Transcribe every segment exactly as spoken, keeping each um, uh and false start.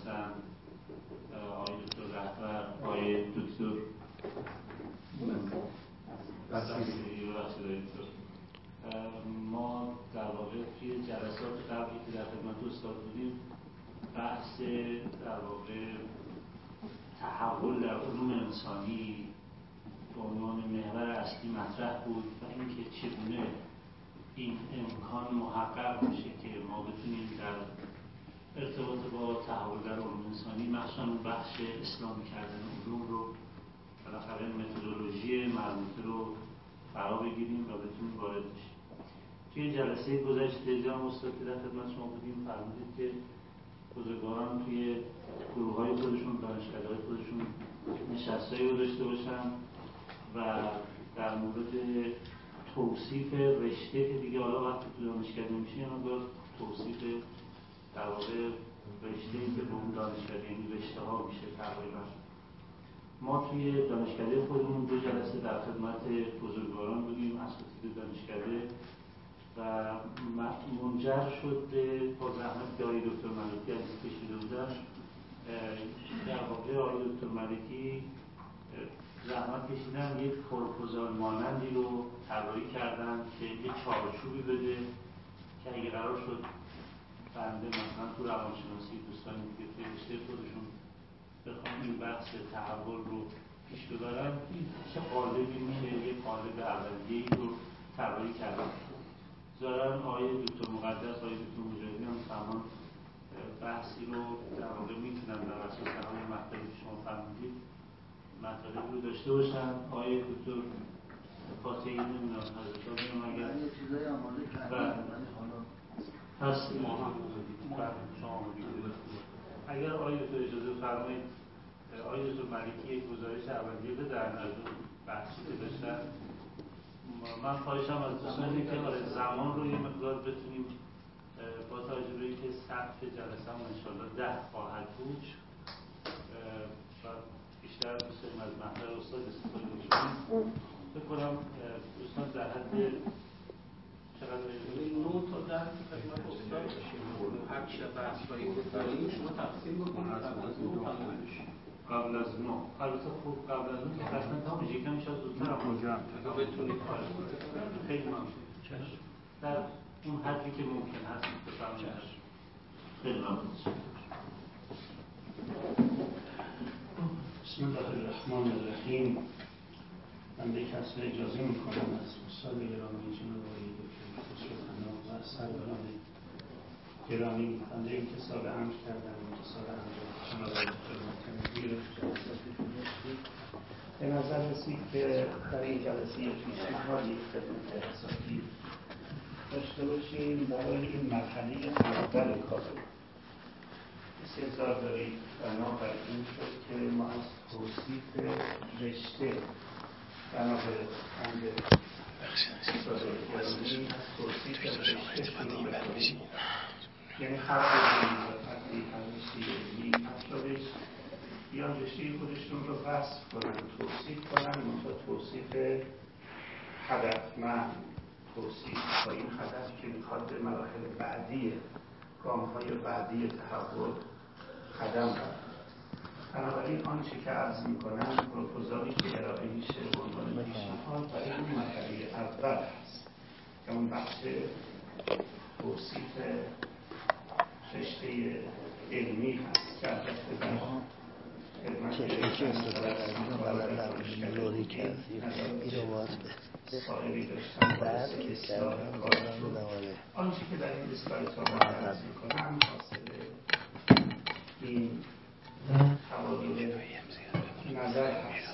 هستن، آقای دکتر رهبر، آقای دکتر ما در واقع توی جلسات قبلی که در خدمت استاد بودیم بحث در واقع تحول در علوم انسانی به عنوان محور اصلی مطرح بود و اینکه چگونه این امکان محقق میشه که ما بتونیم در ارتباط با تحول در علوم انسانی مخصوصاً بخش اسلامی کردن علوم رو بالاخره متدولوژی مربوطه رو فرا بگیریم و بتونیم وارد بشیم. توی جلسه گذشته جناب استاد که در خدمت شما بودیم فرمودید که بزرگواران توی گروه‌های خودشون، دانشکده‌های خودشون نشستایی رو داشته باشن و در مورد توصیف رشته که دیگه حالا وقتی تو دانشکده میشه یه مقدار توصیف در واقع رشته‌ای که به اون دانشکده یعنی رشته ها میشه تقریبا. ما توی دانشکده خودمون دو جلسه در خدمت بزرگواران بودیم، اساتید دانشکده، و منجر شد به با زحمت که آقای دکتر ملکی از کشیده بودن. در واقع آقای دکتر ملکی زحمت کشیدن یک پروپوزال مانندی رو طراحی کردن که یک چارچوبی بده که اگه قرار شد بنده مثلا تو روانشناسی دوستانی که توی رشته خودشون بخوام این بحث تحول رو پیش ببرن چه قالبی میشه، یک قالب اولیه‌ای رو طراحی کردن. ظاهراً آقای دکتر مقدس، آقای دکتر مجاهدی هم تمام بحثی رو در واقع میتونن در اساس همون مطلبی که شما فرمودید مطالب رو داشته باشن. آقای دکتر فاتحی نمیدونم حضرتان میدونم اگر یه چیزایی آماده کردن هست ما هم شما آماده کردن. اگر آقای دکتر اجازه فرمایید آقای دکتر ملکی یک گزارش اولیه بدن از اون بحثی که داشتن. من خواهشم از دوستانی که زمان رو یه مقدار بتونیم با توجه به اینکه سقف جلسه هم انشاءالله ده خواهد بود و بیشتر دوست داریم از محضر استاد استفاده بکنیم. فکر کنم دوستان در حد چقدر نه تا ده خدمت استاد هر چه بحث‌هایی که داریم شما تقسیم بکنید قبل از نه تمام بشه. قبل از نه البته خوب قبل از نه که قطعا تمام میشه، یکم شاید زودتر هم اونجا بتونید خیلی ممنون. در اون حدی که ممکن هست بفرمایید. خیلی ممنون. بسم الله الرحمن الرحیم. من به کسب اجازه میکنم از استاد گرامی جناب آقای دکتر خسرو پناه و سروران گرامی بنده انتصاب امر کردم انتصاب امر جناب آقای دکتر معتمدی رو به نظر رسید که در این جلسه پیشنهادی خدمت اساتید داشته باشیم برای این مرحله اول کار. استحضار دارید بنابراین شد که ما از توصیف رشته بنابر بند استادگرامی از توصیف رشته شروع بکنیم. یعنی هر رشته‌ای و فردی هر رشته علمی اطرافش یا رشته خودشون رو وصف کنن، توصیف کنن، منتها توصیف هدفمند، توصیف با این هدف که میخواد به مراحل بعدی گام‌های بعدی تحول قدم برد. بنابراین آنچه که عرض میکنم پروپوزالی که ارائه میشه به عنوان پیشنهاد برای اون مرحله اول هست که اون بخش توصیف رشته علمی هست که البته در خدمت لوری کردیم اینو باز به سایری داشتن بعد که کردم آنچه که در این اسلایت ها من عرض میکنم حاصل این تبادل نظر هست.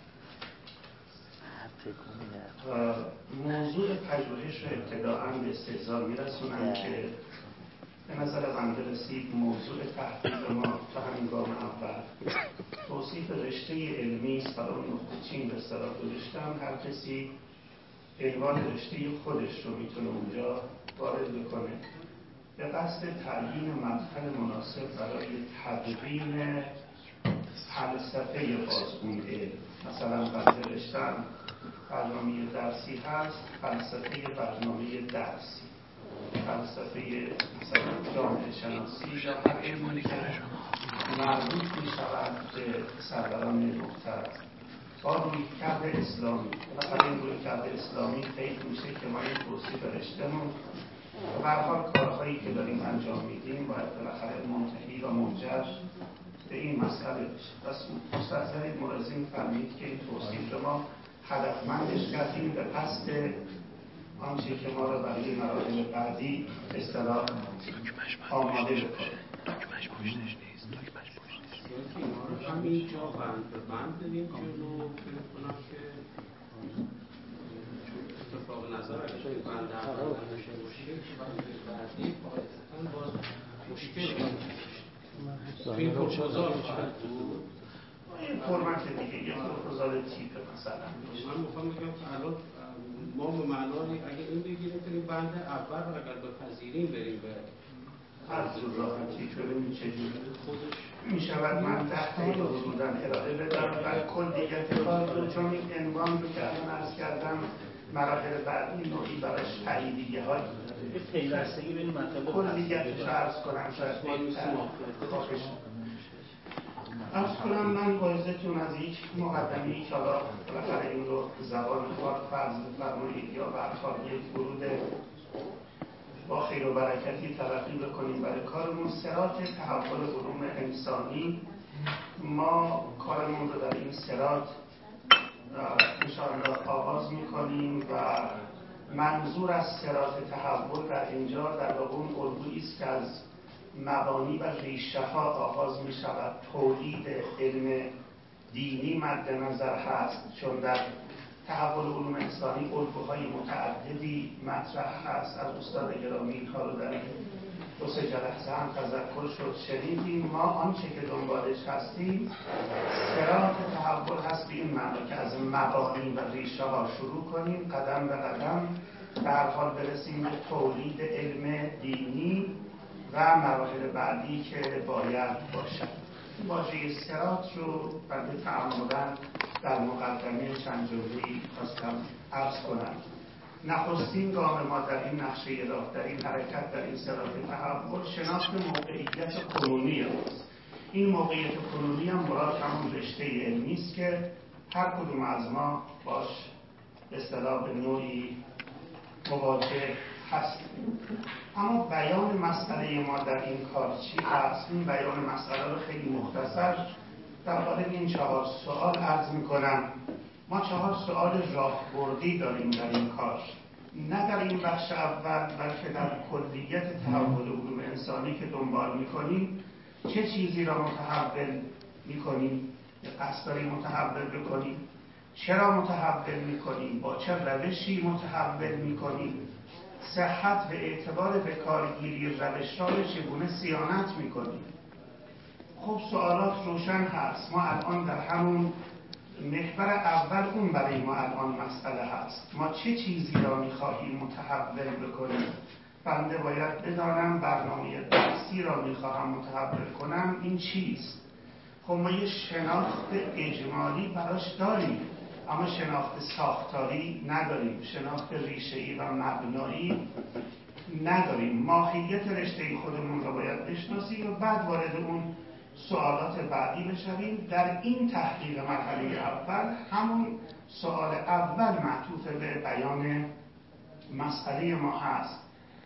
موضوع پژوهش رو ابتداءً به استحضار میرسونم که به نظر بنده رسید موضوع تحقیق ما تا همین گام اول توصیف رشته علمی است. برای اون نقطه چین به اصطلاح گذاشتم هر کسی عنوان رشته خودش رو میتونه اونجا وارد بکنه به قصد تعیین مدخل مناسب برای تدوین فلسفه باز اون علم. مثلا بنده رشته‌ام برنامه درسی هست، فلسفه برنامه درسی، فلسفه مثلا جامعه شناسی یا هر علمی که مربوط می شود به سروران محترم با رویکرد اسلامی. بالاخره این رویکرد اسلامی طی میشه که ما این توصیف رشته‌مون و به هر حال کارهایی که داریم انجام میدیم باید بالاخره منتهی و منجر به این مسئله بشه. پس مستحضرید ملاحظه فرمایید که این توصیف رو ما هدفمندش کردیم به قصد آنچه که ما رو برای مراحل بعدی اصطلاح آماده بکنیم. دکمه‌اش پشتش نیست، دکمه‌اش پشتش نیست. اینا رو همینجا بند به بند بریم جلو فکر کنم که چون اتفاق نظر اگه توی بند اول نشه باشه بند بعدی قاعدتاً باز مشکل باشه. این پروپوزال خواهد بود این فرمت دیگه یه پروپوزال تیپ مثلا من میخوام بگم که الان ما به معنای اگه این بگیریم که این بند اول رو اگر بپذیریم بریم به از راحتی که ببینید چجوری خودش می شود من ده دقیقه حدوداً ارائه بدم و کلیت کار رو چون این عنوان رو که الان عرض کردم مراحل بعدی نوعی براش تاییدیه هایی به پیوستگی به این مطالب کلیتش رو عرض کنم شاید بهتر خواهش عرض کنم من با عزتون از یک مقدمه‌ای که حالا بالاخره این رو زبان کار فرض بفرمایید یا به هر حال یک ورود با خیر و برکتی تلقی بکنیم برای کارمون. صراط تحول علوم انسانی، ما کارمون رو در این صراط انشاءالله آغاز میکنیم و منظور از صراط تحول در اینجا در واقع اون الگویی است که از مبانی و ریشه ها آغاز می شود. تولید علم دینی مد نظر هست چون در تحول علوم انسانی الگوهای متعددی مطرح هست. از استاد گرامی اینها رو در دو سه جلسه هم تذکر شد شنیدیم. ما آنچه که دنبالش هستیم صراط تحول هست به این معنی که از مبانی و ریشه ها شروع کنیم قدم به قدم به هر حال برسیم به تولید علم دینی و مراحل بعدی که باید باشد. واژه صراط رو بنده تعمداً در مقدمه چند جمله‌ای خواستم عرض کنم. نخستین گام ما در این نقشه راه، در این حرکت، در این صراط تحول شناخت موقعیت کنونی است. این موقعیت کنونی هم مراد همون رشته علمی است که هر کدوم از ما باش به اصطلاح به نوعی مواجه هستیم. اما بیان مسئله ما در این کار چی هست؟ این بیان مسئله رو خیلی مختصر در قالب این چهار سوال عرض میکنم. ما چهار سوال راهبردی داریم در این کار، نه در این بخش اول بلکه در کلیت تحول علوم انسانی که دنبال میکنیم. چه چیزی را متحول میکنیم؟ یا قصد داریم متحول بکنیم؟ چرا متحول میکنیم؟ با چه روشی متحول میکنیم؟ صحت و اعتبار به کارگیری روش را چگونه صیانت میکنیم؟ خب سوالات روشن هست. ما الان در همون محور اول اون برای ما الان مسئله هست. ما چه چیزی را میخواهیم متحول بکنیم؟ بنده باید بدانم برنامه درسی را میخواهم متحول کنم این چیست؟ خب ما یه شناخت اجمالی براش داریم اما شناخت ساختاری نداریم، شناخت ریشه‌ای و مبنایی نداریم. ماهیت رشته خودمون رو باید بشناسیم و بعد وارد اون سوالات بعدی بشویم. در این تحقیق مرحله اول همون سوال اول معطوف به بیان مسئله ما هست.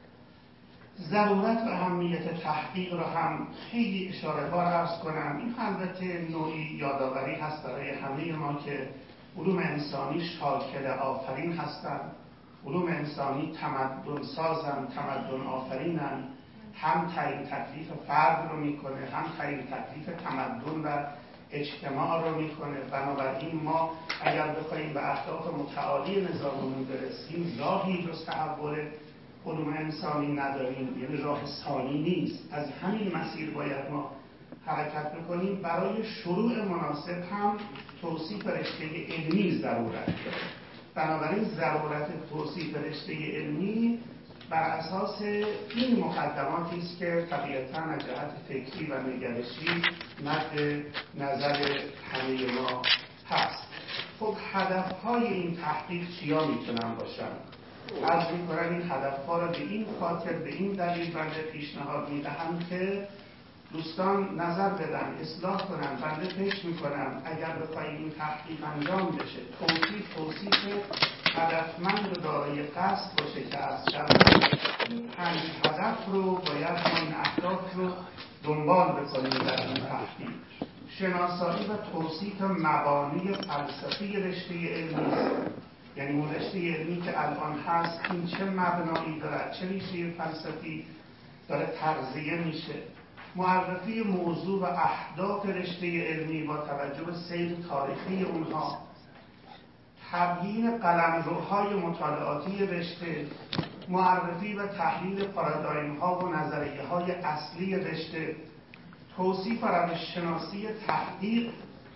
ضرورت و اهمیت تحقیق رو هم خیلی اشاره بار عرض کنم. این البته نوعی یادآوری هست برای همه ما که علوم انسانی شاکل آفرین هستند. علوم انسانی تمدن سازن، تمدن آفرینن. هم تعیین تکلیف فرد رو میکنه، هم تعیین تکلیف تمدن و اجتماع رو میکنه. بنابراین ما اگر بخوایم به اهداف متعالی نظاممون برسیم راهی جز تحول علوم انسانی نداریم، یعنی راه ثانی نیست. از همین مسیر باید ما حرکت بکنیم. برای شروع مناسب هم توصیف رشته علمی ضرورت داره. بنابراین ضرورت توصیف رشته علمی بر اساس این مقدماتی است که طبیعتاً از جهت فکری و نگرشی مد نظر همه ما هست. خب هدفهای این تحقیق چیا میتونن باشن؟ عرض میکنم این هدفها را به این خاطر به این دلیل بنده پیشنهاد میدهم که دوستان نظر بدن، اصلاح کنن. بنده فکر میکنم اگر بخوایم این تحقیق انجام بشه، توصیف توصیف هدفمند و دارای قصد باشه که از این پنج هدف رو باید ما این اهداف رو دنبال بکنیم در این تحقیق. شناسایی و توصیف مبانی فلسفی رشته علمی، یعنی اون رشته علمی که الان هست این چه مبنایی دارد، چه ریشه فلسفی داره تغذیه میشه. معرفی موضوع و اهداف رشته علمی با توجه به سیر تاریخی اونها، تبیین قلمروهای مطالعاتی رشته، معرفی و تحلیل پارادایم ها و نظریه های اصلی رشته، توصیف و روش شناسی تحقیق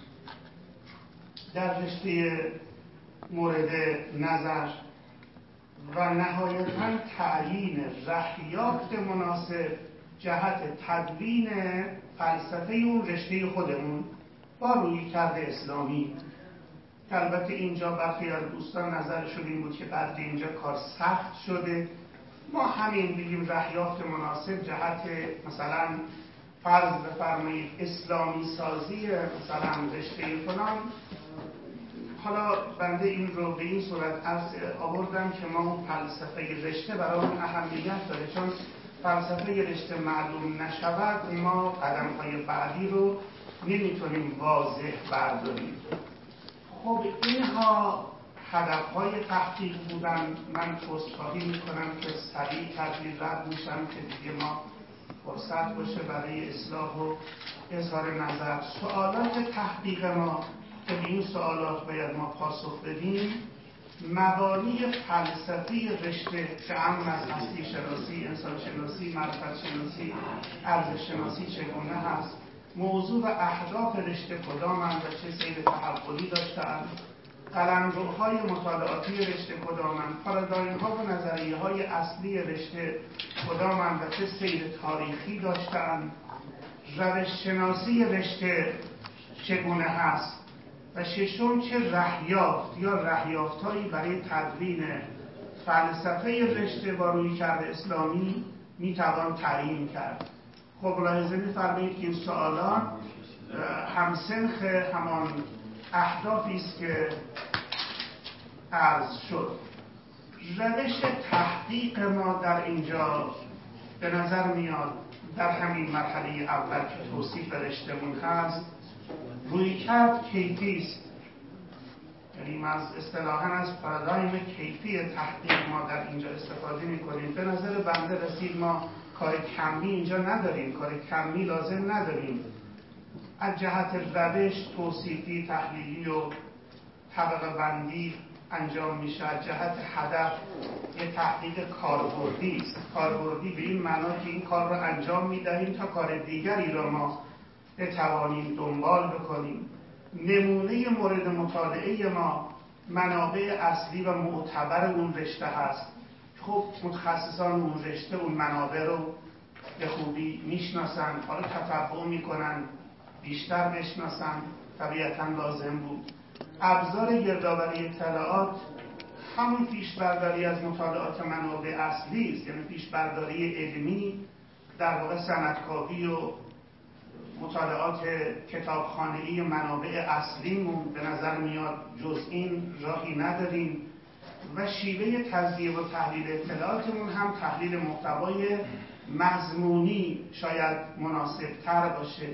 در رشته مورد نظر و نهایتاً تعیین رهیافت مناسب جهت تدوین فلسفه اون رشته خودمون با رویکرد اسلامی. البته اینجا برخی از دوستان نظرشون این بود که بعد اینجا کار سخت شده، ما همین بگیم رهیافت مناسب جهت مثلا فرض بفرمایید اسلامی سازی مثلا رشته فلان. حالا بنده این رو به این صورت عرض آوردم که ما اون فلسفه رشته برای اون اهمیت داره، چون فلسفه رشته معلوم نشود ما قدم‌های بعدی رو نمیتونیم واضح برداریم. خب اینها هدف‌های تحقیق بودن. من عذرخواهی میکنم که سریع تبدیل رد میشم که دیگه ما فرصت باشه برای اصلاح و اظهار نظر. سوالات تحقیق ما که به این سوالات باید ما پاسخ بدیم، مبانی فلسفی رشته که عام از هستی شناسی، انسان شناسی، معرفت شناسی، ارزش شناسی چگونه هست، موضوع و اهداف رشته کدامند و چه سیر تحولی داشتند، قلمروهای مطالعاتی رشته کدامند، پارادایم ها و نظریه های اصلی رشته کدامند و چه سیر تاریخی داشتند، روش شناسی رشته چگونه هست و ششم چه رهیافت یا رهیافت‌هایی برای تدوین فلسفه رشته با رویکرد اسلامی میتوان تعیین کرد. خب ملاحظه می‌فرمایید که این سوالات همسنخ همان اهدافی است که عرض شد. روش تحقیق ما در اینجا به نظر میاد در همین مرحله اول که توصیف رشته‌مون هست، رویکرد کیفی است. یعنی ما از اصطلاحاً از پارادایم کیفی تحقیق ما در اینجا استفاده می‌کنیم. به نظر بنده رسید ما کار کمی اینجا نداریم، کار کمی لازم نداریم. از جهت روش توصیفی، تحلیلی و طبقه بندی انجام میشه. از جهت هدف یه تحقیق کاربردی است. کاربردی به این معنا که این کار رو انجام میدهیم تا کار دیگری را ما بتوانیم دنبال بکنیم. نمونه مورد مطالعه ما منابع اصلی و معتبر اون رشته هست. خب متخصصان اون رشته اون منابع رو به خوبی میشناسن، حالا تتبع میکنن، بیشتر بشناسن، طبیعتا لازم بود. ابزار گردآوری اطلاعات همون پیشبرداری از مطالعات منابع اصلی است، یعنی پیشبرداری علمی، در واقع سندکاوی و مطالعات کتابخانه‌ای منابع اصلیمون به نظر میاد جز این راهی نداریم و شیوه تجزیه و تحلیل اطلاعاتمون هم تحلیل محتوای مضمونی شاید مناسب تر باشه.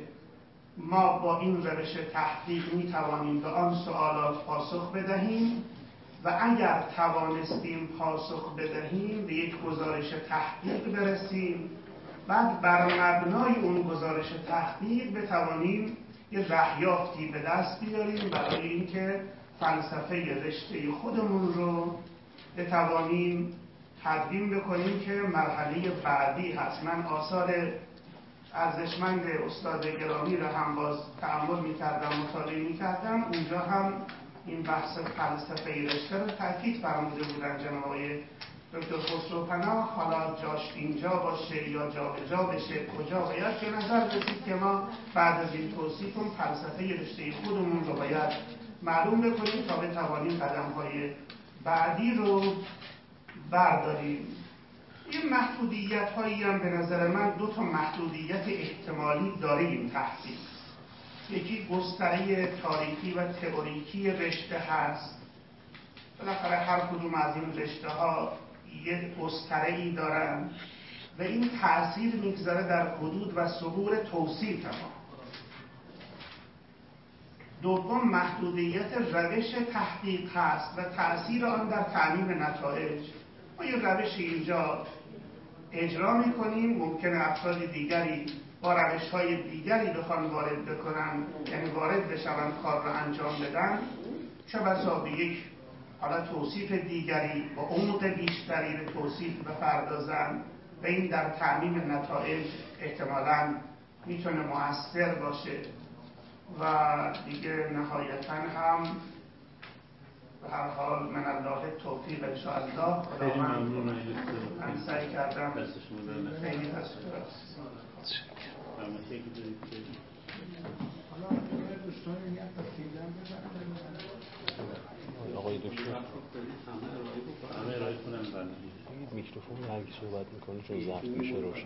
ما با این روش تحقیق می توانیم به آن سوالات پاسخ بدهیم و اگر توانستیم پاسخ بدهیم به یک گزارش تحقیق برسیم، بعد بر مبنای اون گزارش تحقیق بتوانیم یه رهیافتی به دست بیاریم برای اینکه فلسفه رشته خودمون رو بتوانیم تدوین بکنیم که مرحله بعدی هست. من آثار ارزشمند استاد گرامی رو هم باز تأمل می‌کردم، مطالعه می‌کردم. اونجا هم این بحث فلسفه رشته رو تأکید فرموده بودن جناب آقای دکتر خسرو پناه. حالا جاش اینجا باشه یا جا به جا بشه، کجا باید به نظر رسید که ما بعد از این توصیف اون فلسفه رشته خودمون رو باید معلوم بکنیم تا بتوانیم قدم‌های بعدی رو برداریم. این محدودیت هایی هم به نظر من دو تا محدودیت احتمالی داره این تحصیل. یکی گستره تاریخی و تئوریکی رشته هست. بالاخره هر کدوم از این رشته ها یک گستره ای دارن و این تأثیر میگذاره در حدود و ثغور توصیف ما. دوم محدودیت روش تحقیق هست و تأثیر آن در تعمیم نتایج. ما این روش اینجا اجرا میکنیم، ممکنه افراد دیگری با روش‌های دیگری بخوان وارد بکنن، یعنی وارد بشون کار رو انجام بدن، چه بسا به یک حالا توصیف دیگری با عمق بیشتری به توصیف بپردازن و این در تعمیم نتایج احتمالاً میتونه مؤثر باشه. و دیگه نهایتاً هم به هر حال من الله توفیق انشاءالله. خیلی ممنونم. من سعی کردم خیلی از آقای دکتر همه ارائه کنم برنامه میکروفون هر کی صحبت میکنه چون ضبط میشه روشن.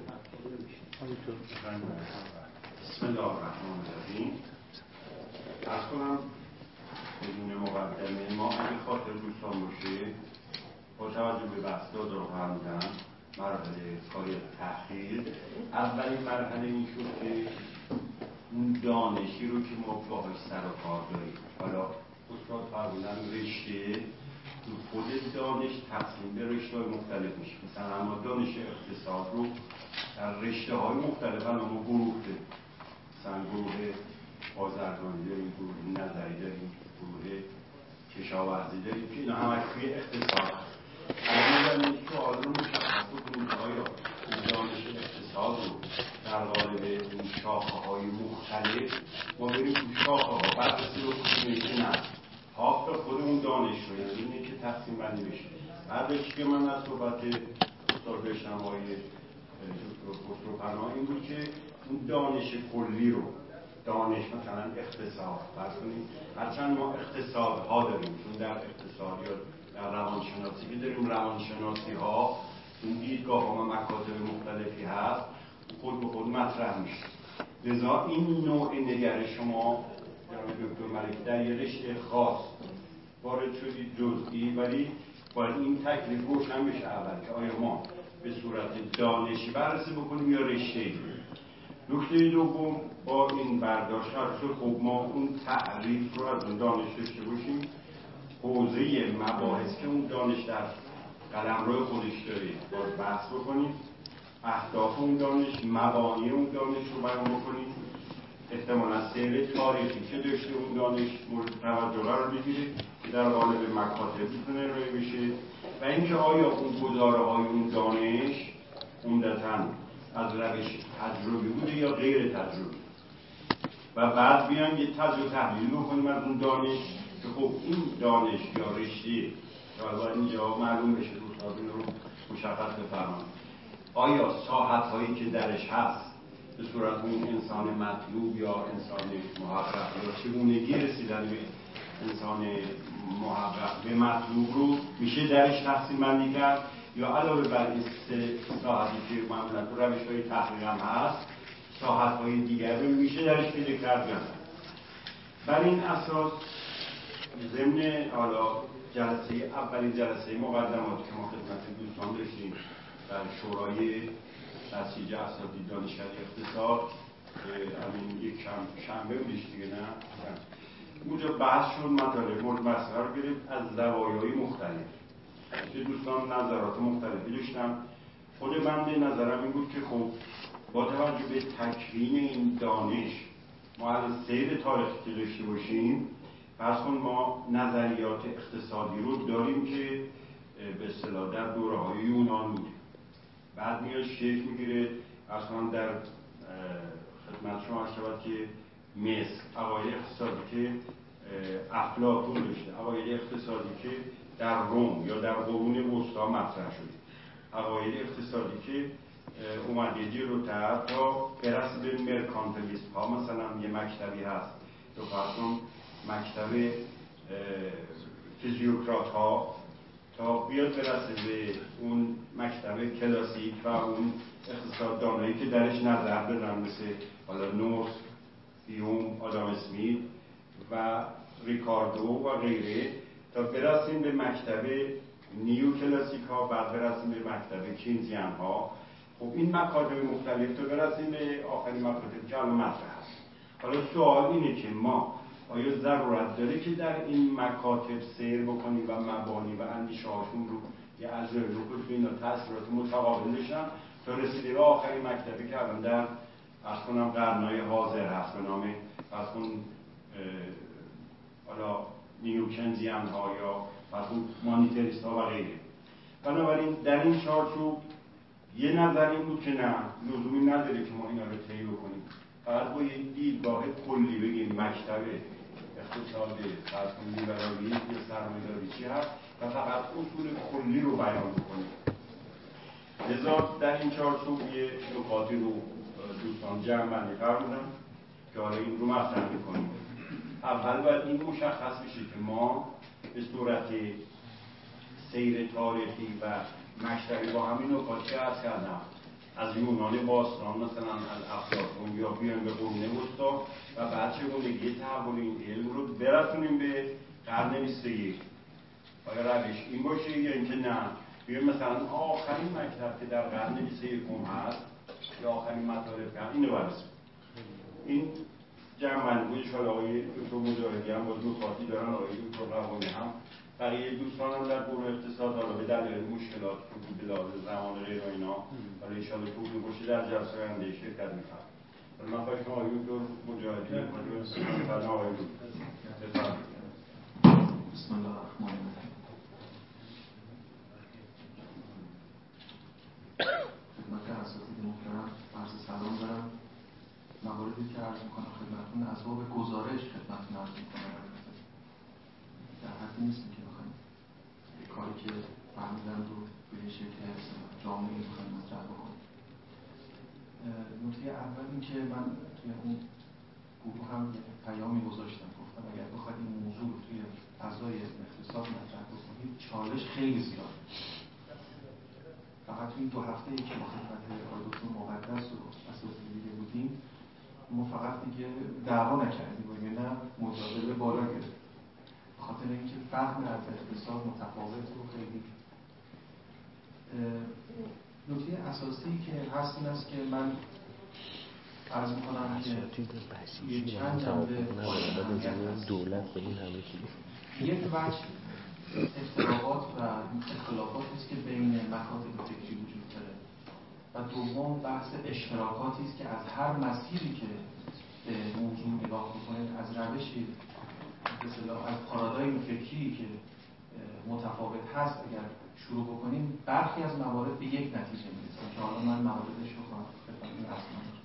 بسم الله الرحمن الرحیم. عرض کنم بدون مقدمه ما اگه خاطر دوستان باشه با توجه به بحثات رو فرمودن مرحله کاری تحقیق، اولین مرحله این شد که اون دانشی رو که ما باهاش سر و کار داریم، حالا استاد فرمودن رشته تو خود دانش تقسیم به رشته های مختلف میشه. مثلا ما دانش اقتصاد رو در رشته های مختلف هم ما گروه داریم، مثلا گروه بازرگانی داریم، گروه نظری داریم، گروه کشاورزی داریم که اینا همه توی اقتصاد هست. اما این سوال رو مشخص بکنیم که آیا دانش اقتصاد رو در قالب اون شاخه های مختلف ما بریم تو شاخه ها بررسی رو کنیم که نه حاف خود اون دانش رو، یعنی اینه که تقسیم بندی بشه. بعدش که من از صحبت استاد بشنم های خسرو پناه این بود که اون دانش کلی رو، دانش مثلا اقتصاد فرض کنیم، هرچند ما اقتصادها داریم، چون در اقتصاد یا در روانشناسی که داریم روانشناسی ها این دیدگاه ها و مکاتب مختلفی هست خود به خود مطرح میشه. لذا این نوع نگرش شما جناب دکتر ملکی در یه رشته خاص وارد شدید جزئی، ولی باید این تکلیف روشن بشه اول که آیا ما به صورت دانشی بررسی بکنیم یا رشته‌ای. نکته دوم با این برداشت هست خب ما اون تعریف رو از اون دانش داشته باشیم، حوزه مباحث که اون دانش در قلمرو خودش داره باید بحث بکنیم، اهداف اون دانش، مبانی اون دانش رو بیان بکنیم، احتمالا سیر تاریخی که داشته اون دانش مورد توجه قرار بگیره که در قالب مکاتب میتونه ارائه بشه و اینکه آیا اون گزاره های اون دانش عمدتاً از روش تجربی بوده یا غیر تجربی و بعد بیان یه تجربه تحلیل بکنیم از اون دانش که خب این دانش یا رشته یا باید اینجا معلوم بشه دوستان رو مشخص بفرمایید آیا ساحت هایی که درش هست به صورت اون انسان مطلوب یا انسان محقق یا چگونگی رسیدن به انسان محقق به مطلوب رو میشه درش تقسیم بندی کرد یا علاوه بر این سه ساحتی که معمولا تو روش های تحقیق هم هست ساحت های دیگر رو میشه درش پیدا کرد یا بر این اساس ضمن حالا جلسه اولین جلسه مقدماتی که ما خدمت دوستان داشتیم در شورای تسهیج اساتید دانشکده اقتصاد که همین یک شنبه بودیش دیگه نه اونجا بحث شد، مطالب مورد بحث قرار گرفت از زوایای مختلف که دوستان نظرات مختلفی داشتن. خود بنده نظرم این بود که خب با توجه به تکوین این دانش ما از سیر تاریخی که داشته باشیم پس کن ما نظریات اقتصادی رو داریم که به اصطلاح در دوره های یونان بود، بعد میاد شکل میگیره اصلا در خدمت شما عرض شود که مصر عقاید اقتصادی که افلاطون داشته، عقاید اقتصادی که در روم یا در قرون وسطا مطرح شده، عقاید اقتصادی که اومده جلوتر تا برسه به مرکانتلیسم ها. مثلا یه مکتبی هست یا فرض کن مکتب فیزیوکرات ها تا بیاد برسه به اون مکتب کلاسیک و اون اقتصاددانایی که درش نظر دارن مثل حالا نورس، هیوم، آدام اسمیت و ریکاردو و غیره، تا برسیم به مکتب نیو کلاسیک ها، بعد برسیم به مکتب کینزیان ها. خب این مکاتب مختلف تا برسیم به آخرین مکاتب که الان مطرح هست. حالا سوال اینه که ما آیا ضرورت داره که در این مکاتب سیر بکنیم و مبانی و اندیشه هاشون رو یه ارزیابی بکنیم که اینا تاثیرات متقابل بشن تا رسیده به آخرین مکتبی که الان در از کنم قرنهای حاضر هست به نام از اون حالا نیوکنزیان ها یا از اون مانیتریست ها و غیره. بنابراین در این چارچوب یه نظر این بود که نه، لزومی نداره که ما اینا رو طی بکنیم، فقط با یه دیدگاه کلی بگیم مکتب اقتصاد فرض لیبرالی یا سرمایه‌داری چی هست و فقط اصول کلی رو بیان بکنیم. لذا در این چارچوب یه نکاتی رو دوستان جمع بندی فرمودن که حالا این رو مطرح می‌کنیم. اول باید این مشخص بشه که ما به صورت سیر تاریخی و مکتبی با همین نکاتی که عرض کردم از یونان باستان مثلا از افلاطون یا بیان به قرون وسطی و بعد چگونگی تحول این علم رو برسونیم به قرن بیست و یک. آیا روش این باشه یا اینکه نه بیان مثلا آخرین مکتب که در قرن بیست و یکم هست یا آخرین مطالب که اینو برسیم. این جمع بندی شاید آقای دکتر مجاهدی هم باز نکاتی دارن، آقای دکتر قوانی هم، بقیه دوستان هم در گروه اقتصاد حالا به دلیل مشکلات به لحاظ زمان غیر و اینا حالا ان شاءالله که حضور باشه در جلسه آینده شرکت می‌کنم. من خواهش می‌کنم آقای دکتر مجاهدی فرمایید. آقای دکتر بفرمایید. بسم الله الرحمن الرحیم. خدمت اساتید محترم عرض سلام دارم. مواردی که عرض می‌کنم خدمتتون از باب گزارش خدمتتون عرض می‌کنم. در حدی نیستیم که بخوایم کاری که فهمیدن رو به این شکل جامعی بخوایم مطرح بکنیم. نکته اول این که من توی اون گروه هم پیامی گذاشتم، گفتم اگر بخواید این موضوع رو توی فضای اقتصاد مطرح بکنید چالش خیلی زیاده. فقط توی این دو هفته ای که با خدمت آقای دکتر مقدس و اساتید دیگه بودیم ما فقط دیگه دعوا نکردیم و نه مجادله بالا گرفت. خاطر اینکه فهم از اقتصاد متفاوت و خیلی نکته اساسی که هست این است که من عرض می‌کنم که یه چند جنبه دولت به این همه چیز یک وجه اختلافات و اختلافاتی است که بین مکاتب فکری وجود داره و دوم بحث اشتراکاتی است که از هر مسیری که به موضوع نگاه بکنید از روشی مثلا از پارادایم فکری که متفاوت هست اگر شروع بکنیم برخی از موارد به یک نتیجه میرسیم که حالا من مواردش رو خدمتتون عرض می‌کنم.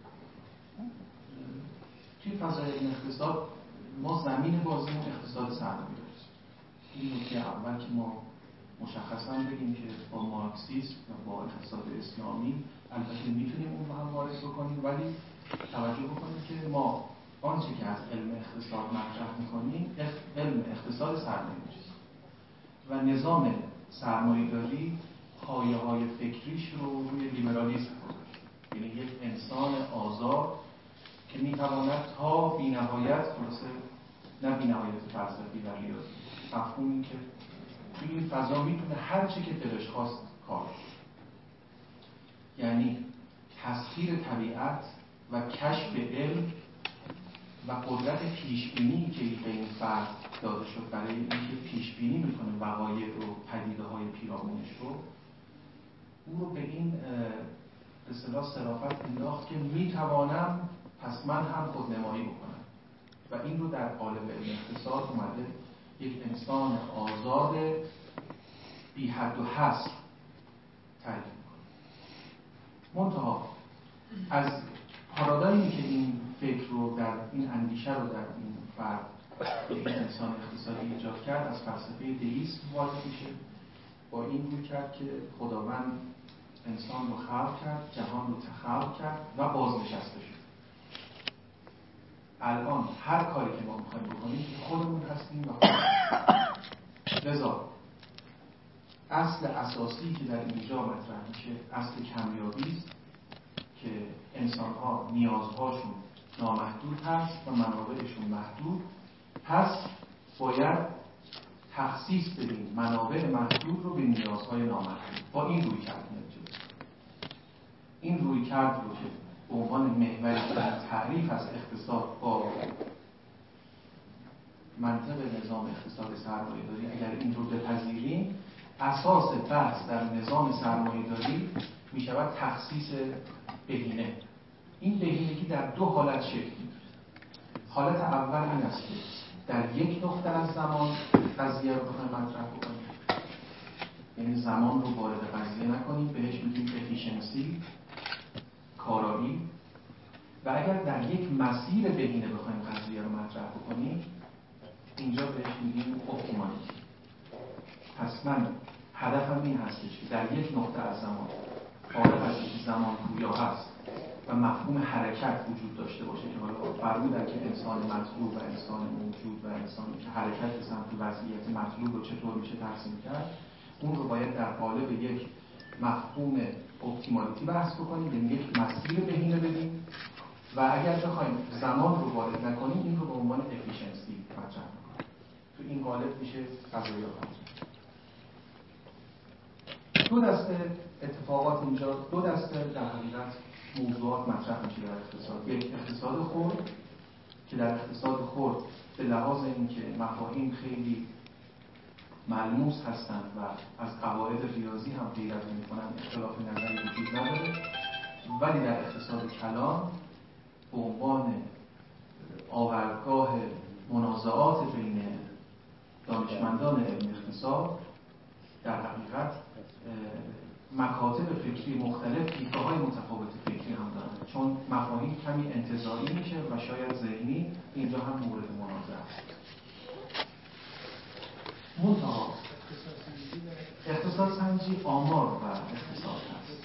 توی فضای علم اقتصاد ما زمین بازیمون اقتصاد سرمایه‌داری است. این نکته اول که ما مشخصا بگیم که با مارکسیسم و با اقتصاد اسلامی البته میتونیم اون رو هم وارد بکنیم، ولی توجه بکنیم که ما آنچه که از علم اقتصاد مطرح می‌کنیم علم اقتصاد سرمایه‌داری است و نظام سرمایه‌داری پایه‌های فکریش رو روی لیبرالیسم گذاشته. یعنی یک انسان آزاد که می‌تواند تا بی‌نهایت خلاصه نه بی‌نهایت فلسفی و ریاضی مفهومی که توی این فضا میتونه هر چی که دلش خواست کار کنه. یعنی تسخیر طبیعت و کشف علم و قدرت پیشبینی که به این فرد داده شد برای اینکه پیشبینی میکنه وقایع رو، پدیده های پیرامونش رو، او رو به این به اصطلاح صرافت انداخت که میتوانم پس من هم خودنمایی بکنم و این رو در قالب علم اقتصاد اومده یک انسان آزاد بی حد و حصر تعریف میکنه. منتها از پارادایمی که این فکر رو در این اندیشه رو در این فرد این انسان اقتصادی ایجاد کرد از فلسفه دییسم وارد میشه، با این روی کرد که خداوند انسان رو خلق کرد، جهان رو تخلق کرد و بازنشسته شد. الان هر کاری که ما میخوایم بکنیم خودمون هستیم و خودمون. لذا اصل اساسی که در اینجا مطرح میشه اصل کمیابی است که انسان‌ها نیازهاشون نامحدود هست و منابعشون محدود، پس باید تخصیص بدیم منابع محدود رو به نیازهای نامحدود. با این روی کرد میاد. این روی کرد رو که به عنوان محوری تعریف از اقتصاد با منطق نظام اقتصاد سرمایه‌داری اگر این رو بپذیریم، اساس بحث در نظام سرمایه‌داری می شود تخصیص بهینه. این بهینگی در دو حالت شکل می‌گیرد. حالت اول این است که در یک نقطه از زمان قضیه رو بخوایم مطرح بکنیم، یعنی زمان رو وارد قضیه نکنیم، بهش میگیم افیشنسی، کارایی. و اگر در یک مسیر بهینه بخوایم قضیه رو مطرح بکنیم، اینجا بهش میگیم اپتیمالیتی. پس من هدفم این هستش که در یک نقطه از زمان، فارغ از اینکه زمان پویا هست و مفهوم حرکت وجود داشته باشه که حالا فرمودن که انسان مطلوب و انسان موجود و انسانی که حرکت به سمت وضعیت مطلوب رو چطور میشه ترسیم کرد، اون رو باید در قالب یک مفهوم اپتیمالیتی بحث بکنیم، یعنی یک مسیر بهینه بدیم و اگر بخوایم زمان رو وارد نکنیم این رو به عنوان افیشنسی مطرح کنیم. تو این قالب میشه قضایا مطرح. دو دسته اتفاقات اینجا، دو دسته در حقیقت موضوعات مطرح میشه در اقتصاد. یک اقتصاد خرد که در اقتصاد خرد به لحاظ اینکه مفاهیم خیلی ملموس هستند و از قواعد ریاضی هم پیروی میکنن اختلاف نظری وجود نداره، ولی در اقتصاد کلان به عنوان آوردگاه منازعات بین دانشمندان علم اقتصاد در حقیقت مکاتب فکری مختلف دیدگاه‌های متفاوت فکری هم دارند، چون مفاهیم کمی انتزاعی میشه و شاید ذهنی اینجا هم مورد منازعه است. منتها اقتصاد سنجی آمار و اقتصاد هست،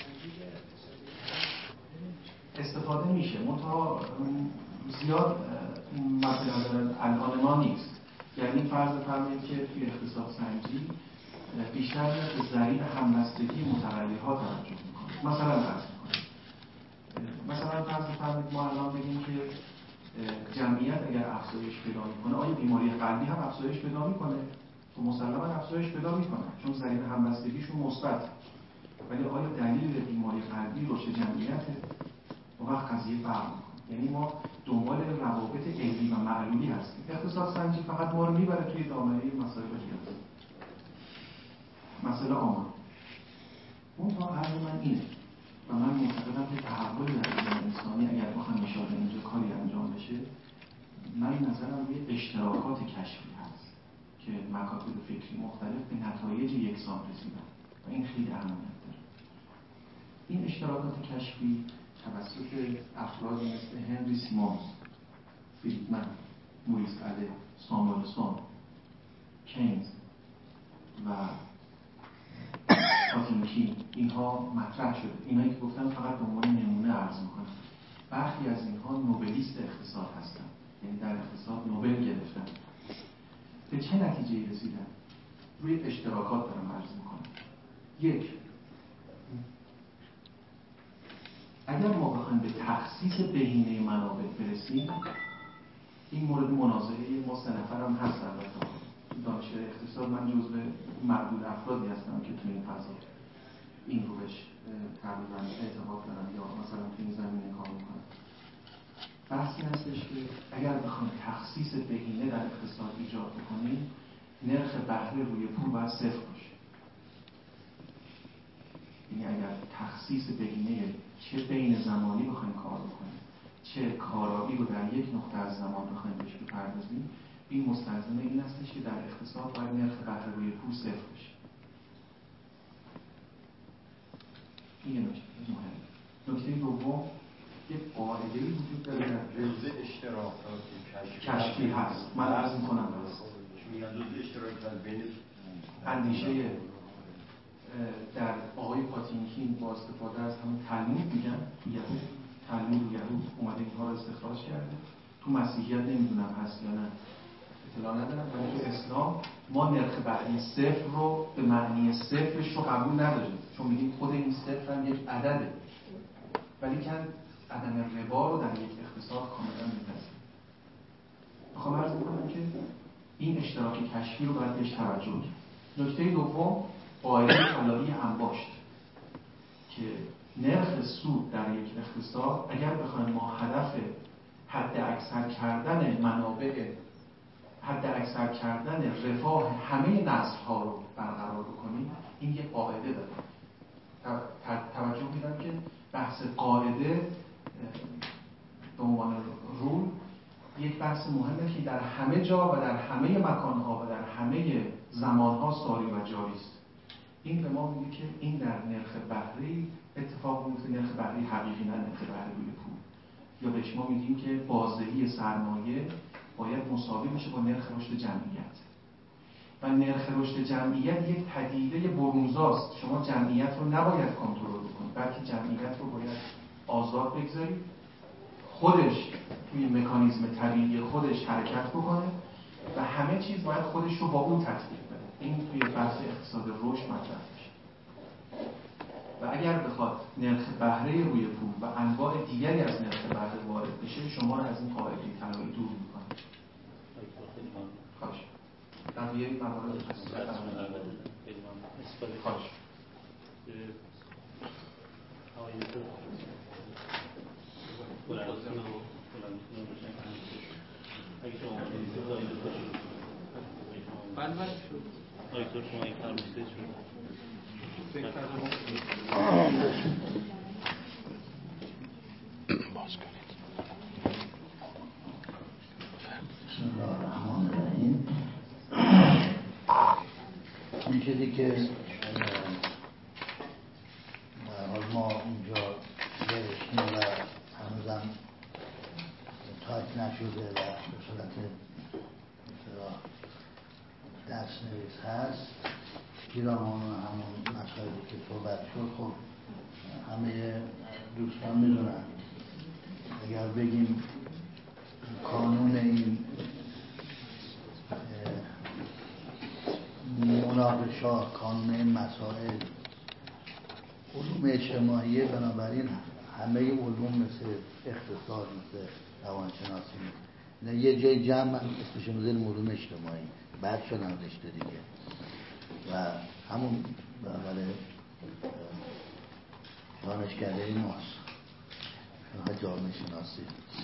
استفاده میشه، منتها زیاد مثلا الان ما نیست. یعنی فرض فرمایید که توی اقتصاد سنجی بیشتر به ذریع همبستگی متغیرها توجه میکنه. مثلا فرض میکنیم مثلا فرض فرمایید ما الان بگیم که جمعیت اگر افزایش پیدا میکنه، آیا بیماری قلبی هم افزایش پیدا میکنه؟ تو مسلما افزایش پیدا میکنه چون ذریع همبستگیشون مثبت. ولی آیا دلیل بیماری قلبی رشد جمعیت؟ اون وقت قضیه فرق میکنه. یعنی ما دنبال روابط علمی و معلولی هستیم. اقتصاد سنجی فقط ما رو میبره توی دامنه مسائل ریاضی، مسئله آمار. اون تا عرض من اینه و من معتقدم که تحول در علم انسانی اگر بخوام اشاره اینجا کاری انجام بشه، من نظرم روی اشتراکات کشفی هست که مکاتب فکری مختلف به نتایج یکسان رسیدن و این خیلی اهمیت داره. این اشتراکات کشفی توسط افرادی مثل هنری سیمونز، فریدمن، موریس اله، ساموئلسون، کینز و پاتینکی اینها مطرح شده. اینایی که گفتم فقط به عنوان نمونه عرض میکنم. برخی از اینها نوبلیست اقتصاد هستن، یعنی در اقتصاد نوبل گرفتن. به چه نتیجه رسیدن؟ روی اشتراکات دارم عرض میکنم. یک، اگر ما بخوایم به تخصیص بهینه منابع برسیم، این مورد منازعه ما سه نفرم هست. البته دانشگاه اقتصاد من جزو معدود افرادی هستم که تو این فضا این رو بهش تقریبا اعتقاد دارم یا مثلا تو این زمینه کار میکنم. بحثی هستش که اگر بخوایم تخصیص بهینه در اقتصاد ایجاد بکنیم، نرخ بهره روی پول باید صفر باشه. یعنی اگر تخصیص بهینه چه بین زمانی بخوایم کار بکنیم، چه کارایی رو در یک نقطه از زمان بخوایم بهش بپردازیم، این مستلزم این هستش که در اقتصاد باید نرخ بهره روی پول صفر بشه. این یه نکته مهمه. نکته دوم، یک قاعده‌ای وجود داره در جزء اشتراکات کشفی هست. من عرض می‌کنم راست. میگن جزء اشتراکات بین اندیشه در آقای پاتینکی با استفاده از همون تلمود میگن، یهود تلمود یهود اومده اینها رو استخراج کرده. تو مسیحیت نمیدونم هست یا نه، اطلاع ندارم، ولی تو اسلام ما نرخ بهره صفر رو به معنی صفرش رو قبول نداریم، چون میگیم خود این صفر هم یک عدده، ولی که عدم ربا رو در یک اقتصاد کاملا می‌پذیریم. میخوام عرض کنم که این اشتراک کشفی رو باید بهش توجه کنیم. نکته دوم، قاعده طلایی انباشت که نرخ سود در یک اقتصاد اگر بخوایم ما هدف حد اکثر کردن منابع، حد اکثر کردن رفاه همه نسل‌ها رو برقرار بکنیم، این یک قاعده داره. توجه میدم که بحث قاعده به عنوان رول یک بحث مهمه که در همه جا و در همه مکانها و در همه زمانها ساری و جاری است. این به ما میگه که این در نرخ بهره اتفاق میفته، نرخ بهره حقیقی نه نرخ بهره روی پول. یا به شما میگیم که بازدهی سرمایه باید مساوی بشه با نرخ رشد جمعیت. و نرخ رشد جمعیت یک پدیده برونزاست. شما جمعیت رو نباید کنترل بکنید، بلکه جمعیت رو باید آزاد بگذارید، خودش توی مکانیزم طبیعی خودش حرکت بکنه و همه چیز باید خودش رو با اون تطبیق بده. این توی بحث اقتصاد رشد مطرح میشه. و اگر بخواد نرخ بهره روی پول و انواع دیگری از نرخ بهره وارد بشه، شما رو از این قاعده طلایی دور میکنه. خواهش بقیه موارد خواهش آیتور شما این فرمایشی شد. باز کنید. بسم الله الرحمن الرحیم. این چیزی که حال ما اینجا نوشتیم و هنوزم تایپ نشده و به صورت دست نویس هست، پیرامون همون مسائلی که صحبت شد، خب همه دوستان میدونن. اگر بگیم کانون این مناقشات، کانون این مسائل علوم اجتماعی، بنابراین همه علوم مثل اقتصاد، مثل روانشناسی، نه یه جای جمع اسمش میذاریم علوم اجتماعی، بعد شدن رشته دیگه و همون برای دانشکده ماست، جامعه شناسی.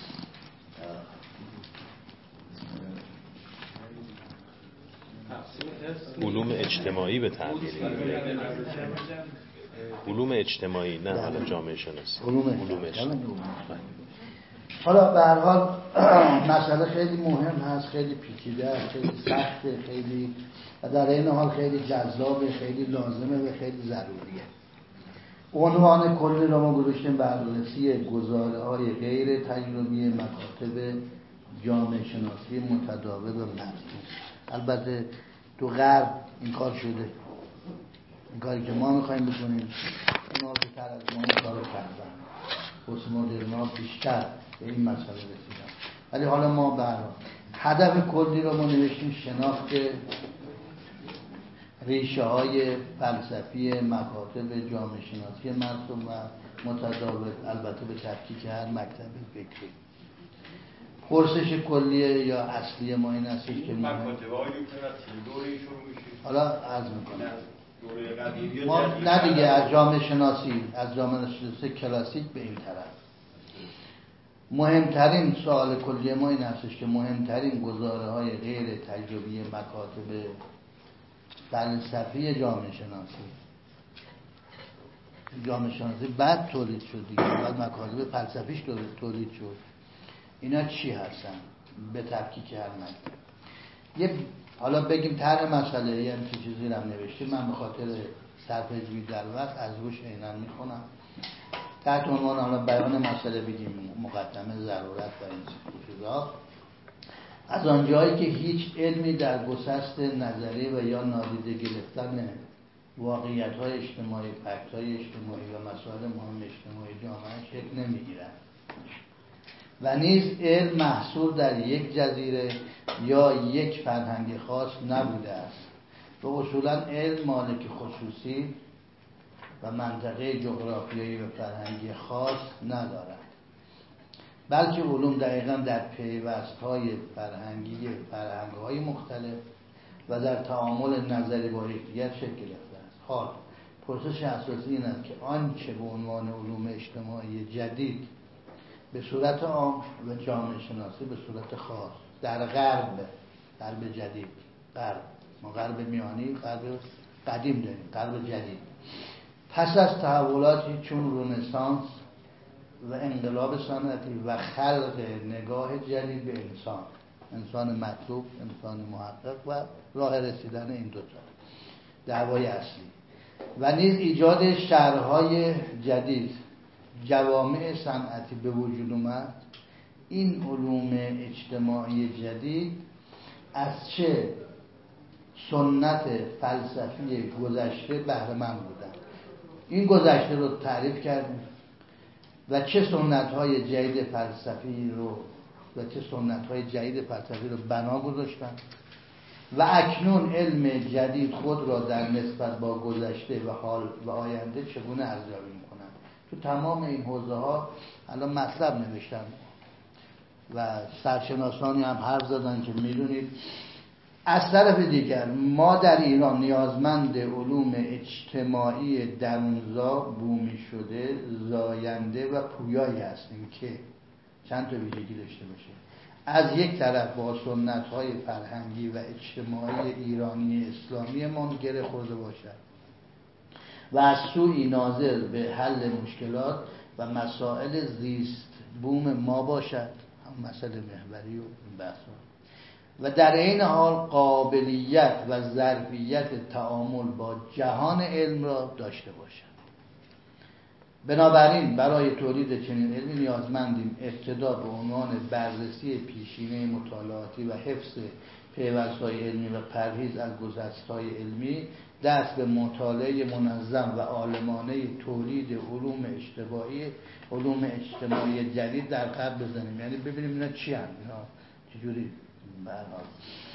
علوم اجتماعی به تعبیر علوم اجتماعی، نه حالا جامعه شناسی. علوم اجتماعی. حالا به هر حال مسئله خیلی مهم هست، خیلی پیچیده است، خیلی سخته، خیلی و در این حال خیلی جذابه، خیلی لازمه و خیلی ضروریه. عنوان کلی رو ما گذاشتیم بررسی گزاره‌های غیر تجربی مکاتب جامعه شناسی متداول و مرسوم. البته تو غرب این کار شده، این کاری که ما میخوایم بکنیم اونا بیشتر از ما این کارو کردن، پست‌مدرن‌ها بیشتر به این مسئله رسیدن. ولی حالا ما برای هدف کلی رو ما نوشتیم شناخت ریشه های فلسفی مکاتب جامعه شناسی مرسوم و متداول، البته به تفکیک هر مکتب فکری. پرسش کلیه یا اصلی ما این هستش که ما مکاتب های دوره شروع میشه. حالا عرض میکنم دوره قدیمی ما نه دیگه از جامعه شناسی از جامعه شناسی کلاسیک به این طرف. مهمترین سوال کلیه ما این هستش که مهمترین گزاره های غیر تجربی مکاتب فلسفی جامعه شناسی جامعه شناسی بعد تولید شد دیگه، بعد مکاتب فلسفیش تولید شد. اینا چی هستن؟ به تفکیک هر مکتب. یه حالا بگیم طرح مسئله یه همچین چیزی رو هم نوشته، من به خاطر صرفه‌جویی در وقت از روش عیناً میخونم. تحت عنوان حالا بیان مسئله بگیم مقدمه ضرورت و این چیزا. از آنجایی که هیچ علمی در گسست نظری و یا نادیده گرفتن واقعیت‌های اجتماعی، فکت‌های اجتماعی و مسائل مهم اجتماعی جامعه شکل نمی‌گیرد و نیز علم محصور در یک جزیره یا یک فرهنگ خاص نبوده است و اصولا علم مالک خصوصی و منطقه جغرافیایی و فرهنگی خاص ندارد، بلکه علوم دقیقا در پیوست‌های فرهنگی فرهنگ‌های مختلف و در تعامل نظری با یکدیگر شکل گرفته است. حال پرسش اساسی این است که آنچه به عنوان علوم اجتماعی جدید به صورت عام و جامعه شناسی به صورت خاص در غرب، غرب جدید، غرب ما غرب میانی، غرب قدیم داریم، غرب جدید، پس از تحولاتی چون رنسانس و انقلاب صنعتی و خلق نگاه جدید به انسان، انسان مطلوب، انسان محقق و راه رسیدن این دو تا دعوای اصلی، و نیز ایجاد شهرهای جدید، جوامع صنعتی به وجود اومد، این علوم اجتماعی جدید از چه سنت فلسفی گذشته بهره مند بودند. این گذشته رو تعریف کردیم و چه سنت‌های جدید فلسفی رو و چه سنت‌های جدید فلسفی رو بنا گذاشتن و اکنون علم جدید خود را در نسبت با گذشته و حال و آینده چگونه ارزیابی می‌کنند. تو تمام این حوزه‌ها الان مطلب نوشتم و سرشناسانی هم حرف زدن که می‌دونید. از طرف دیگر ما در ایران نیازمند علوم اجتماعی درونزا، بومی شده، زاینده و پویایی هستیم که چند تا ویژگی داشته باشه. از یک طرف با سنت‌های فرهنگی و اجتماعی ایرانی اسلامی ما گره خورده باشد و از سوی ناظر به حل مشکلات و مسائل زیست بوم ما باشد، هم مسئله محوری و این بحث‌ها، و در این حال قابلیت و ظرفیت تعامل با جهان علم را داشته باشد. بنابراین برای تولید چنین علمی نیازمندیم ابتدا به عنوان بررسی پیشینه مطالعاتی و حفظ پیوست‌های علمی و پرهیز از گذشته‌های علمی دست به مطالعه منظم و عالمانه تولید علوم اجتماعی علوم اجتماعی جدید در غرب بزنیم. یعنی ببینیم اینا چی هستند، اینا چجوری برحال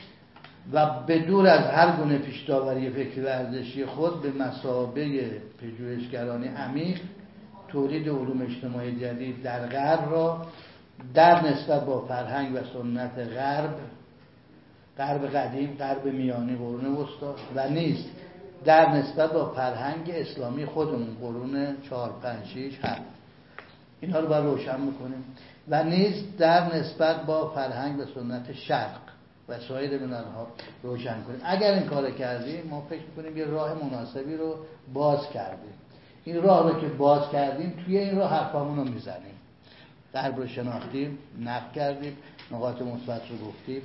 و به دور از هر گونه پیش‌داوری فکری و ارزشی خود به مثابه پژوهشگرانی عمیق تولید علوم اجتماعی جدید در غرب را در نسبت با فرهنگ و سنت غرب، غرب قدیم، غرب میانی، قرون وسطی و نیز در نسبت با فرهنگ اسلامی خودمون قرون چهار، پنج، شش، هفت، اینها رو باید روشن میکنیم و نیز در نسبت با فرهنگ و سنت شرق و سایر ملل‌ها روشن کنیم. اگر این کار کردیم ما فکر میکنیم یه راه مناسبی رو باز کردیم. این راه رو که باز کردیم توی این راه حرفامون رو میزنیم، غرب رو شناختیم، نقد کردیم، نقاط مثبت رو گفتیم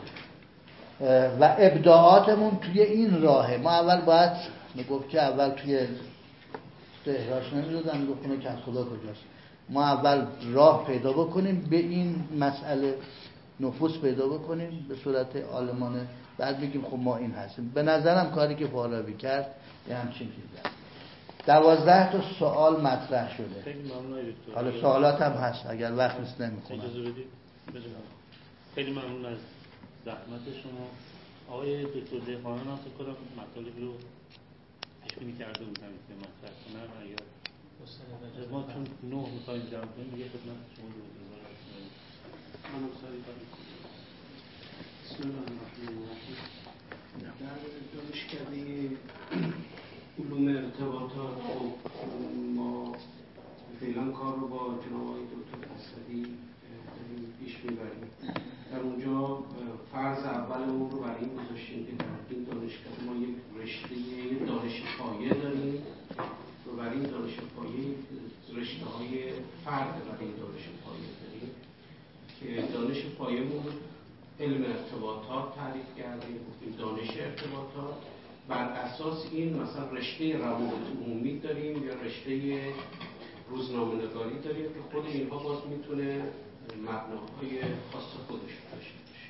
و ابداعاتمون توی این راهه. ما اول باید میگفت که اول توی استحراش نمیدودن، میگفت خونه که از خدا کجاست. ما اول راه پیدا بکنیم به این مسئله، نفوذ پیدا بکنیم به صورت عالمانه، بعد بگیم خب ما این هستیم. به نظرم کاری که فارابی کرد یه همچین چیزی است. دوازده تا سوال مطرح شده. خیلی ممنون دکتر. حالا سوالات هم هست اگر وقت نیست نمی‌کنم. اجازه بدید. خیلی ممنون از زحمت شما. آقای دکتر دهقانی هم فکر کنم مطالبی رو پیش بینی کرده بودن که مطرح کنن. اگر ما چون نه می‌خوایم جمع کنیم دیگه خدمت شما رو بذارم. خانم ساری کنید. بسم الله الرحمن الرحیم. در دانشکده علوم ارتباطات ما فعلا کار رو با جناب آقای دکتر اسدی پیش میبریم. در اونجا فرض اولمون رو برای این گذاشتیم که در این دانشکده ما یک رشته دانش پایه داریم و برای این دانش پایه رشته های فرد برای این دانش پایه داریم که دانش پایه‌مون علم ارتباطات تعریف کردیم، گفتیم دانش ارتباطات. بر اساس این مثلا رشته روابط عمومی داریم یا رشته روزنامه‌نگاری داریم که خود اینها باز میتونه مبناهای خاص خودش داشته باشه.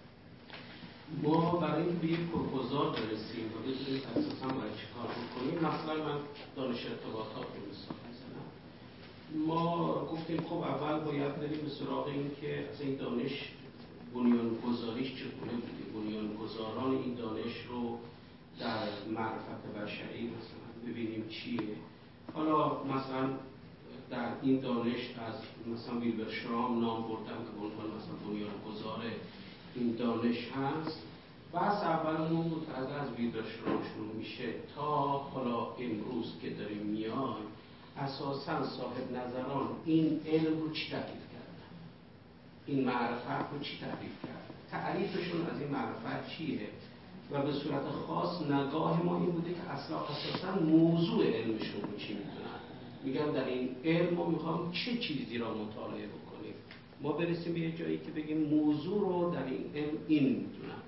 ما برای این به یک پروپوزال برسیم و بدونیم اساسا باید چی کار بکنیم. مثلا من دانش ارتباطات رو مثال میزنم. ما گفتیم خب اول باید بریم به سراغ این که از این دانش بنیانگذاریش چگونه بوده، بنیانگذاران این دانش رو در معرفت بشری مثلا ببینیم چیه. حالا مثلا در این دانش از مثلا ویلبر شرام نام بردم که به عنوان مثلا بنیانگذار این دانش هست. بحث اولمون متعدد از ویلبر شرام شروع میشه تا حالا امروز که داریم میایم، اساسا صاحب نظران این علم رو چی تعریف کردن، این معرفت رو چی تعریف کردن، تعریفشون از این معرفت چیه و به صورت خاص نگاه ما این بوده که اصلا اساسا موضوع علمشون رو چی میدونن. میگن در این علم ما میخوام چه چیزی را مطالعه بکنیم، ما برسیم به یه جایی که بگیم موضوع رو در این علم این میدونن.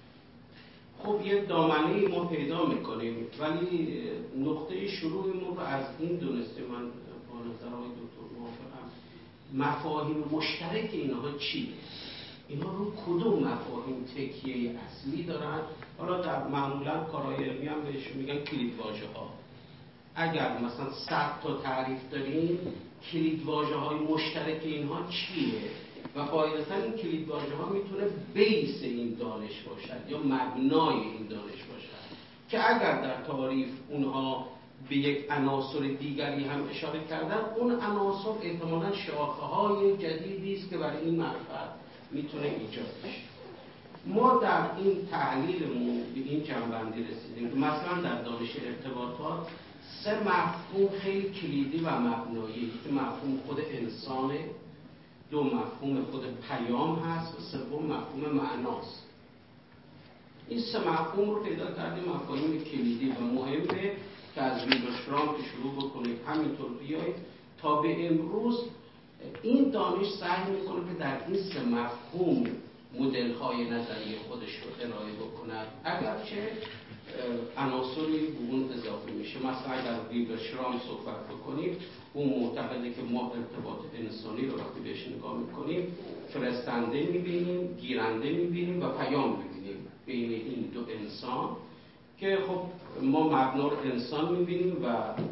خب یه دامنه ما پیدا میکنیم، ولی نقطه شروعمون رو از این دونسته، من با نظرهای دکتر موافقم، مفاهیم مشترک اینها چیه، اینها رو کدوم مفاهیم تکیه اصلی دارن. حالا در معمولا کارهای علمی هم بهش میگن کلیدواژه ها. اگر مثلا صد تا تعریف داریم، کلیدواژه های مشترک اینها چیه و قاعدتا این کلیدواژه ها میتونه بیس این دانش باشد یا مبنای این دانش باشد که اگر در تعریف اونها به یک عناصر دیگری هم اشاره کردن، اون عناصر احتمالاً شاخه های جدیدی است که برای این معرفت میتونه ایجاد بشه. ما در این تحلیلمون به این جنبندی رسیدیم که مثلا در دانش ارتباطات سه مفهوم خیلی کلیدی و مبنایی، که مفهوم خود انسانه، دو مفهوم خود پیام هست و سوم مفهوم معناست. این سه مفهوم رو پیدا کردیم مفاهیم کلیدی و مهمه که از ویلبر شرام که شروع بکنید همینطور بیایید تا به امروز این دانش سعی میکنه که در این سه مفهوم مدل‌های نظری خودش رو ارائه بکند، اگرچه عناصری به اون اضافه میشه. مثلا اگر ویلبر شرام صحبت بکنیم، اون معتقده که ما ارتباط انسانی رو وقتی بهش نگاه میکنیم فرستنده میبینیم، گیرنده میبینیم و پیام میبینیم بین این دو انسان، که خب ما مبنا رو انسان میبینیم و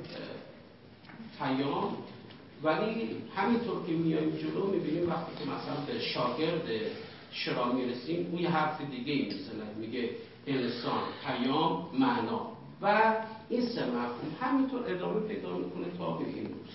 پیام. ولی همینطور که میایم جلو میبینیم وقتی که مثلا به شاگرد شرام میرسیم، اون یه حرف دیگه ای میزند، میگه انسان، پیام، معنا، و این سه مفهوم همینطور ادامه پیدا میکنه تا به این روز.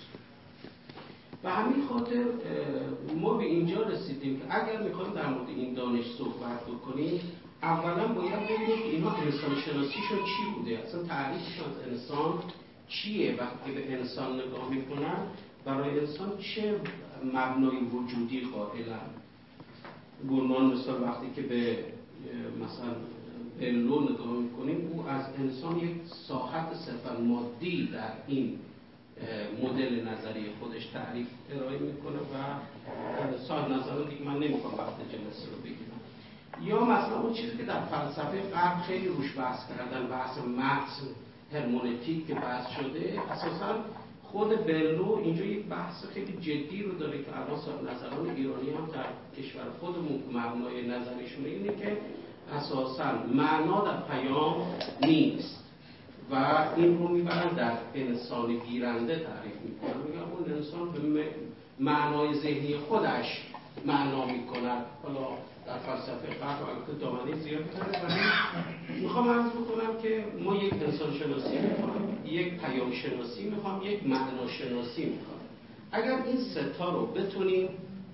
و همین خاطر ما به اینجا رسیدیم که اگر میخوایم در مورد این دانش صحبت بکنیم، اولا باید ببینیم که اینا انسان شناسیشون چی بوده، اصلا تعریفشون از انسان چیه. وقتی به انسان نگاه میکنن، برای انسان چه مبنای وجودی قائلن. برمان مثال وقتی که به مثلا بلو نگاه میکنیم، او از انسان یک ساحت صرفا مادی در این مدل نظری خودش تعریف ارائه میکنه و صاحب نظران دیگه من نمیکنم وقت جلسه رو بگیرم. یا مثلا اون چیزی که در فلسفه غرب خیلی روش بحث کردن، بحث متن هرمونتیک که بحث شده، اساسا خود بلو اینجا یک بحث خیلی جدی رو داره که الان صاحب نظران ایرانی هم در کشور خودمون مبنای نظریشون اینه که اساسا معنا در پیام نیست و این رو میبرن در انسان گیرنده تعریف میکنن، میگن اون انسان به معنای ذهنی خودش معنا میکند. حالا در فلسفه غرب البته دامنه زیادی داره، ولی میخوام عرض بکنم که ما یک انسان شناسی میخوام، یک پیام شناسی میخوام، یک معنا شناسی میخوام. اگر این سه تا رو بتونیم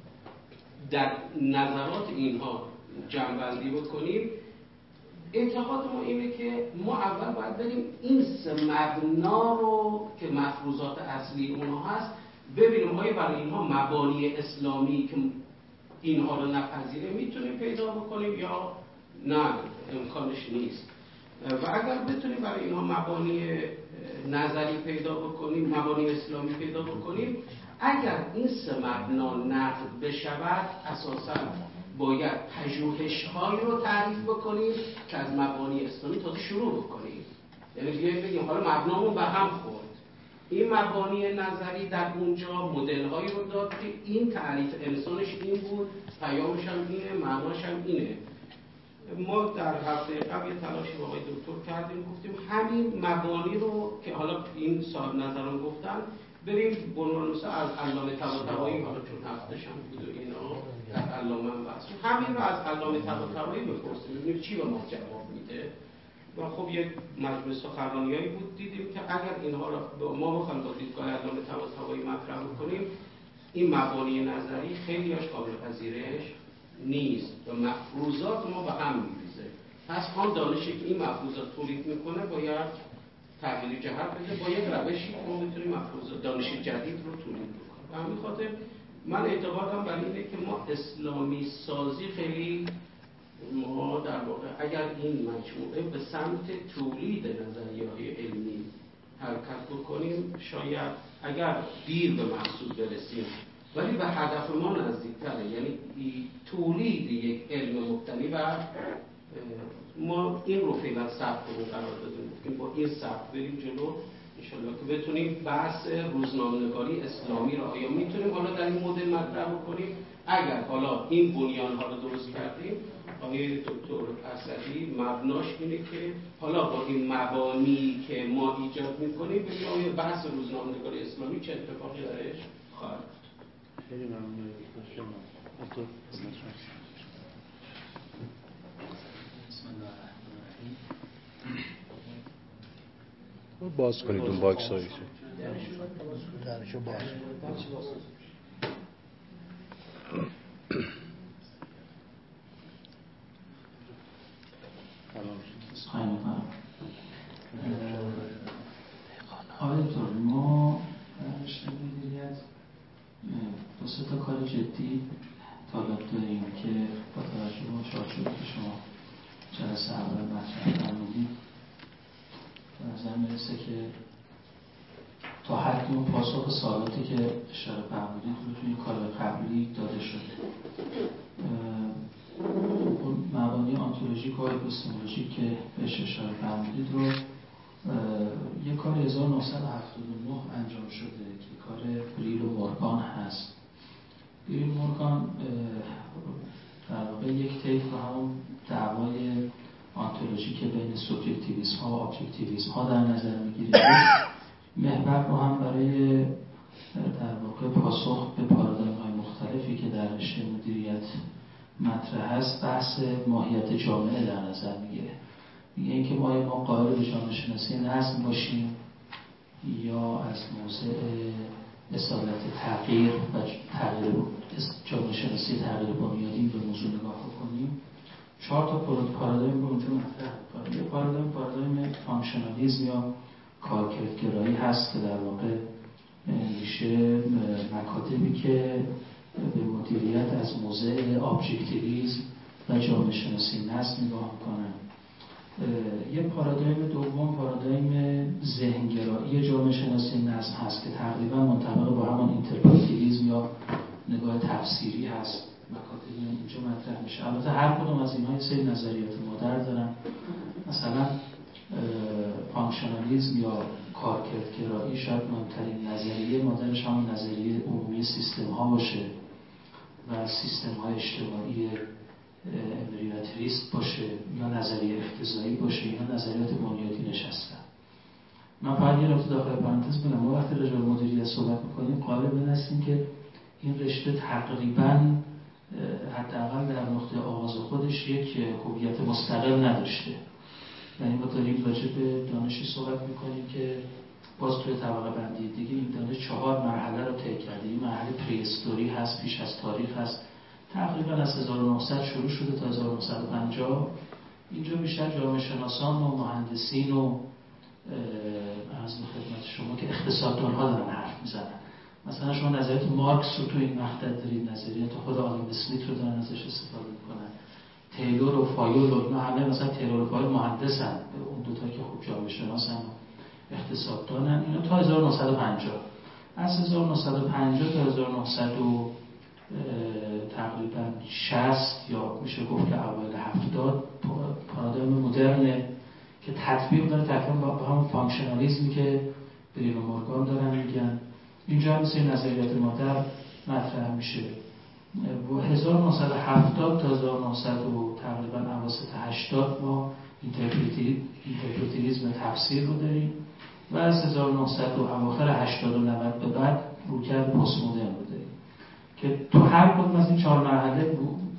در نظرات اینها جمع‌بندی بکنیم، اعتقاد ما اینه که ما اول باید بریم این سه مبنا رو که مفروضات اصلی اونها هست ببینیم آیا برای اینها مبانی اسلامی که اینها رو نپذیره میتونیم پیدا بکنیم یا نه، امکانش نیست. و اگر بتونیم برای اینها مبانی نظری پیدا بکنیم، مبانی اسلامی پیدا بکنیم، اگر این سه مبنا نقد بشود، اساساً باید پژوهش‌هایی رو تعریف بکنیم که از مبانی اسلامی تازه شروع بکنیم. یعنی بیایم بگیم حالا مبنامون به هم خورد، این مبانی نظری در اونجا مدل‌هایی رو داد که این تعریف انسانش این بود، پیامش هم اینه، معناش هم اینه. ما در هفته قبل یه تلاشی با آقای دکتر کردیم، گفتیم همین مبانی رو که حالا این صاحب نظران گفتن بریم بنوان مثلا از علامه طباطبایی، حالا چون هفتش هم بود و اینا در علامه هم بحث همین رو از علامه طباطبایی بپرسیم ببینیم چی به ما جواب میده. و خب یک مجموعه سخنرانیایی بود دیدیم که اگر اینها رو ما بخوایم با دیدگاه علامه طباطبایی مطرح کنیم این مبانی نظری خیلی‌هاش قابل پذیرش نیست و مفروضات ما به هم می‌ریزه. پس آن دانشی که این مفروضات تولید میکنه باید تغییر جهت بده با یک روشی که ما بتونیم مفروضات دانش جدید رو تولید بکنیم. به همین خاطر من اعتقادم بر اینه که ما اسلامی سازی خیلی ما در واقع اگر این مجموعه به سمت تولید نظریه‌های علمی حرکت بکنیم شاید اگر دیر به مقصود برسیم ولی به هدف ما نزدیک‌تره، یعنی تولید یک علم مبتنی بر ما این رو فعلا ثبت رو قرار دادیم که با این ثبت بریم جلو انشالله که بتونیم بحث روزنامه‌نگاری اسلامی رو آیا میتونیم حالا در این مدل مطرح بکنیم. اگر حالا این بنیان ها رو درست کردیم آقای دکتر اسدی مبناش اینه که حالا با این مبانی که ما ایجاد میکنیم ببینیم آیا بحث روزنامه‌نگاری اسلامی چه اتفاقی درش خواهد. خیلی ممنون از شما. دکتر بسم الله الرحمن الرحیم. باز کنید اون باکس هایشو درشو باز خواهی میکنم. آقای دکتر ما رشته مدیریت دو سه تا کار جدی طالب داریم که با توجه به چارچوبی که شما جلسه اول مطرح فرمودید به نظر میرسه که تا حدی اون پاسخ سوالاتی که اشاره فرمودید رو توی کار قبلی داده شده. مبانی آنتولوژیک و اپیستمولوژیک که بهش اشاره فرمودید رو یک کار هزار و نهصد و هفتاد و نه انجام شده که کار بریل و مورگان هست. بریل و مورگان در واقع یک طیف رو همون دعوای آنتولوژی که بین سوبژکتیویسم ها و ابجکتیویسم ها در نظر میگیرید محور رو هم برای در واقع پاسخ به پارادایم های مختلفی که در رشته مدیریت مطرح هست بحث ماهیت جامعه در نظر میگیره. میگه اینکه ما ما قائل به جامعه شناسی نظم باشیم یا از موضع اصالت تغییر و تغییر جامعه شناسی تغییر بنیادی به موضوع نگاه کنیم. چهار تا پارادایم رو اونجا مطرح کنیم. یه پارادایم پارادایم فانکشنالیسم یا کارکردگرایی هست که در واقع میشه مکاتبی که به مدیریت از موضع ابجکتیویسم و جامعه شناسی نظم نگاه میکنن. یه پارادایم دوم پارادایم ذهنگرایی جامعه شناسی نظم هست که تقریبا منطبق با همان اینترپرتیویسم یا نگاه تفسیری هست. مکاتبی اینجا مطرح میشه. البته هر کدوم از اینها یه سری نظریات مادر دارن. مثلا فانکشنالیسم یا کارکردگرایی شاید مهمترین نظریه مادرش همون نظریه عمومی سیستم ها باشه و سیستم های اجتماعی امپریاتریست باشه یا نظریه اقتضایی باشه یا نظریات بنیادی نشستن. من فقط یه نکته داخل پرانتز بگم ما وقتی راجع به مدیریت صحبت می‌کنیم قائل به این هستیم که این رشته تقریباً حداقل در نقطه آغاز خودش یک هویت مستقل نداشته. یعنی ما داریم راجع به دانشی صحبت می‌کنیم که باز توی طبقه بندی دیگه این دانش چهار مرحله رو طی کرده. این مرحله پری‌هیستوری هست، پیش از تاریخ هست. تقریبا از هزار و نهصد شروع شده تا هزار و نهصد و پنجاه. اینجا بیشتر جامعه شناسان و مهندسین و عرض به خدمت شما که اقتصاددان‌ها دارن حرف میزنن. مثلا شما نظریات مارکس رو تو این مقطع دارید، نظریات خود آدم اسمیت رو دارن ازش استفاده میکنن. تیلور و فایول و همه مثلا تیلور و فایول مهندسن، اون دو تا که خوب جامعه شناسن و اقتصاددانن. اینا تا هزار و نهصد و پنجاه. از هزار و نهصد و پنجاه تا هزار و نهصد و تقریبا شصت یا میشه گفت که اوایل هفتاد پارادایم مدرنه که تطبیق داره تقریبا با همون فانکشنالیسمی که بریل و مورگان دارن میگن. اینجا هم مثل نظریات مادر مطرح میشه. و هزار و نهصد و هفتاد تا هزار و نهصد و تقریبا اواسط هشتاد ما اینترپرتیویسم تفسیر رو داریم و از هزار و نهصد و اواخر هشتاد و نود به بعد رویکرد پست مدرن رو داریم که تو هر کدوم از این چهار مرحله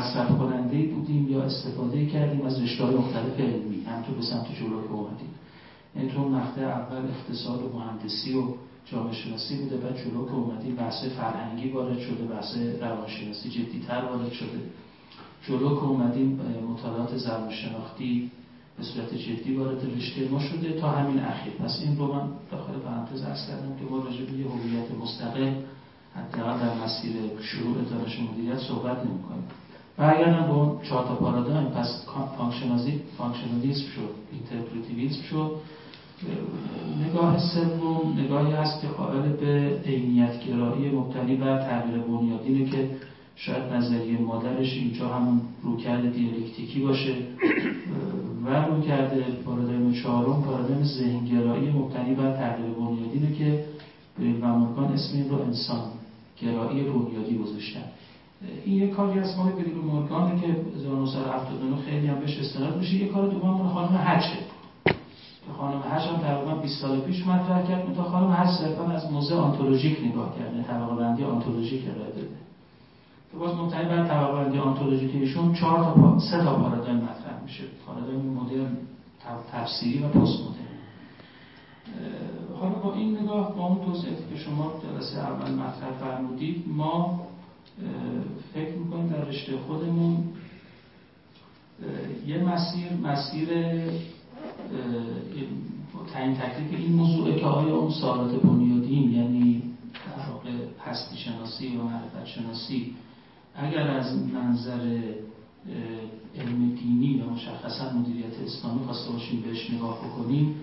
مصرف کننده بودیم یا استفاده کردیم از رشته‌های مختلف علمی، همطور به سمت جلو که اومدیم. یعنی تو مقطع اول اقتصاد و مهندسی و جامعه شناسی بوده، بعد جلو که اومدیم بحث فرهنگی وارد شده، بحث روانشناسی جدی‌تر وارد شده. جلو که اومدیم مطالعات زبان شناختی به صورت جدی وارد رشته ما شده تا همین اخیر. پس این رو من داخل پرانتز عرض کردم که ما راجع به یه هویت مستقل حداقل در مسیر شروع دانش مدیریت صحبت نمی‌کنیم. برگردم به اون چهار تا پارادایم، پس فانکشنالیسم فانکشنالیسم شد، اینترپرتیویسم شد. نگاه سوم نگاهی هست که قائل به عینیت گرایی مبتنی بر تغییر بنیادینه که شاید نظریه مادرش اینجا همون رویکرد دیالکتیکی باشه و رویکرد پارادایم چهارم پارادایم ذهنگرایی مبتنی بر تغییر بنیادینه که و مورگان اسم این رو انسان گرایی بنیادی گذاشتن. این یک کاری از مال گریگور مورگانه که هزار و نهصد و هفتاد و نه خیلی هم بهش استناد میشه. یک کار دوم مال خانم هچه که خانم هچ هم تقریبا بیست سال پیش مطرح کرد. تا خانم هچ صرفا از موزه آنتولوژیک نگاه کرده، طبقه بندی آنتولوژیک ارائه داده. که باز مبتنی بر طبقه بندی آنتولوژیک ایشون چهار تا پا... سه تا پارادایم مطرح میشه. پارادایم مدرن، تفسیری و پست مدرن. حالا با این نگاه، با اون توضیحاتی که شما جلسه اول مطرح فرمودید، ما فکر میکنیم در رشته خودمون یه مسیر مسیر تعیین تکلیف این موضوعه که آیا اون سوالات بنیادین، یعنی در واقع هستی شناسی و معرفت شناسی، اگر از منظر علم دینی و مشخصا مدیریت اسلامی خواسته باشیم بهش نگاه بکنیم،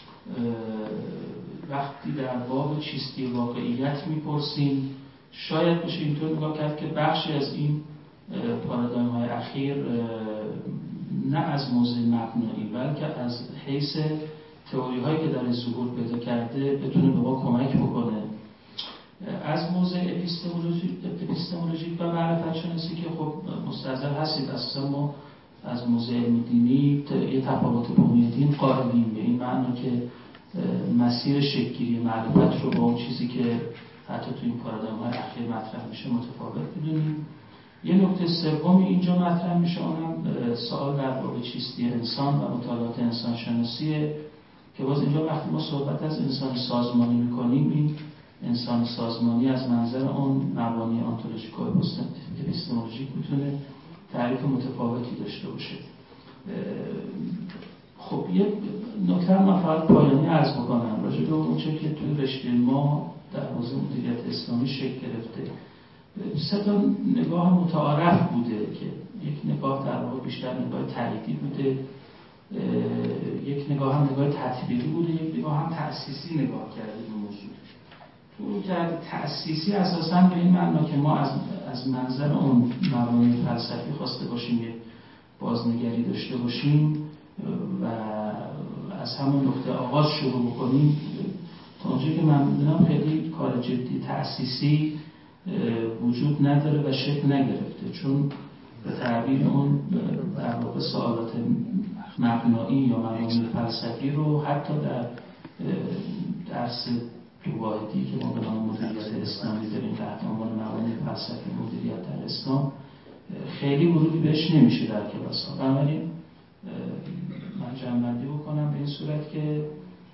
وقتی در باب چیستی واقعیت میپرسیم، شاید بشه اینطور نگاه کرد که بخشی از این پارادایم های اخیر نه از موضع مبنایی بلکه از حیث تئوری هایی که در ظهور پیدا کرده بتونه به ما کمک بکنه. از موضع اپیستمولوژیک و معرفت شناسی که خب مستحضر هستید، اساسا ما از موضع علم دینی یه تفاوت بنیادین قائلیم، به این معنا که مسیر شکل‌گیری معرفت رو با اون چیزی که حتی تو این پارادایم های اخیر مطرح میشه متفاوت بدونیم. یه نکته سومی اینجا مطرح میشه، اونم سوال در باب چیستی انسان و مطالعات انسان شناسیه که باز اینجا وقتی ما صحبت از انسان سازمانی میکنیم، این انسان سازمانی از منظر اون مبانی آنتولوژیک و اپیستمولوژیک میتونه تعریف متفاوتی داشته باشه. خب یه نکته من فقط پایانی عرض بکنم راجع به اون چه که توی رشته ما در حوزه مدیریت اسلامی شکل گرفته. سه تا نگاه متعارف بوده که یک نگاه در واقع بیشتر نگاه تاییدی بوده، یک نگاه هم نگاه تطبیقی بوده، یک نگاه هم تأسیسی نگاه کرده به موضوع. تو کرده تأسیسی اساساً به این معنا که ما از از منظر اون مبانی فلسفی خواسته باشیم یک بازنگری داشته باشیم و از همون نقطه آغاز شروع بکنیم. تا اونجایی که من می‌دونم خیلی کار جدی تأسیسی وجود نداره و شکل نگرفته، چون به تعبیر اون در واقع سوالات مبنایی یا مبانی فلسفی رو حتی در درس دو واحدی که ما به نام مدیریت اسلامی داریم تحت عنوان مبانی فلسفی مدیریت در اسلام خیلی ورودی بهش نمیشه در کلاس ها. بنابراین من جمع‌بندی بکنم به این صورت که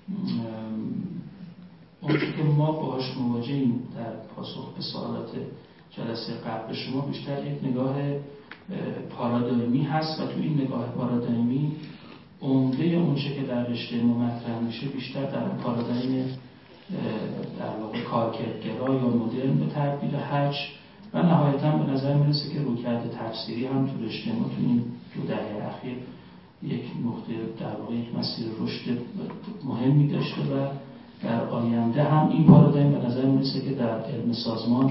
اون که ما باهاش مواجهیم در پاسخ به سوالات جلسه قبل شما بیشتر یک نگاه پارادایمی هست و تو این نگاه پارادایمی عمده اون چه که در رشته ما مطرح میشه بیشتر در پارادایم در واقع کارکردگرا یا مدرن به تعبیر هچ و نهایتاً به نظر میرسه که رویکرد تفسیری هم تو رشته ما تو این دو دهه اخیر یک نقطه در واقع یک مسیر رشد مهمی داشته و در آینده هم این پارادایم به نظر میرسه که در علم سازمان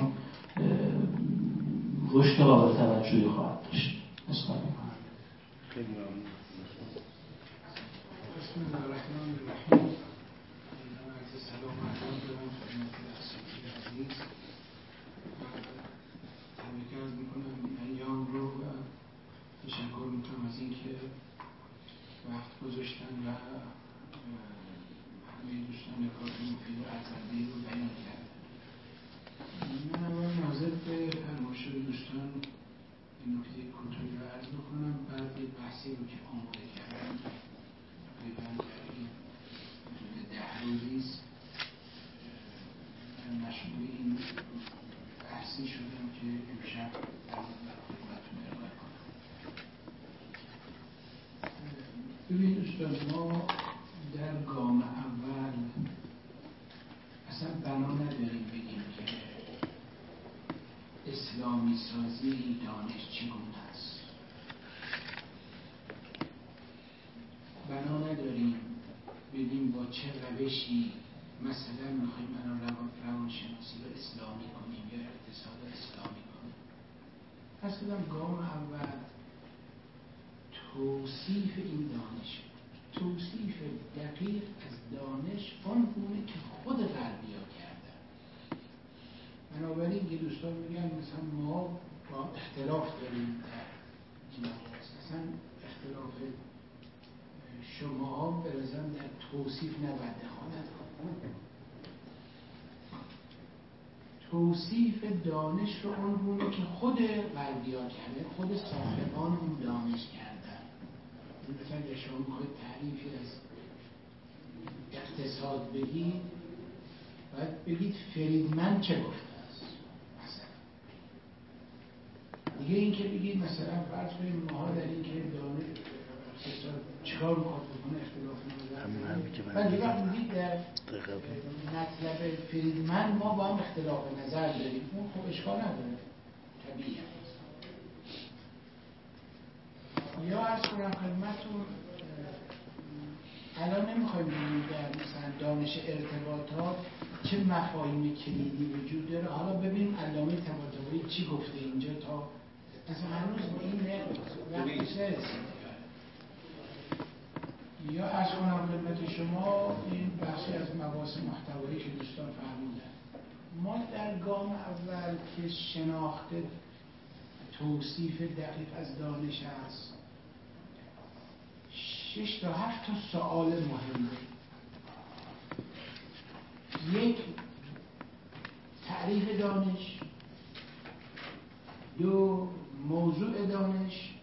رشد قابل توجهی خواهد داشت. اسم خیلی ممنون. بسم الله الرحمن الرحیم. عرض سلام و ادب دارم خدمت اساتید عزیز. تبریک عرض میکنم این ایام رو و تشکر میکنم از اینکه وقت گذاشتن و همه دوستان نکات مفید و ارزنده رو بیان کردن. من اول ناظر به فرمایش دوستان این نکته کوتاه ببین دوستان، ما در گام اول اصلا بنا نداریم بگیم که اسلامی سازی دانش چگونه است. بنا نداریم بگیم با چه روشی مثلا میخوایم الان روان روانشناسی رو اسلامی کنیم یا اقتصاد رو اسلامی کنیم. پس بدم گام اول توصیف این دانش، توصیف دقیق از دانش آن گونه که خود غربی‌ها کردن. بنابراین که دوستان میگن مثلا ما با اختلاف داریم در این مباحث، اصلا اختلاف شما به نظرم در توصیف نباید دخالت کنید. توصیف دانش رو آن گونه که خود غربی‌ها کرده، خود صاحبان اون دانش کردن. مثلا اگه شما میخواید تعریفی از اقتصاد بگید، باید بگید فریدمن چه گفته است. مثلا دیگه این که بگید مثلا فرض کنیم ماها در این که دانش اقتصاد چیکار میخواد بکنه اختلاف نظر، و دیگه میگید در مطلب فریدمن ما با هم اختلاف نظر داریم، اون خب اشکال نداره، طبیعی هست. یا از کنم خدمتون الان نمیخوایم بگیم در مثلا دانش ارتباطات چه مفاهیم کلیدی وجود داره. حالا ببینیم علامه طباطبایی چی گفته اینجا، تا اصلا هنوز به این وقتش نرسید. یا از کنم خدمت شما این بخشی از مباحث محتوایی که دوستان فرمودن، ما در گام اول که شناخت توصیف دقیق از دانش است، شش تا هفت تا سوال مهمه. یک، تعریف دانش. دو، موضوع دانش.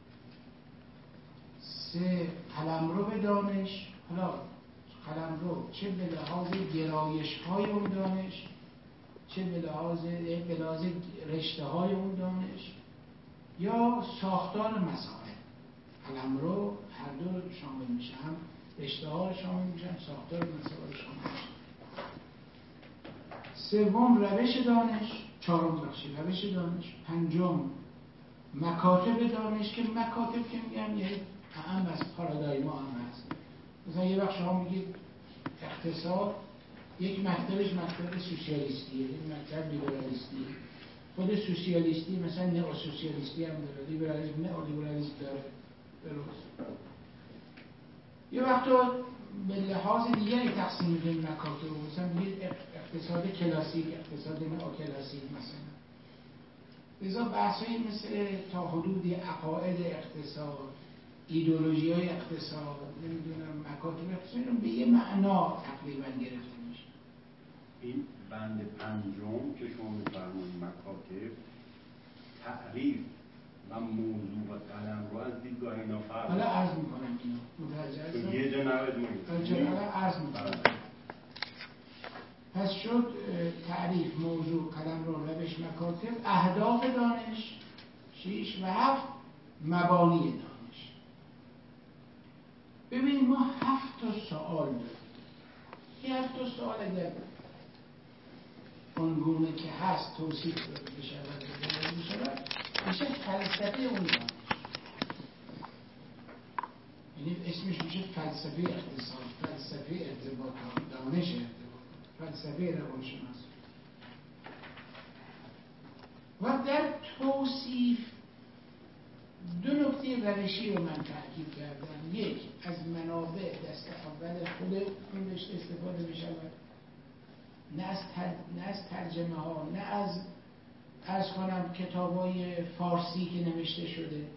سه، قلمرو به دانش. حالا قلمرو چه به لحاظ گرایش های اون دانش، چه به لحاظ به لحاظ رشته های اون دانش، یا ساختار مسائل. قلمرو هر دو شامل میشه، هم رشته ها شامل میشه، هم ساختار مسائل شامل میشه. سوم، روش دانش. چهارم بخشی روش دانش. پنجم، مکاتب دانش، که مکاتب که میگم یه اهم از پارادایما هم هست. مثلا یه وقت شما میگید اقتصاد، یک مکتبش مکتب سوسیالیستیه، یک مکتب لیبرالیستیه. خود سوسیالیستی مثلا نئو سوسیالیستی هم داره، لیبرالیسم نئو لیبرالیسم داره. درست. یه وقتا به لحاظ دیگری تقسیم می‌کنیم مکاتب، مثلا میگید اقتصاد کلاسیک، اقتصاد نئوکلاسیک مثلا. لذا بحثایی مثل تا حدودی عقاید اقتصاد، ایدئولوژی‌های اقتصاد، نمیدونم مکاتب اقتصاد به یه معنا تقریبا گرفته میشه. این بند پنجم که شما می‌فرمایید مکاتب، تعریف و موضوع و قلم رو از دیدگاه اینا فرق. حالا عرض میکنم اینو متوجه هستم. یه جا نوید مونید. حالا عرض میکنم. پس شد تعریف، موضوع، قلم رو، روش، مکاتب، اهداف دانش، شیش و هفت مبانی دانش. ببین ما هفت تا سوال داریم. این هفت تا سوال اگر اونگونه که هست توصیف بشه و بشه میشه فلسفه اون دانش. یعنی اسمش میشه فلسفه اقتصاد، فلسفه ارتباطات، دانش ارتباطات، فلسفه روانشناسی. و در توصیف دو نکته روشی رو من تاکید کردم. یک، از منابع دست اول خود اون رشته استفاده بشود، نه از, تر... نه از ترجمه ها، نه از عرض کنم کتابای فارسی که نوشته شده.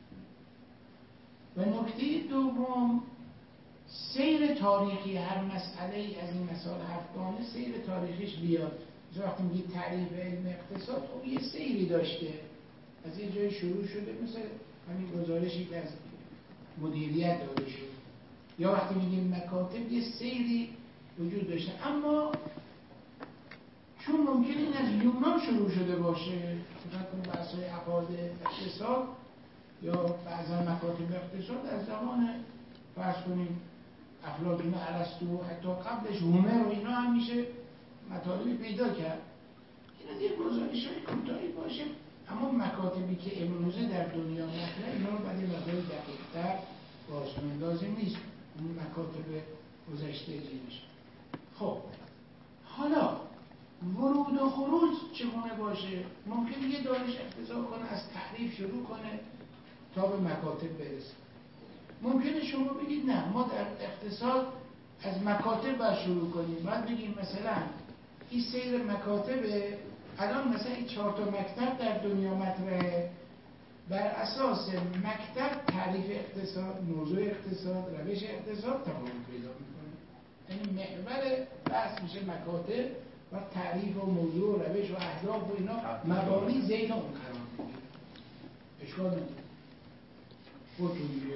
و نکته دوم، سیر تاریخی هر مسئله از این مسائل هفتگانه سیر تاریخیش بیاد. وقتی میگید تعریف علم اقتصاد، خب یه سیری داشته، از یه جای شروع شده، مثل همین گزارشی که از مدیریت داده شد. یا وقتی میگیم مکاتب، یه سیری وجود داشته. اما چون ممکنه این از یونان شروع شده باشه، مثلا بحث‌های عقاید اقتصاد یا بعضا مکاتب اقتصاد از زمان فرض کنیم افلاطون و ارسطو، حتی قبلش هومر و اینا هم میشه مطالبی پیدا کرد. اینا دیگه گزارش های کوتاهی باشه، اما مکاتبی که امروزه در دنیا مطرحه اینا رو باید مقداری دقیق‌تر باز کنیم. لازم نیست اون مکاتب گذشته دیدش. خب حالا ورود و خروج چگونه باشه؟ ممکن یه دانش اقتضا کنه از تعریف شروع کنه تا به مکاتب برسه. ممکنه شما بگید نه، ما در اقتصاد از مکاتب باید شروع کنیم. باید بگیم مثلا این سیر مکاتبه، الان مثلا این چهار تا مکتب در دنیا مطرحه، بر اساس مکتب تعریف اقتصاد، موضوع اقتصاد، روش اقتصاد تفاوت پیدا میکنه. یعنی محور بحث میشه مکاتب و تعریف و موضوع و روش و اهداف و اینا مبانی زیر اون قرار میگیره. اشکال نداره. خودتون دیگه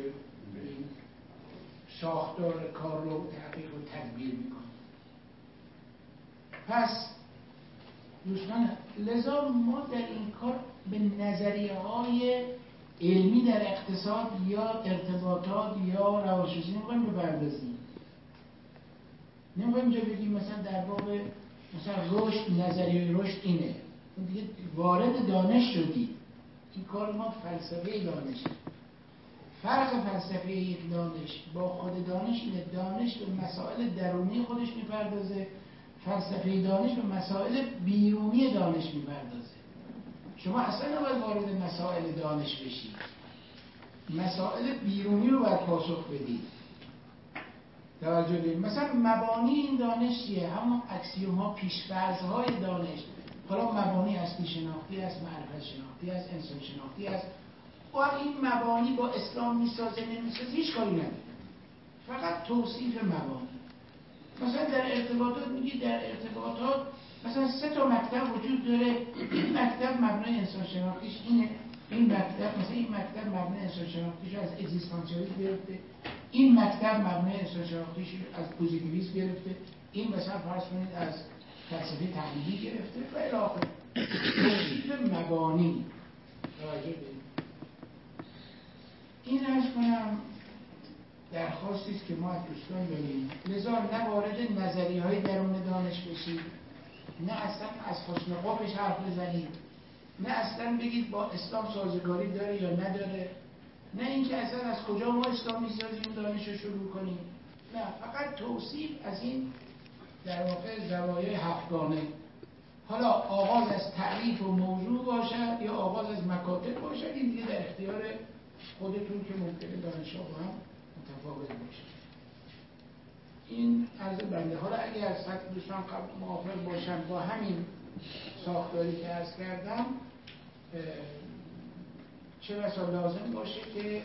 ساختار کار رو تحقیق و تدبیر میکنه. پس دوستان، لذا ما در این کار به نظریه های علمی در اقتصاد یا ارتباطات یا روانشناسی نمیخوایم بپردازیم. نمیخوایم اینجا بگیم مثلا در باب مثلا رشد، نظریه رشد اینه، اون دیگه وارد دانش شدید. این کار ما فلسفه دانشه. فرق فلسفه یک دانش با خود دانش اینه، دانش به مسائل درونی خودش میپردازه، فلسفه دانش به مسائل بیرونی دانش میپردازه. شما اصلا نباید وارد مسائل دانش بشید، مسائل بیرونی رو باید پاسخ بدید. توجه دارید؟ مثلا مبانی این دانش چیه؟ همون اکسیوم ها، پیش‌فرض‌های دانش. حالا مبانی هستی شناختی است، معرفت شناختی است، انسان شناختی است. و این مبانی با اسلام میسازه نمیسازه هیچ کاری نداره، فقط توصیف مبانی. مثلا در ارتباطات میگی در ارتباطات مثلا سه تا مکتب وجود داره. این مکتب مبنای انسان شناختیش اینه، این مکتب مثلا این مکتب مبنای انسان شناختیش از اگزیستانسیالیسم گرفته، این مکتب مبنای انسان شناختیش از پوزیتیویسم گرفته، این مثلا فرض کنید از فلسفه تحلیلی گرفته و الی آخر. توصیف مبانی. توجه بدید. این عرض کنم درخواستی است که ما از دوستان داریم. لذا نه وارد نظریه های درون دانش بشید، نه اصلا از حسن قبحش حرف بزنید، نه اصلا بگید با اسلام سازگاری داره یا نداره، نه اینکه اصلا از کجا ما اسلام میسازیم دانش رو شروع کنیم. نه، فقط توصیف از این در واقع زوایای هفتگانه. حالا آغاز از تعریف و موضوع باشد یا آغاز از مکاتب باشد، این دیگه در اختیار خودتون که ممکنه دانش‌ها با هم متفاوت باشه. این عرض بنده. حالا اگر از سطح دوستان موافق باشن با همین ساختاری که عرض کردم، چه بسا لازم باشه که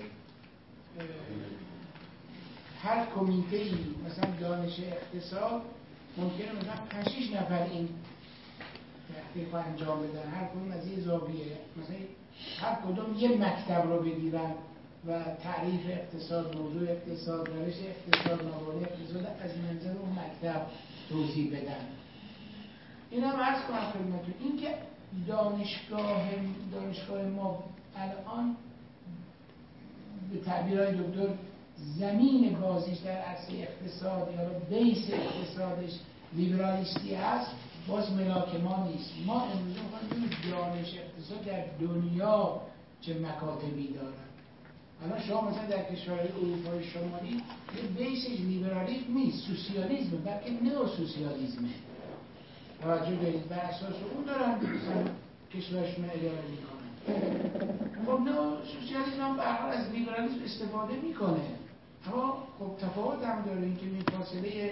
هر کمیته‌ای مثلا دانش اقتصاد ممکنه مثلا پنج شش نفر این تحقیق رو انجام بدن، هر کدوم از این زاویه، مثلا هر کدوم یه مکتب رو بگیرن و تعریف اقتصاد، موضوع اقتصاد، روش اقتصاد، مبانی اقتصاد از منظر اون مکتب توضیح بدن. این هم عرض کنم خدمتتون، این که دانشگاه دانشگاه ما الان به تعبیرهای دکتر زمین بازیش در عرصه اقتصاد یا بیس اقتصادش لیبرالیستی هست، باز ملاک ما نیست. ما امروز می‌خوایم دانش اقتصاد در دنیا چه مکاتبی دارن. الان شما مثلا در کشورهای اروپای شمالی یه بیسش لیبرالیسم نیست، سوسیالیسم، بلکه نئو سوسیالیسمه. توجه دارید؟ بر اساس اون دارن مثلا کشورشون رو اداره میکنن. خب نئو سوسیالیسم هم به هر حال از لیبرالیسم استفاده میکنه، اما خب تفاوت هم داره، اینکه این فاصله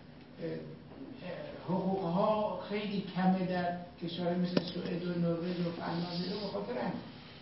حقوقها خیلی کمه در کشورهای مثل سوئد و نروژ و فنلاند به خاطر همین.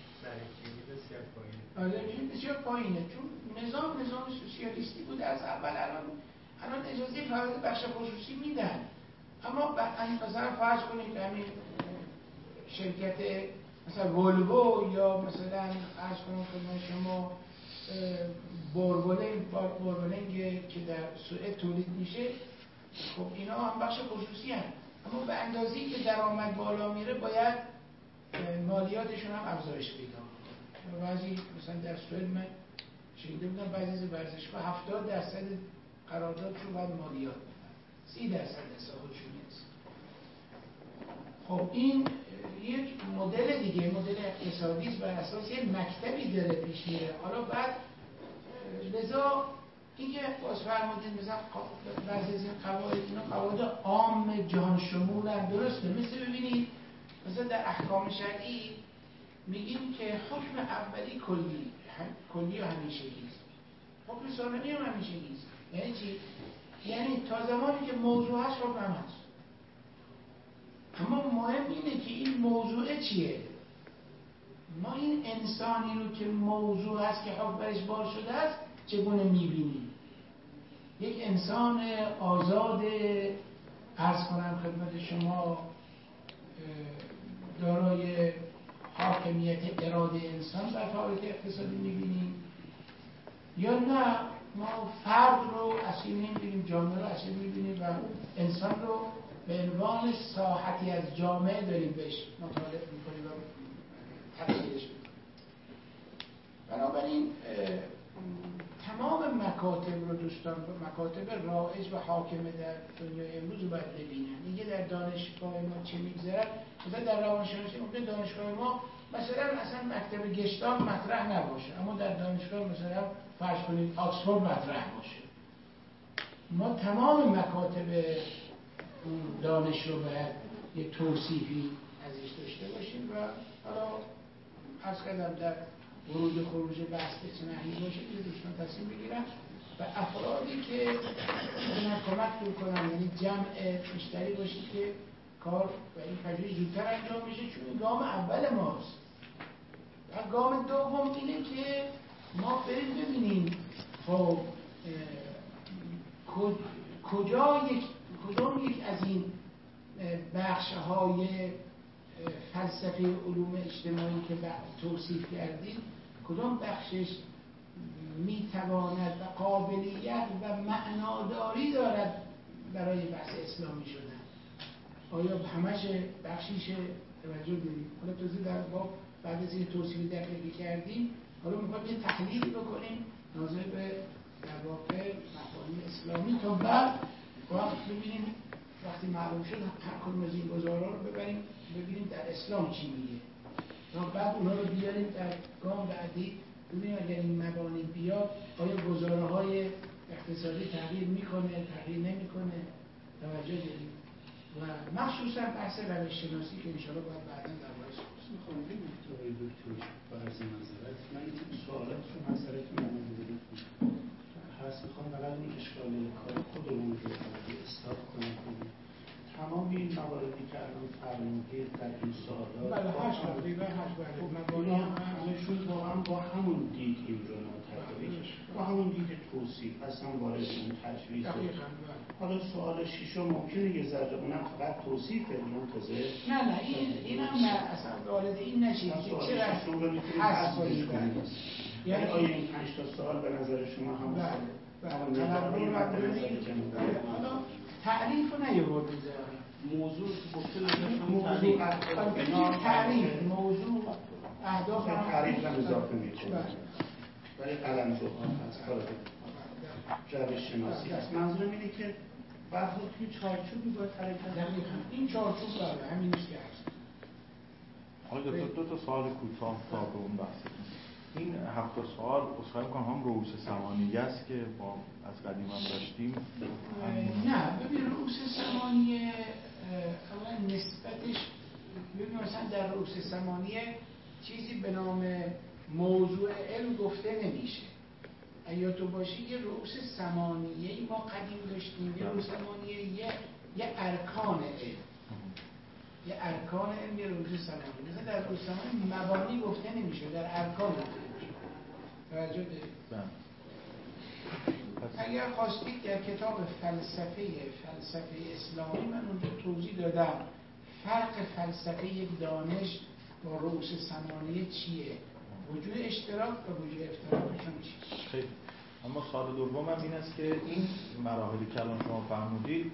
آره بسیار پایینه، چون نظام نظام سوسیالیستی بوده از اول. الان الان اجازه فعالیت بخش خصوصی میدن، اما مثلا فرض کنید همین شرکت مثلا ولوو یا مثلا فرض کنید که شما بوربولنگ بوربولنگ که در سوئد تولید میشه، خب اینا هم بخش خصوصی هست، اما به اندازه‌ای که درآمد بالا میره باید مالیاتشون هم افزایش پیدا کنه. بعضی مثلا در سوئد من شنیده بودم بعضی از ورزشگاه هفتاد درصد قراردادشون باید مالیات بدن، سی درصد حسابشون نیست. خب این یک مدل دیگه، مدل اقتصادی است، بر اساس یک مکتبی داره پیش میره. حالا بعد لذا اینکه باز فرمودین مثلا بعضی از این قواعد اینا قواعد عام جهان شمولن، درسته. مثل ببینید مثلا در احکام شرعی میگیم که حکم اولی کلی هم، کلی و همیشگیست، حکم ثانوی هم همیشگیست. یعنی چی؟ یعنی تا زمانی که موضوع هست حکم هم هست. اما مهم اینه که این موضوع چیه؟ ما این انسانی رو که موضوع هست که حکم برش بار شده است چگونه میبینیم؟ یک انسان آزاد، عرض کنم خدمت شما، دارای حاکمیت اراده انسان بر فعالیت اقتصادی میبینیم، یا نه ما فرد رو اصیل نمیبینیم، جامعه رو اصیل میبینیم و انسان رو به عنوان ساحتی از جامعه داریم بهش مطالعه میکنیم و تفسیرش میکنیم. بنابراین تمام مکاتب رو دوستان، مکاتب رائج و حاکم در دنیای امروز رو باید ببینن. اینکه در دانشگاه ما چه میگذرد، مثلا در روانشناسی ممکن دانشگاه ما مثلا اصلا مکتب گشتاق مطرح نباشه، اما در دانشگاه مثلا فرض کنید آکسفورد مطرح باشه. ما تمام مکاتب دانش رو باید یه توصیفی ازش داشته باشیم و حالا عرض کردم در ورود و خروج بحث چه نحوی باشه که دوستان تصمیم بگیرن و افرادی که بتونن کمک کنن، یعنی جمع بیشتری باشه که کار و این پژوهش زودتر انجام میشه، چون این گام اول ماست. و گام دوم اینه که ما بریم ببینیم خب کجا یک کدام یک از این بخش‌های فلسفه علوم اجتماعی که توصیف کردیم، کدام بخشش میتواند و قابلیت و معناداری دارد برای بحث اسلامی شدن؟ آیا همش بخشیش توجه داریم؟ حالا توضیح در باب بعد از این توصیف دقیقی کردیم، حالا میخوایم یه تحلیلی بکنیم ناظر به در واقع مفاهیم اسلامی، تا بعد وقت ببینیم وقتی معلوم شد هر کدوم از این گزارا رو ببریم ببینیم در اسلام چی میگه، تا بعد اونا رو بیاریم در گام بعدی ببینیم اگر این مبانی بیاد آیا گزاره های اقتصادی تغییر میکنه، تغییر نمیکنه. توجه داریم و مخصوصا بحث روش شناسی که انشاءالله باید بعدا در باید سوز میخوام بگم آقای دکتر برای منظرت من این سوالات رو منظرت من بودید هست، میخوام بقید این اشکال کار خودمون رو اصلاح کنیم. تمام این مواردی که الان فرمودید در این سوالات بله هشت تقریبا هشت بله مبانی هم همشون واقعا با همون دید این رو ناتقریش با همون دید توصیف اصلا وارد اون تجویز. حالا سوال شیشو ممکنه یه ذره اونم فقط توصیفه منتظر نه نه این این هم نه اصلا وارد این نشید که چرا حس کنید. یعنی آیا این پنج تا سوال به نظر شما هم بله بله حالا تعریف رو نیاوردید موضوع گفته موضوع تعریف موضوع اهداف هم تعریف هم اضافه میکنه ولی قلم زبان هست حالا روش شناسی هست. منظورم اینه که برخورد توی چارچوبی باید تعریف دقیقاً این چارچوب بله همین نیست که هست. آقای دکتر دو تا سوال کوتاه تا به اون بحثتون. این هفت سوال اصخایی میکنم هم رؤوس ثمانیه است که با از قدیم هم داشتیم. نه ببین رؤوس ثمانیه اولا نسبتش ببین مثلا در رؤوس ثمانیه چیزی به نام موضوع علم گفته نمیشه. اگه تو باشی یه رؤوس ثمانیه ما قدیم داشتیم، یه رؤوس ثمانیه یه یه ارکان علم یه ارکان علم یه رؤوس ثمانیه. مثلا در رؤوس ثمانیه مبانی گفته نمیشه، در ارکان گفته میشه. توجه دارید؟ اگر خواستید در کتاب فلسفه فلسفه اسلامی من اونجا توضیح دادم فرق فلسفه یک دانش با رؤوس ثمانیه چیه، وجود اشتراک و وجود افتراقشون چیه. خیلی. اما سوال دومم این است که این مراحلی که الان شما فرمودید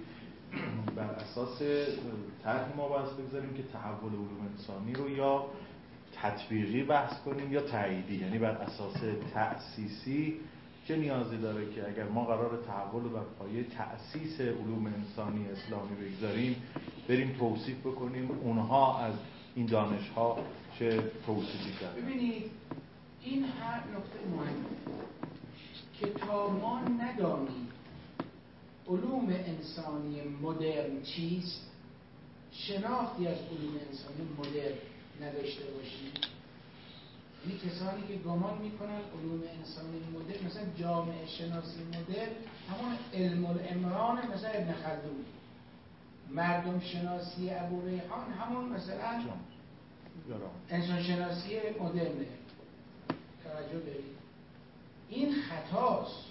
بر اساس طرح ما باید بگذاریم که تحول علوم انسانی رو یا تطبیقی بحث کنیم یا تاییدی، یعنی بر اساس تأسیسی چه نیازی داره که اگر ما قرار تحول بر پایه تأسیس علوم انسانی اسلامی بگذاریم بریم توصیف بکنیم اونها از این دانش‌ها چه توصیفی کردن. ببینید این هر نکته مهمه که تا ما ندانیم علوم انسانی مدرن چیست، شناختی از علوم انسانی مدرن نداشته باشیم، یعنی کسانی که گمان میکنن علوم انسانی مدرن مثلا جامعه شناسی مدرن همون علم العمران مثلا ابن خلدون، مردم شناسی ابو ریحان همون مثلا انسان شناسی مدرنه. توجه دارید؟ این خطاست.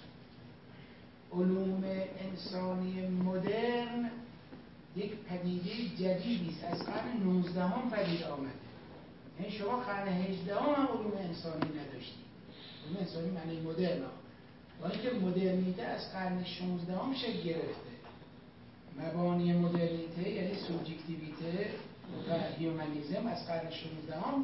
علوم انسانی مدرن یک پدیده جدیدی است، از قرن نوزدهم پدید آمده. یعنی شما قرن هجدهم هم علوم انسانی نداشتید. علوم انسانی معنی مدرن ها، با اینکه مدرنیته از قرن شانزدهم شکل گرفته. مبانی مدرنیته یعنی سوبژکتیویته و هیومانیسم از قرن شانزدهم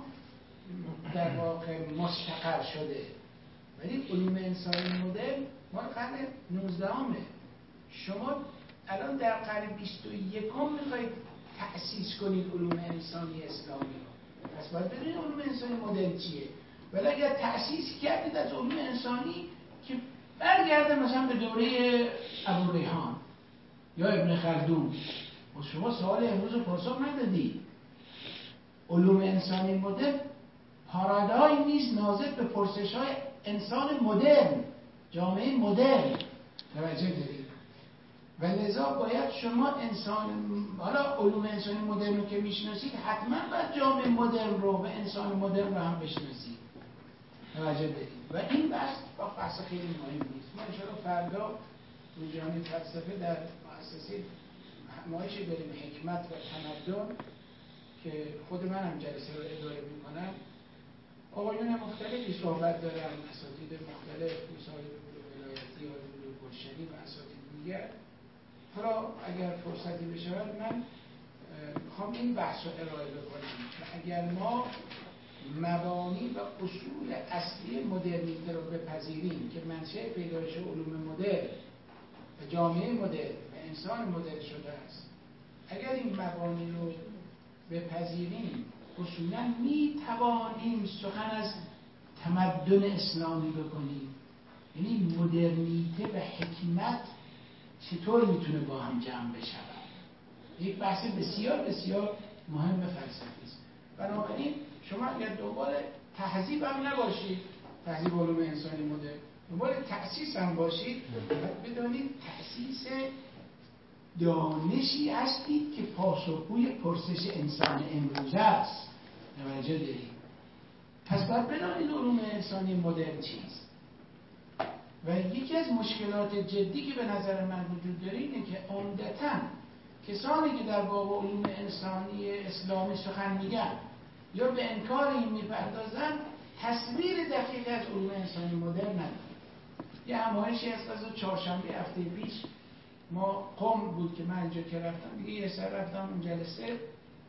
در واقع مستقر شده، ولی علوم انسانی مدرن مال قرن نوزدهمه. شما الان در قرن بیست و یکم میخواید تأسیس کنید علوم انسانی اسلامی رو، پس باید بدونید علوم انسانی مدرن چیه. ولی اگر تأسیس کردید از علوم انسانی که برگرده مثلا به دوره ابو ریحان یا ابن خلدون، و شما سوال امروز رو پاسخ ندادید. علوم انسانی مدرن پارادایم نیست ناظر به پرسش های انسان مدرن، جامعه مدرن. توجه دارید؟ و لذا باید شما انسان، حالا علوم انسانی مدرن رو که میشناسید حتما باید جامعه مدرن رو و انسان مدرن رو هم بشناسید. توجه دارید؟ و این بحث با بحث خیلی مهم نیست. ما انشاءالله فردا روی جهان فلسفه در مؤسسه همایشی داریم حکمت و تمدن که خود من هم جلسه رو اداره میکنم. آقایون مختلفی صحبت دارن، اساتید مختلف، مثال ولایتی یا گلشنی و اساتید دیگر. حالا اگر فرصتی بشود من میخوام این بحث رو ارائه بکنم که اگر ما مبانی و اصول اصلی مدرنیته رو بپذیریم که منشأ پیدایش علوم مدرن و جامعه مدرن و انسان مدرن شده است، اگر این مبانی رو بپذیریم اصولا می توانیم سخن از تمدن اسلامی بکنیم. یعنی مدرنیته و حکمت چطور میتونه با هم جمع بشود، یک بحث بسیار بسیار مهم فلسفی است. بنابراین شما اگر دنبال تهذیب هم نباشید، تهذیب علوم انسانی مدرن، دنبال تأسیس هم باشید، بدانید تأسیس دانشی هستید که پاسخگوی پرسش انسان امروزه است. توجه دارید؟ پس باید بدانید علوم انسانی مدرن چیست. و یکی از مشکلات جدی که به نظر من وجود داره اینه که عمدتاً کسانی که در باب علوم انسانی اسلامی سخن میگن یا به انکار این میپردازن تصویر دقیقی از علوم انسانی مدرن ندارن. یه همایشی از از چهارشنبه هفته پیش ما قم بود که من اینجا که رفتم، دیگه یه سر رفتم اون جلسه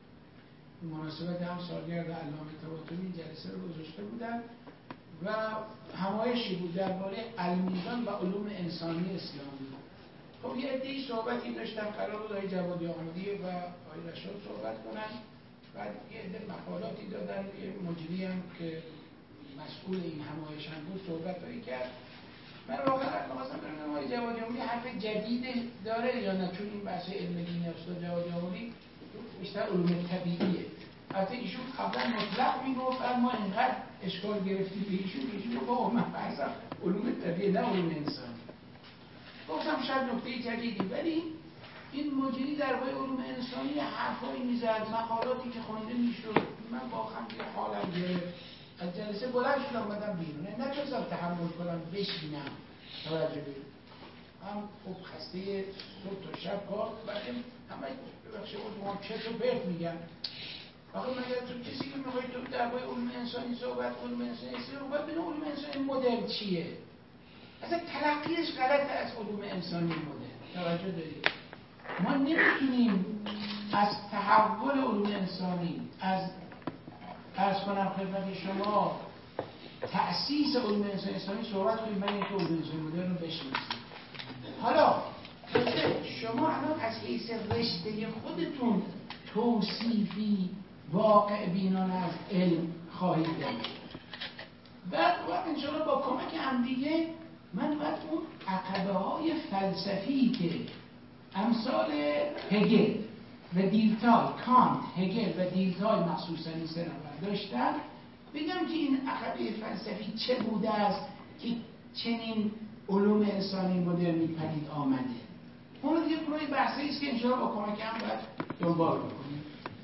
مناسبت هم سالگرد علامه طباطبایی این جلسه رو گذاشته بودن و همایشی بود درباره المیزان و علوم انسانی اسلامی. خب یه عده‌ای صحبتی داشتن، قرار بود آقای جوادی آمدی و آقای رشاد صحبت کنن، بعد یه عده مقالاتی دادن، یه مجری هم که مسئول این همایش هم بود صحبتایی کرد. من واقعا می‌خواستم ببینم آقای جوادی آمدی حرف جدید داره یا نه، چون این بحث علم دین استاد جوادی آمدی بیشتر علوم طبیعیه. البته ایشون قبلا مطلق میگفت ما اینقدر اشکال گرفتیم به ایشون ایشون گفت بابا من بحثم علوم طبیعی نه علوم انسانی. گفتم شاید نکته جدیدی، ولی این مجری درباره علوم انسانی حرفایی میزد، مقالاتی که خوانده میشد، من واقعا یه حالم گرفت. از جلسه بلند شدم اومدم بیرون، نتونستم تحمل کنم بشینم. توجه کنید هم خوب خسته صبح تا شب کار بعدم همه ببخشید ما چه تو برد میگن. آخه مگر تو کسی که میخوای تو درباره علوم انسانی صحبت کنی، علوم انسانی رو باید ببین علوم انسانی مدرن چیه. اصلا تلقیش غلطه از علوم انسانی مدرن. توجه دارید؟ ما نمیتونیم از تحول علوم انسانی، از عرض کنم خدمت شما تأسیس علوم انسان اسلامی صحبت کنیم، من اینکه علوم انسان مدرن رو بشناسیم. حالا شما الان از حیث رشته خودتون توصیفی واقع بینانه از علم خواهید داشت. بعد وقت انشاءالله با کمک هم دیگه من باید اون عقبه های فلسفی که امثال هگل و دیلتای، کانت، هگل و دیلتای مخصوصا این سه نفر داشتن، بگم که این عقبه فلسفی چه بوده است که چنین علوم انسانی مدرنی پدید آمده. اون دیگه برای بحثی است که انشاءالله با کمک هم باید دنبال بکنیم.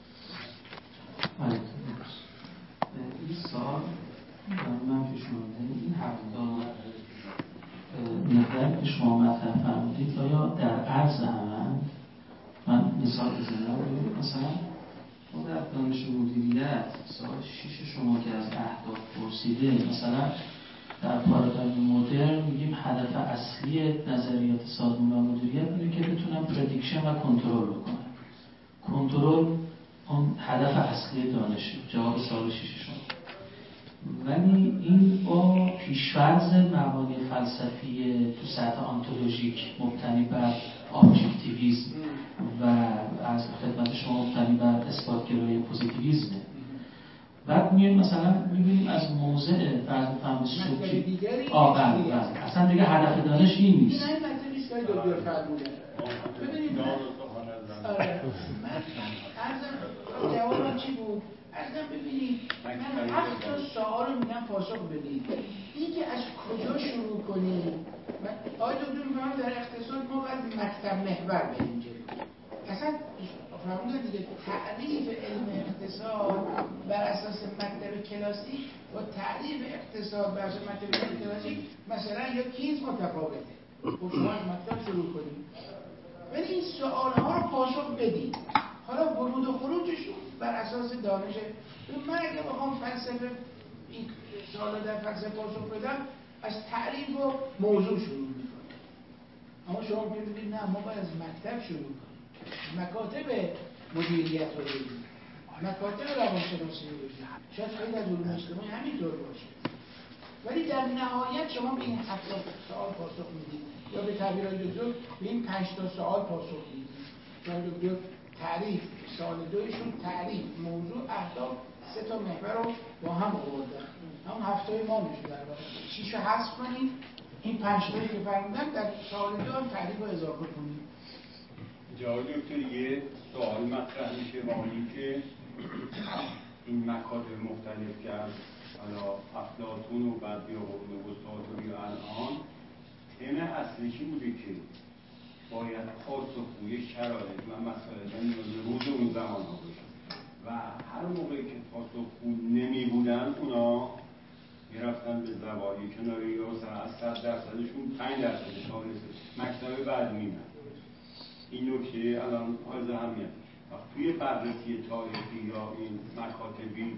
این سال من پیش اومده این هفته نظر که شما مطرح فرمودید آیا در عرض عمل من مثال بزنم، مثلا ما در دانش مدیریت سال شیش شما که از اهداف پرسیده، مثلا در پارادایم مدرن میگیم هدف اصلی نظریات سازمان و مدیریت اینه که بتونن پردیکشن و کنترل بکنن. کنترل اون هدف اصلی دانشه، جواب سال شیش شما. ولی این با پیش‌فرض مبانی فلسفی تو سطح آنتولوژیک مبتنی بر ابجکتیویسم و از خدمت شما مبتنی بر اثبات‌گرایی پوزیتیویسم. بعد میایم مثلا میبینیم از موضع فرض فهم سوچی آقا اصلا دیگه هدف دانش این نیست. این مطلب نیست که دکتر فرموده. ببینید آره من ارزم جوابم چی بود؟ ارزم ببینید من هفت تا سوال رو میگم پاسخ بدید. این که از کجا شروع کنیم؟ آقای دکتر میگم در اقتصاد ما باید مکتب محور بریم جلو. اصلا فرمودن دیگه تعریف علم اقتصاد بر اساس مکتب کلاسیک و تعریف اقتصاد بر اساس مکتب کلاسیک مثلا یا کیز متفاوته. خب شما از مکتب شروع کنیم. ولی این سوال‌ها رو پاسخ بدید. حالا ورود و خروجشون بر اساس دانش. من اگه بخوام فلسفه این سوالا در فلسفه پاسخ بدم از تعریف و موضوع شروع می‌کنم. اما شما ببینید نه ما باید از مکتب شروع کنیم. مکاتب مدیریت رو بگیم، مکاتب روانشناسی رو بگیم، شاید خیلی از علوم اجتماعی همینطور باشه. ولی در نهایت شما به این هفت سوال پاسخ میدید یا به تعبیر دکتر به این پنج تا سوال پاسخ میدید. چون دکتر تعریف سال دویشون تعریف موضوع اهداف سه تا محور رو با هم آوردن. هم هفته‌های ما میشه در واقع شیش رو حذف کنید، این پنج تایی که فرمودن در سال دو هم تعریف رو اضافه کنید. جای دکتر یه سوال مطرح میشه واقعی که این مکاتب مختلف که از افلاطون و بعد بیا قرون وسطی و بیا الان تم اصلی چی بوده که باید پاسخگوی شرایط و مسائل روز اون زمان ها باشن و هر موقعی که پاسخگو نمی بودن اونا میرفتن به زوایای کناری یا از صد درصدشون پنج درصدش مکتب بعد میمن. این نکته الان حائز اهمیت. توی بررسی تاریخی یا این مکاتبی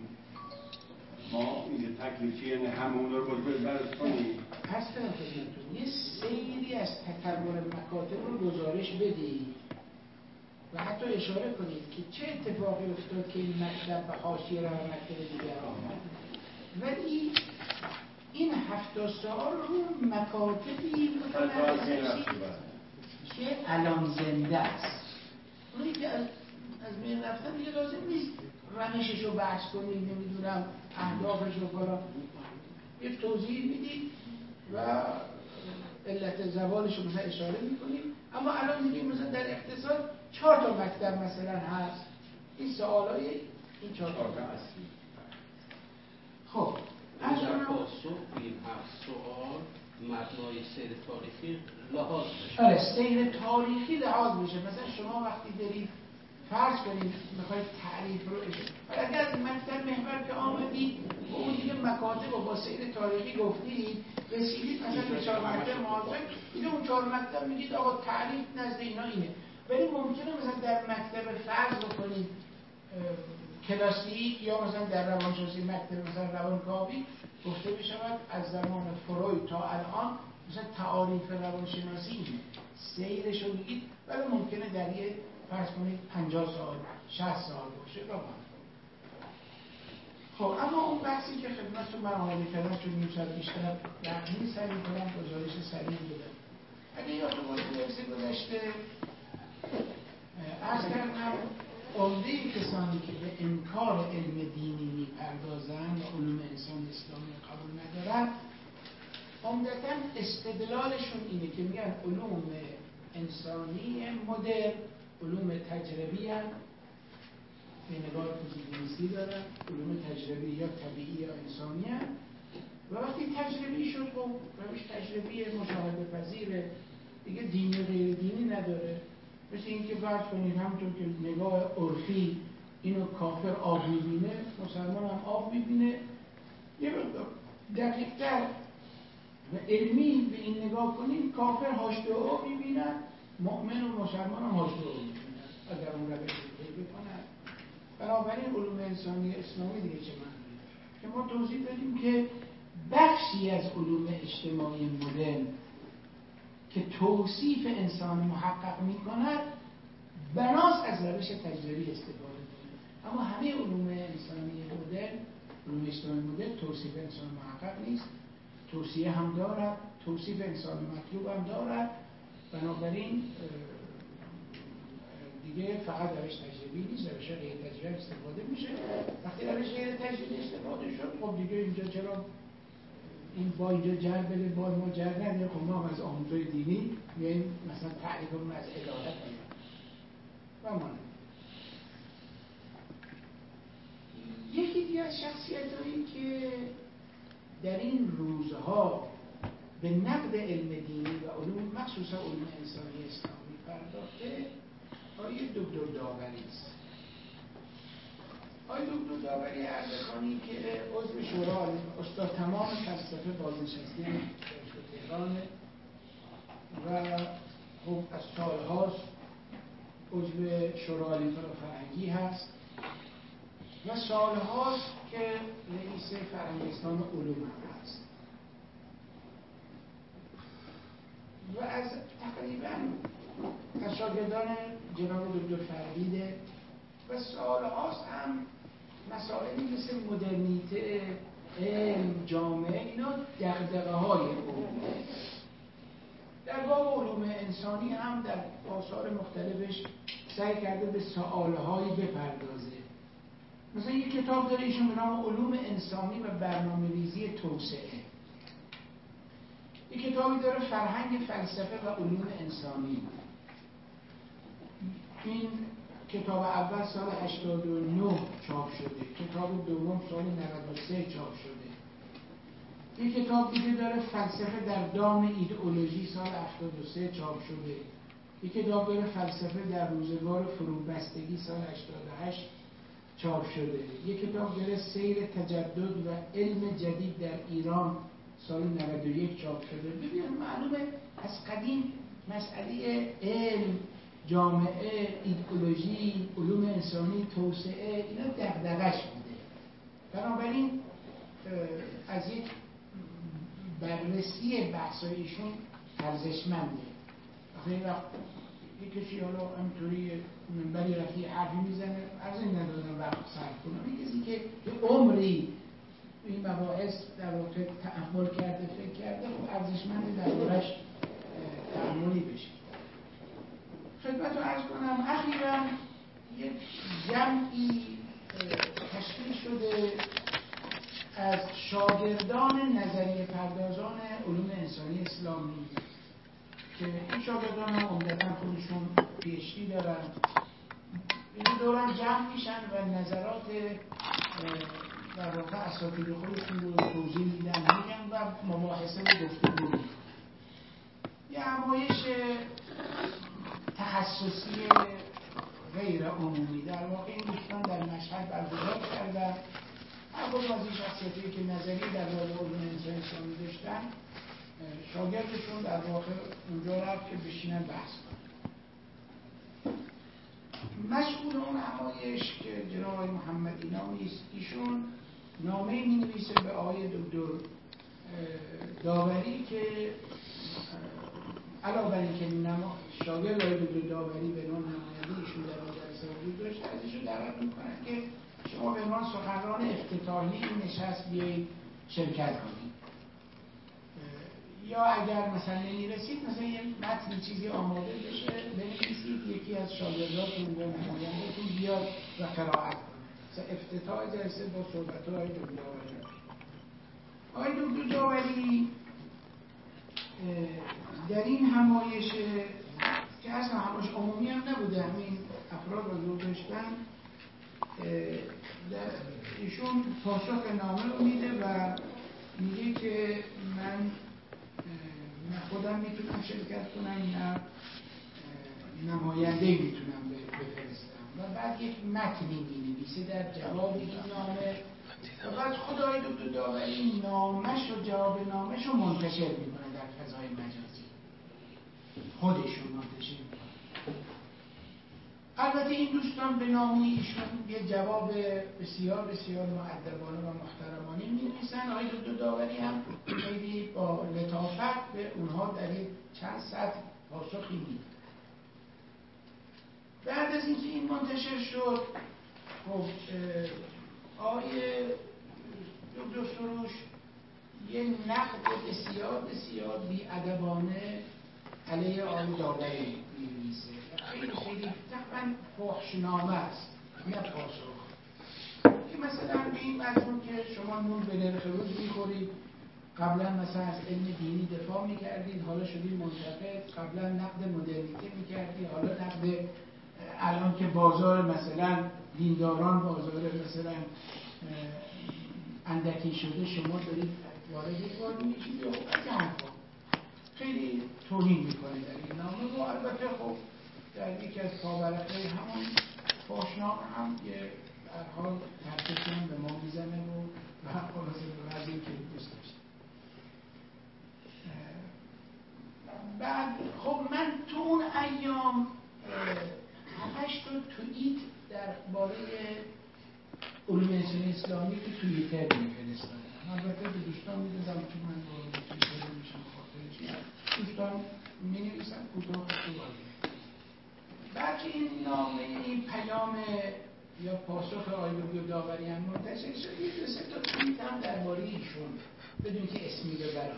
ما اینجا تکلیف چیه؟ یعنی همه اونا رو باید بررسی کنیم. پس کنم خدمتتون یه سیری از تکرر مکاتب رو گزارش بدید و حتی اشاره کنید که چه اتفاقی افتاد که این مکتب به حاشیه راه مکتب دیگر آمد. ولی این هفت سال رو مکاتبی متمرکز که الان زنده است. اونی که از از بین رفتن دیگه لازم نیست رمشش رو بحث کنید، نمیدونم اهدافش رو فلان، یه توضیح میدید و علت زوالش رو مثلا اشاره میکنید. اما الان میگیم مثلا در اقتصاد چهار تا مکتب مثلا هست، این سوالای این چهار تا اصلی. خب از پاسخ این هفت سوال مبنای سیر تاریخی لحاظ بشه. آره سیر تاریخی لحاظ بشه. مثلا شما وقتی برید فرض کنید میخواید تعریف رو اشاره، اگر از مکتب محور که آمدید با اون دیگه مکاتب و با سیر تاریخی گفتید رسیدید مثلا به چهار مکتب معاصر، دیگه اون چهار مکتب میگید آقا تعریف نزد اینا اینه. ولی ممکنه مثلا در مکتب فرض بکنید کلاسیک یا مثلا در روانشناسی مکتب مثلا روانکاوی گفته بشود از زمان فروید تا الان مثلا تعاریف روانشناسی اینه، سیرش رو میگید. ولی ممکنه در یه فرض کنید پنجاه سال شصت سال باشه. خب اما اون بحثی که خدمتتون من آماده کردم چون نیم ساعت بیشتر وقتی سریع کنم گزارش سریع بدم. اگه یادتون باشه درس گذشته عرض کردم عمده کسانی که به انکار علم دینی میپردازند و علوم انسان اسلامی قبول ندارن عمدتاً استدلالشون اینه که میگن علوم انسانی مدرن علوم تجربی هم به نگاه پوزیتیویستی دارن، علوم تجربی یا طبیعی یا انسانی هم و وقتی تجربی شد خب روش تجربی مشاهده پذیره دیگه دینی غیر دینی نداره. مثل اینکه فرض کنید همونطور که نگاه عرفی اینو کافر آب میبینه مسلمان هم آب میبینه، یه مقدار دقیق‌تر و علمی به این نگاه کنید کافر هاشت و آب میبینن، مؤمن و مسلمان هم هاشت و آب میبینن اگر اون روش رو بکنن. بنابراین علوم انسانی اسلامی دیگه چه معنی داره که ما توضیح دادیم که بخشی از علوم اجتماعی مدرن که توصیف انسان محقق میکند بناس از روش تجربی استفاده کنه، اما همه علوم انسانی مدرن علوم اجتماعی مدرن توصیف انسان محقق نیست، توصیه هم دارد، توصیف انسان مطلوب هم دارد. بنابراین دیگه فقط روش تجربی نیست، روش غیر تجربی استفاده میشه. وقتی روش غیر تجربی استفاده شد خب دیگه اینجا چرا این با اینجا جر بده با ما جر نده، خب ما هم از آموزهای دینی میاییم مثلا تعریفمون از عدالت میاد و مانه. یکی دیگه از شخصیت‌هایی که در این روزها به نقد علم دینی و علوم مخصوصا علوم انسانی اسلامی پرداخته آقای دکتر داوری است. آقای دکتر داوری اردکانی که عضو شورا استاد تمام فلسفه بازنشسته دانشگاه تهران و خب از سالهاست عضو شورا علمی فرهنگی هست و سالهاست که رئیس فرهنگستان علوم هم هست و از تقریبا از شاگردان جناب دکتر فرهیده و سالهاست هم مسائلی مثل مدرنیته، علم، جامعه اینا دغدغه های علومه. در باب علوم انسانی هم در آثار مختلفش سعی کرده به سوالهایی بپردازه. مثلا یک کتاب داره ایشون به نام علوم انسانی و برنامه‌ریزی توسعه. یک کتابی داره فرهنگ فلسفه و علوم انسانی. این کتاب اول سال هشتاد و نه چاپ شده، کتاب دوم سال نود و سه چاپ شده. یک کتاب دیگه داره فلسفه در دام ایدئولوژی سال هفتاد و سه چاپ شده. یک کتاب داره فلسفه در روزگار فروبستگی سال هشتاد و هشت چاپ شده. یک کتاب داره سیر تجدد و علم جدید در ایران سال نود و یک چاپ شده. ببینید معلومه از قدیم مسئله علم، جامعه، ایدئولوژی، علوم انسانی، توسعه اینا دغدغه‌اش بوده. بنابراین از یک بررسی بحثایشون ارزشمنده. آخه وقت یک کسی حالا همینطوری منبری رفتی حرفی میزنه عرض این ندادم وقت صرف کنم. این کسی که یه عمری این مباحث در واقع تأمل کرده فکر کرده خب ارزشمنده دربارش تأملی بشه. خدمت رو عرض کنم اخیراً یک جمعی تشکیل شده از شاگردان نظریه پردازان علوم انسانی اسلامی که این شاگردان هم عمدتاً خودشون پی اچ دی دارن. این دوران جمع میشن و نظرات در واقع اساتید خودشون رو توضیح میدن میگن و مباحثه و گفتگو میکنن. یه همایش تخصصی غیر عمومی در واقع این دوستان در مشهد برگزار کردن. هر کدوم از این شخصیتی که نظری در باب علوم انسانی اسلامی داشتن شاگردشون در واقع اونجا رفت که بشینن بحث کنن. مسئول اون همایش که جناب آقای محمدی نامی است ایشون نامه می نویسه به آقای دکتر داوری که علاوه بر اینکه نما شاگرد آقای دکتر داوری به نام نماینده ایشون در اون جلسه وجود داشته ازشون دعوت میکنن که شما به عنوان سخنران افتتاحی این نشست بیایید شرکت کنید، یا اگر مثلا نمیرسید مثلا یه متن چیزی آماده بشه بنویسید، یکی از شاگرداتون یا نماینده‌تون بیاد و قرائت کنه. مثلا افتتاح جلسه با صحبت‌های دکتر داوری. آقای دکتر داوری در این همایش که اصلا همایش عمومی هم نبوده، همین افراد رو داشتن، ایشون پاسخ نامه رو میده و میگه که من نه خودم میتونم شرکت کنم نه نماینده میتونم بفرستم، و بعد یک متنی مینویسه در جواب این نامه و بعد خود آقای دکتر داوری نامش و جواب نامش رو منتشر میکنه در فضای مجازی، خودشون منتشر میکنه. البته این دوستان به نام ایشون یه جواب بسیار بسیار مؤدبانه و محترمانه می‌نویسن. آقای دکتر داوری هم خیلی با لطافت به اونها در یک چند سطر پاسخی میده. بعد از اینکه این منتشر شد، خب آقای دکتر سروش یه نقد بسیار بسیار بی‌ادبانه علیه آقای داوری می‌نویسه. خیلی خیلی تقریباً فحشنامه است، نه پاسخ. که مثلا به این مضمون که شما نون به نرخ روز می‌خورید، قبلا مثلا از علم دینی دفاع می‌کردید، حالا شدید منتقد، قبلا نقد مدرنیته می‌کردید، حالا نقد الان که بازار مثلا دینداران بازار مثلا اندکی شده شما دارید وارد کار می‌شید و از حرفا خیلی توهین می‌کنه در این نامه. و البته خب در یکی از پاورقه همون پاشنامه هم یه در حال ترکشی هم به ما میزنه و و خلاصه به وضعی که دوست داشتیم. بعد خب من تو اون ایام هفتش تا توییت درباره علوم انسانی اسلامی تو توییتر میفرستادم. البته به دوستان میدادم که من با توییتر میشم خاطر چیز دوستان مینویسن کوتاه کوتاه. بعد که این نامه این پیام یا پاسخ آقای دکتر داوری هم منتشر شد، یه دو سه تا توییت هم درباره ایشون بدون که اسمی ببرم.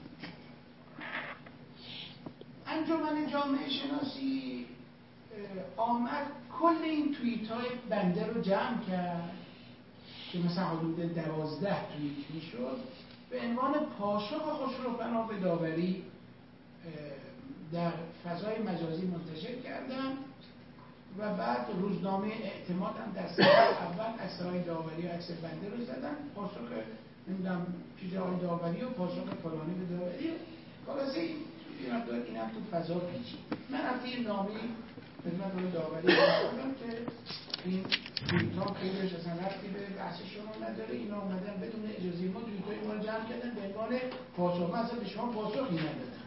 انجمن جامعه شناسی آمد کل این توییت های بنده رو جمع کرد که مثلا حدود دوازده توییت میشد به عنوان پاسخ خسروپناه به داوری در فضای مجازی منتشر کردم و بعد روزنامه اعتماد هم در صفحه اول عکس های داوری و عکس بنده رو زدن، پاسخ نمیدونم چیز های داوری و پاسخ فلانی به داوری. خلاصه این این هم تو فضا پیچید. من از این نامی خدمت آقای داوری گفتم که این توییت‌ها خیلیش اصلا ربطی به بحث شما نداره، اینا اومدن بدون اجازه ما توییت‌های ما رو جمع کردن به عنوان پاسخ. من اصلا به شما پاسخی ندادم.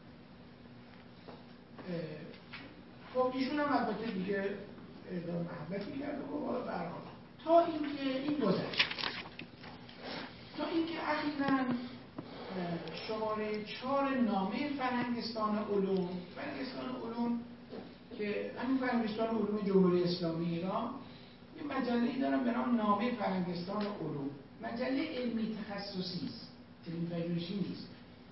خب ایشون هم البته دیگه اعلام محبتی کرد و حالا به هر حال تا اینکه این گذشت، تا اینکه اخیراً شماره چهار نامه فرهنگستان علوم فرهنگستان علوم که همین فرهنگستان علوم جمهوری اسلامی ایران یه مجله‌ای دارن به نام نامه فرهنگستان علوم، مجله علمی تخصصی است، علمی پژوهشی نیست.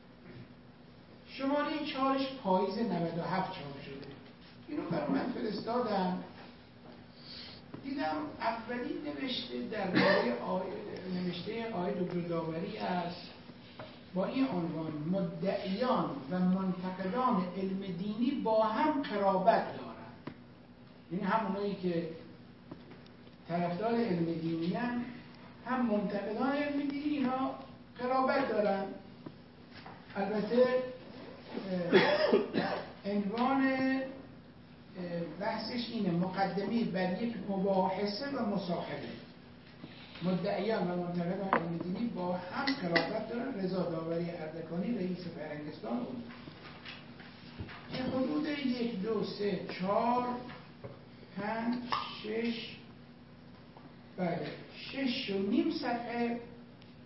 شماره چهارش پاییز نود و هفت چاپ شده. اینو برای من فرستادم، دیدم اولین نوشته درباره نوشته آقای دکتر داوری است با این عنوان: مدعیان و منتقدان علم دینی با هم قرابت دارند. یعنی همونایی که طرفدار علم دینی هم هم منتقدان علم دینی اینا قرابت دارن. البته عنوان بحثش اینه: مقدمه بر یک مباحثه و مصاحبه. مدعیان و منتقدان علم دینی با هم قرابت دارن. رضا داوری اردکانی رئیس فرهنگستان علوم. که حدود یک دو سه چهار پنج شش بله شش و نیم صفحه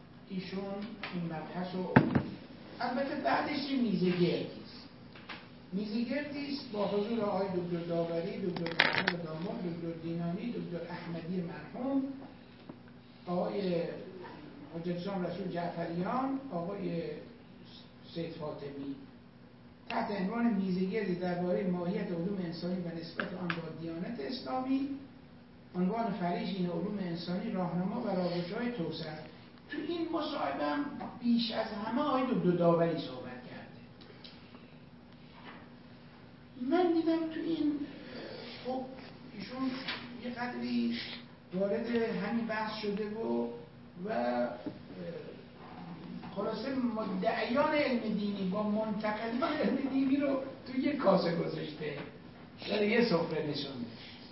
ایشون این مبحث رو. البته بعدش یه میزه گردیست میزگردی است با حضور آقای دکتر داوری، دکتر محمد داماد، دکتر دینانی، دکتر احمدی مرحوم، آقای حجتشان رسول جعفریان، آقای سید فاطمی، تحت عنوان میزگردی درباره ماهیت علوم انسانی و نسبت آن با دیانت اسلامی، عنوان فریجین علوم انسانی، راهنما و راهگشای توسعه. تو این مصاحبه هم بیش از همه آقای دکتر داوری صحبت کرده. من دیدم تو این خب ایشون یه قدری وارد همین بحث شده و و خلاصه مدعیان علم دینی با منتقدان علم دینی رو تو یه کاسه گذاشته، در یه سفره نشونده.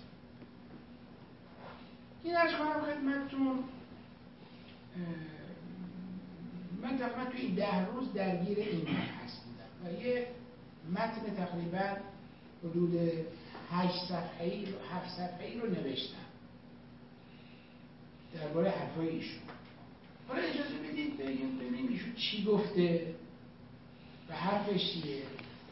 این ارز کنم خدمتتون، من تقریبا تو این ده روز درگیر این بحث بودم و یه متن تقریبا حدود هشت صفحه‌ای رو هفت صفحه‌ای رو نوشتم درباره حرفای ایشون. حالا اجازه بدید بگیم ببینیم ایشون چی گفته و حرفش چیه.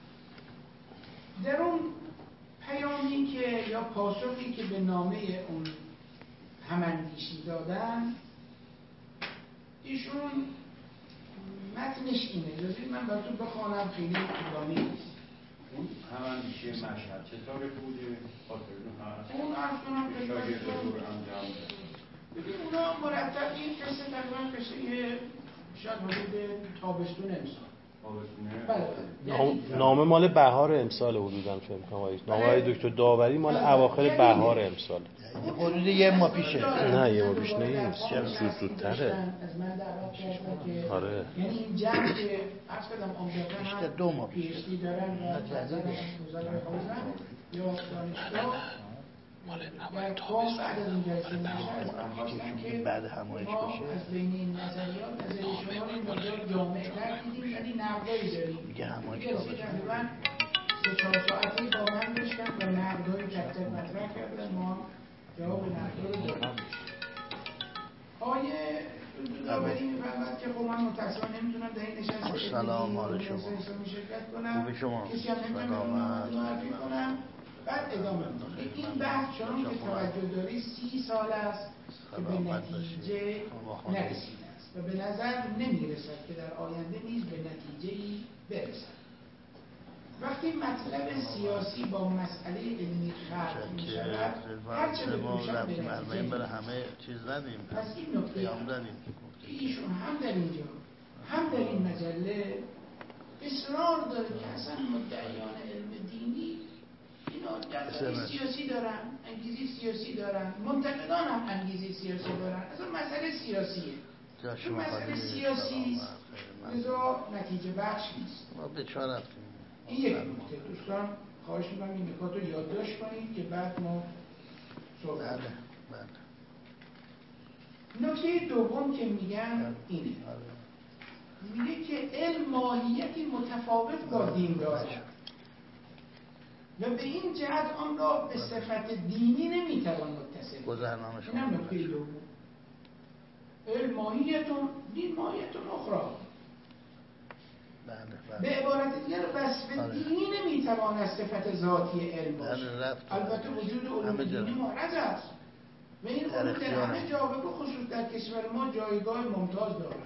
در اون پیامی که یا پاسخی که به نامه اون هماندیشی دادن، ایشون متنش اینه، اجازه من براتون بخوانم، خیلی طولانی نیست. اون هماندیشی مشهد چه تاریخ بوده؟ خاطرتون هست؟ اون عرض کنم خدمتتون ببین اونا مرتب این قصه تقریبا قصه شاید حدود تابستون امسال. تابستونه؟ نامه مال بهار امسال حدوداً فکر کنم. نامه های دکتر داوری مال اواخر بهار امسال. حدود یه ماه پیشه. نه یه ماه پیش نیست. زود زودتره. از من دعوت کردن که آره. یعنی این جمع که عرض کردم عمدتاً هم دو ماه پی اچ دی دارن و وزارت خارجه یا دانشگاه در قوم بعد از این جلسه نشست خواستن که بعد همایش ما بشه از بین این نظریات نظریه شما رو این مقدار جامع‌تر دیدیم، یعنی نقدایی داریم. میگه همایش جلسه تقریبا سه چهار ساعتی با من داشتن و نقدهای تک تک مطرح کردن، ما جواب نقدها رو دادیم. آیه داوری می‌فرماید که خب من متأسفانه نمیتونم در این نشست سلام حال شما شرکت کنم، خوب شما کسی هم نمیتونم معرفی کنم. بعد ادامه میدم. این بحث چون که توجه داری سی سال است که به نتیجه نرسیده است و به نظر نمیرسد که در آینده نیز به نتیجه‌ای برسد. وقتی مطلب سیاسی با مسئله علمی خلق می شود، هر چه بپوشد به نتیجه برای همه چیز ندیم. پس این نکته که ایشون هم در اینجا هم در این مجله اصرار داره که اصلا مدعیان علم دینی اینا دغدغه سیاسی دارن، انگیزه سیاسی دارن، منتقدان هم انگیزه سیاسی دارن. اصلا مسئله سیاسیه. چون مسئله سیاسی است لذا نتیجه بخش نیست. ما به چهار رفتیم. این یک نکته. دوستان خواهش می‌کنم این نکات رو یادداشت کنید که بعد ما صحبت بله بله. نکته دوم که میگن اینه، میگه که علم ماهیتی متفاوت با دین دارد و به این جهت آن را به صفت دینی نمیتوان متصل. گذرنامه شما. اینم نکته دوم. علم ماهیتون، دین ماهیتون اخرى. بله بله. به عبارت دیگر وصف دینی نمیتوان از صفت ذاتی علم باشد. البته وجود علوم دینی معرض است و این علوم در همه جا و خصوص در کشور ما جایگاه ممتاز دارند.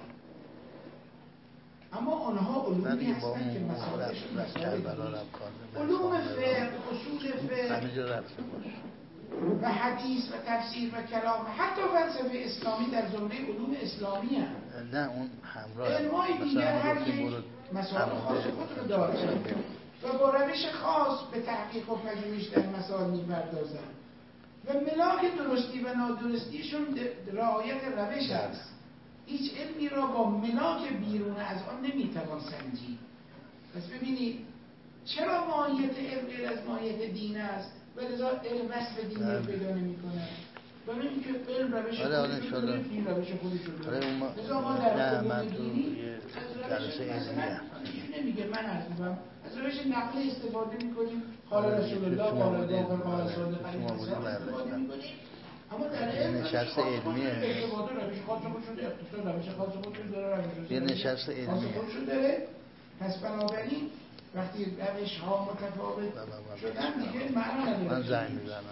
اما آنها علومی هستند که مسائلشون مسائل علوم فقه، اصول فقه و حدیث و تفسیر و کلام، حتی فلسفه اسلامی در زمره علوم اسلامی هم. نه اون همراه علمای دیگر هر یک مسائل خاص خود رو دارند و با روش خاص به تحقیق و پژوهش در مسائل می‌پردازند و ملاک درستی و نادرستیشون رعایت روش است. هیچ علمی را با ملاک بیرون از آن نمیتوان سنجید. پس ببینید چرا ماهیت علم غیر از ماهیت دین است و لذا علم وصف دین رو پیدا نمیکنه؟ برای اینکه علم روش خودش رو داره، دین روش خودش رو داره. لذا ما در علوم دینی از روش مثلا نمیگه من عرض می‌کنم از روش نقلی استفاده میکنیم، قال رسول الله قال الله قال رسول الله استفاده میکنیم. اما در علم نشست علمیه. استفاده روش خاص شده، اقتصاد روش خاص شده، روش یه نشست علمیه. داره. پس بنابراین وقتی روش ها متفاوت شدن دیگه معنا نداره. من زنگ میزنم.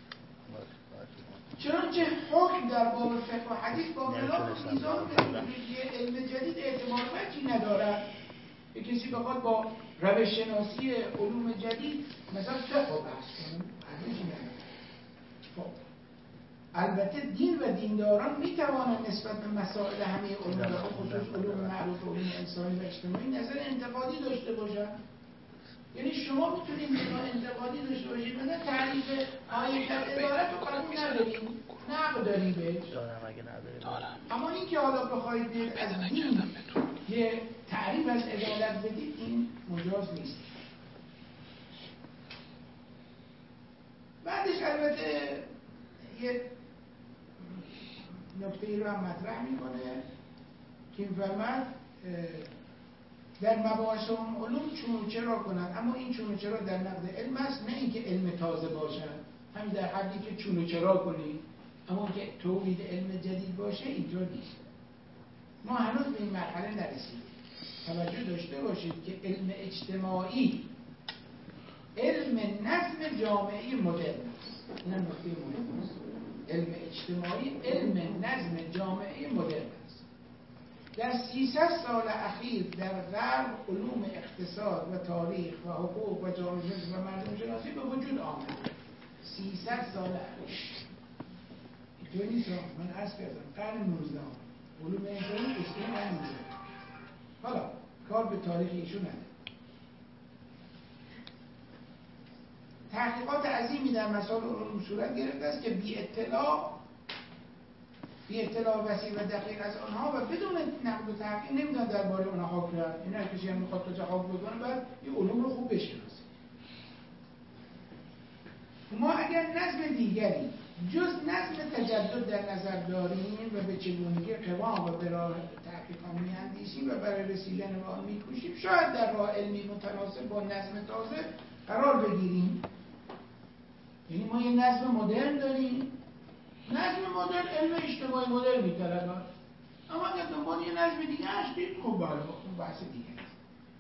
چنانچه حکم در باب فقه و حدیث با خلاف میزان متدولوژی علم جدید اعتبار وجهی ندارد. که کسی بخواد با روش شناسی علوم جدید مثلا فقه رو بحث کنه ارزشی نداره. خب البته دین و دینداران میتوانند نسبت به مسائل همه علوم و خصوص علوم معروف و علوم انسانی و اجتماعی نظر انتقادی داشته باشند. یعنی شما میتونید نگاه انتقادی داشته باشید، مثلا تعریف آیه در عبارت رو قبول نداریم، نقد داریم بهش. دارم اگه نداریم. اما این که حالا بخواید از دین یه تعریف از عدالت بدید، این مجاز نیست. بعدش البته یه نکته ای رو هم مطرح میکنه که این فرمد در مباحث اون علوم چون و چرا کنند، اما این چون و چرا در نقد علم است، نه اینکه علم تازه باشد. همین در حدی که چون و چرا کنید، اما که تولید علم جدید باشه اینطور نیست. ما هنوز به این مرحله نرسیدیم. توجه داشته باشید که علم اجتماعی علم نظم جامعه مدرن است. این هم نکته مهم است. علم اجتماعی علم نظم جامعه مدرن است. در سیصد سال اخیر در غرب علوم اقتصاد و تاریخ و حقوق و جامعه شناسی و مردم شناسی به وجود آمد. سیصد سال اخیر. اینطور نیست. من عرض کردم قرن نوزدهم علوم انسانی اسم من نیست. حالا کار به تاریخ ایشون نداره. تحقیقات عظیمی در مسائل علوم صورت گرفته است که بی اطلاع بی اطلاع وسیع و دقیق از آنها و بدون نقد و تحقیق نمیدونن درباره اونها حکم کنند. این هر کسی هم میخواد تا حکم بکنه بعد این علوم رو خوب بشناسه. ما اگر نظم دیگری جز نظم تجدد در نظر داریم و به چگونگی قوام و به راه تحقیق میاندیشیم و برای رسیدن به آن میکوشیم، شاید در راه علمی متناسب با نظم تازه قرار بگیریم. یعنی ما یه نظم مدرن داریم. نظم مدرن علم اجتماعی مدرن میطلبه، اما اگر دنبال یه نظم دیگه هستید خب بالا اون بحث دیگه است.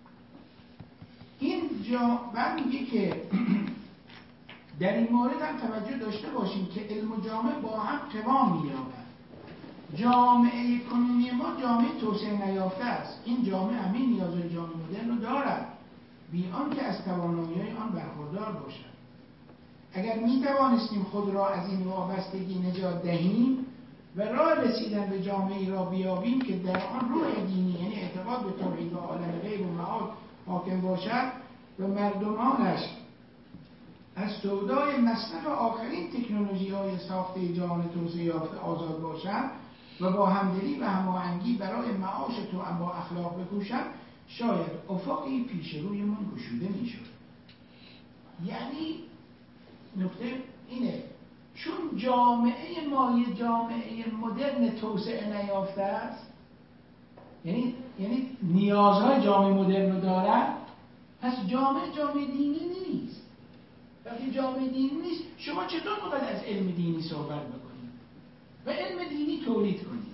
این جا بعد میگه که در این مورد هم توجه داشته باشیم که علم و جامعه با هم قوام می‌یابند. جامعه کنونی ما جامعه توسعه نیافته است. این جامعه همین نیازهای جامعه مدرن رو دارد، بی آنکه از توانایی‌های آن برخوردار باشد. اگر می توانستیم خود را از این وابستگی نجات دهیم و راه رسیدن به جامعه‌ای را بیابیم که در آن روح دینی، یعنی اعتقاد به توحید و عالم غیب و معاد حاکم باشد و مردمانش از سودای مصرف آخرین تکنولوژی‌های ساخته جهان توسعه یافته آزاد باشند و با همدلی و هماهنگی برای معاش توأم با اخلاق بکوشند، شاید افقی پیش رویمان گشوده می‌شد. یعنی نکته اینه، چون جامعه ما یه جامعه مدرن توسعه نیافته است، یعنی یعنی نیازهای جامعه مدرن رو دارد، پس جامعه جامعه دینی نیست. وقتی جامعه دینی نیست، شما چطور میخواید از علم دینی صحبت بکنید و علم دینی تولید کنید؟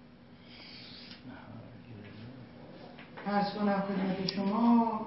عرض کنم خدمت شما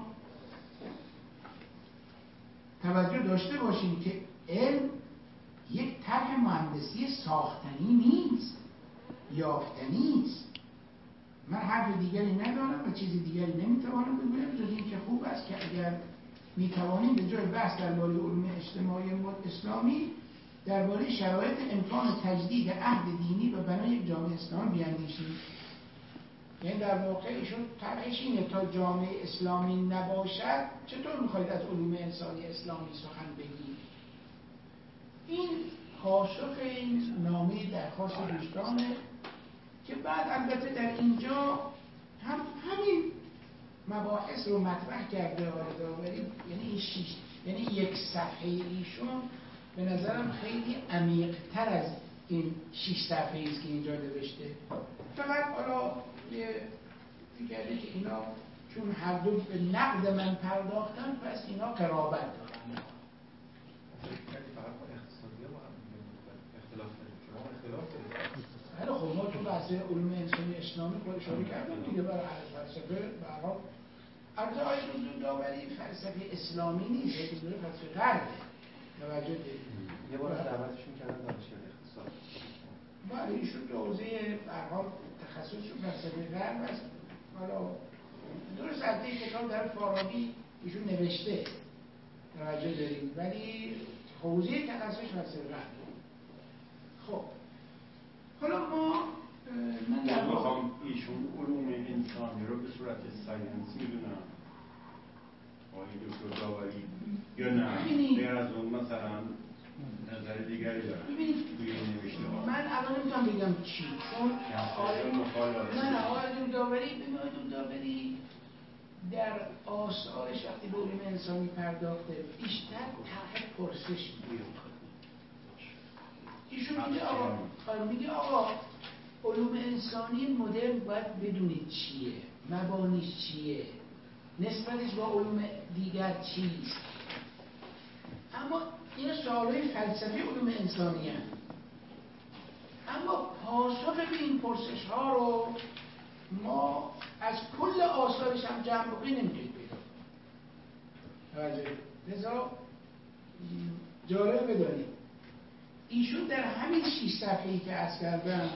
توجه داشته باشیم که علم یک طرح مهندسی ساختنی نیست، یافتنی است. من حرف دیگری ندارم و چیز دیگری نمیتوانم بگویم جز این که خوب است که اگر میتوانیم به جای بحث درباره علوم اجتماعی اسلامی درباره شرایط امکان تجدید عهد دینی و بنای یک جامعه اسلامی بیاندیشیم. یعنی در واقع ایشون طرحش اینه تا جامعه اسلامی نباشد چطور میخواید از علوم انسانی اسلامی سخن بگید؟ این پاسخ این نامه درخواست دوستانه که بعد البته در اینجا هم همین مباحث رو مطرح کرده آقای داوری. یعنی این شیش یعنی یک صفحه ایشون به نظرم خیلی عمیق‌تر از این شش صفحه‌ای است که اینجا نوشته. فقط حالا یه فکره که اینا چون هر دو به نقد من پرداختن پس اینا قرابت دارن. حالا خب ما تو بحث علوم انسانی اسلامی خود اشاره کردیم دیگه، برای فلسفه برای البته آقای دکتر داوری فلسفه اسلامی نیست، یکی دوره فلسفه غربه. توجه دارید؟ یه بار دعوتشون کردن دانشگاه اقتصاد. بله ایشون تو حوزه به هر حال تخصصشون فلسفه غرب است. حالا درست از این کتاب در فارابی ایشون نوشته، توجه دارید، ولی حوزه تخصصش فلسفه غرب. خب حالا ما من در بخوام ایشون علوم انسانی رو به صورت ساینس میدونم آقای دکتر داوری یا نه غیر از اون مثلا نظر دیگری دارم توی نوشته ها؟ من الان نمیتونم بگم چی، چون نه نه آقای دکتر داوری ببین آقای دکتر داوری در آثارش وقتی به علوم انسانی پرداخته بیشتر طرح پرسش میکنه. ایشون میگه آقا میگه آقا علوم انسانی مدرن باید بدونید چیه، مبانیش چیه، نسبتش با علوم دیگر چیست. اما این سوالای فلسفی علوم انسانی هست. اما پاسخ به این پرسش ها رو ما از کل آثارش هم جمع بکنیم نمیتونیم پیدا کنیم. لذا جالب بدانیم ایشون در همین شیش صفحه‌ای که عرض کردم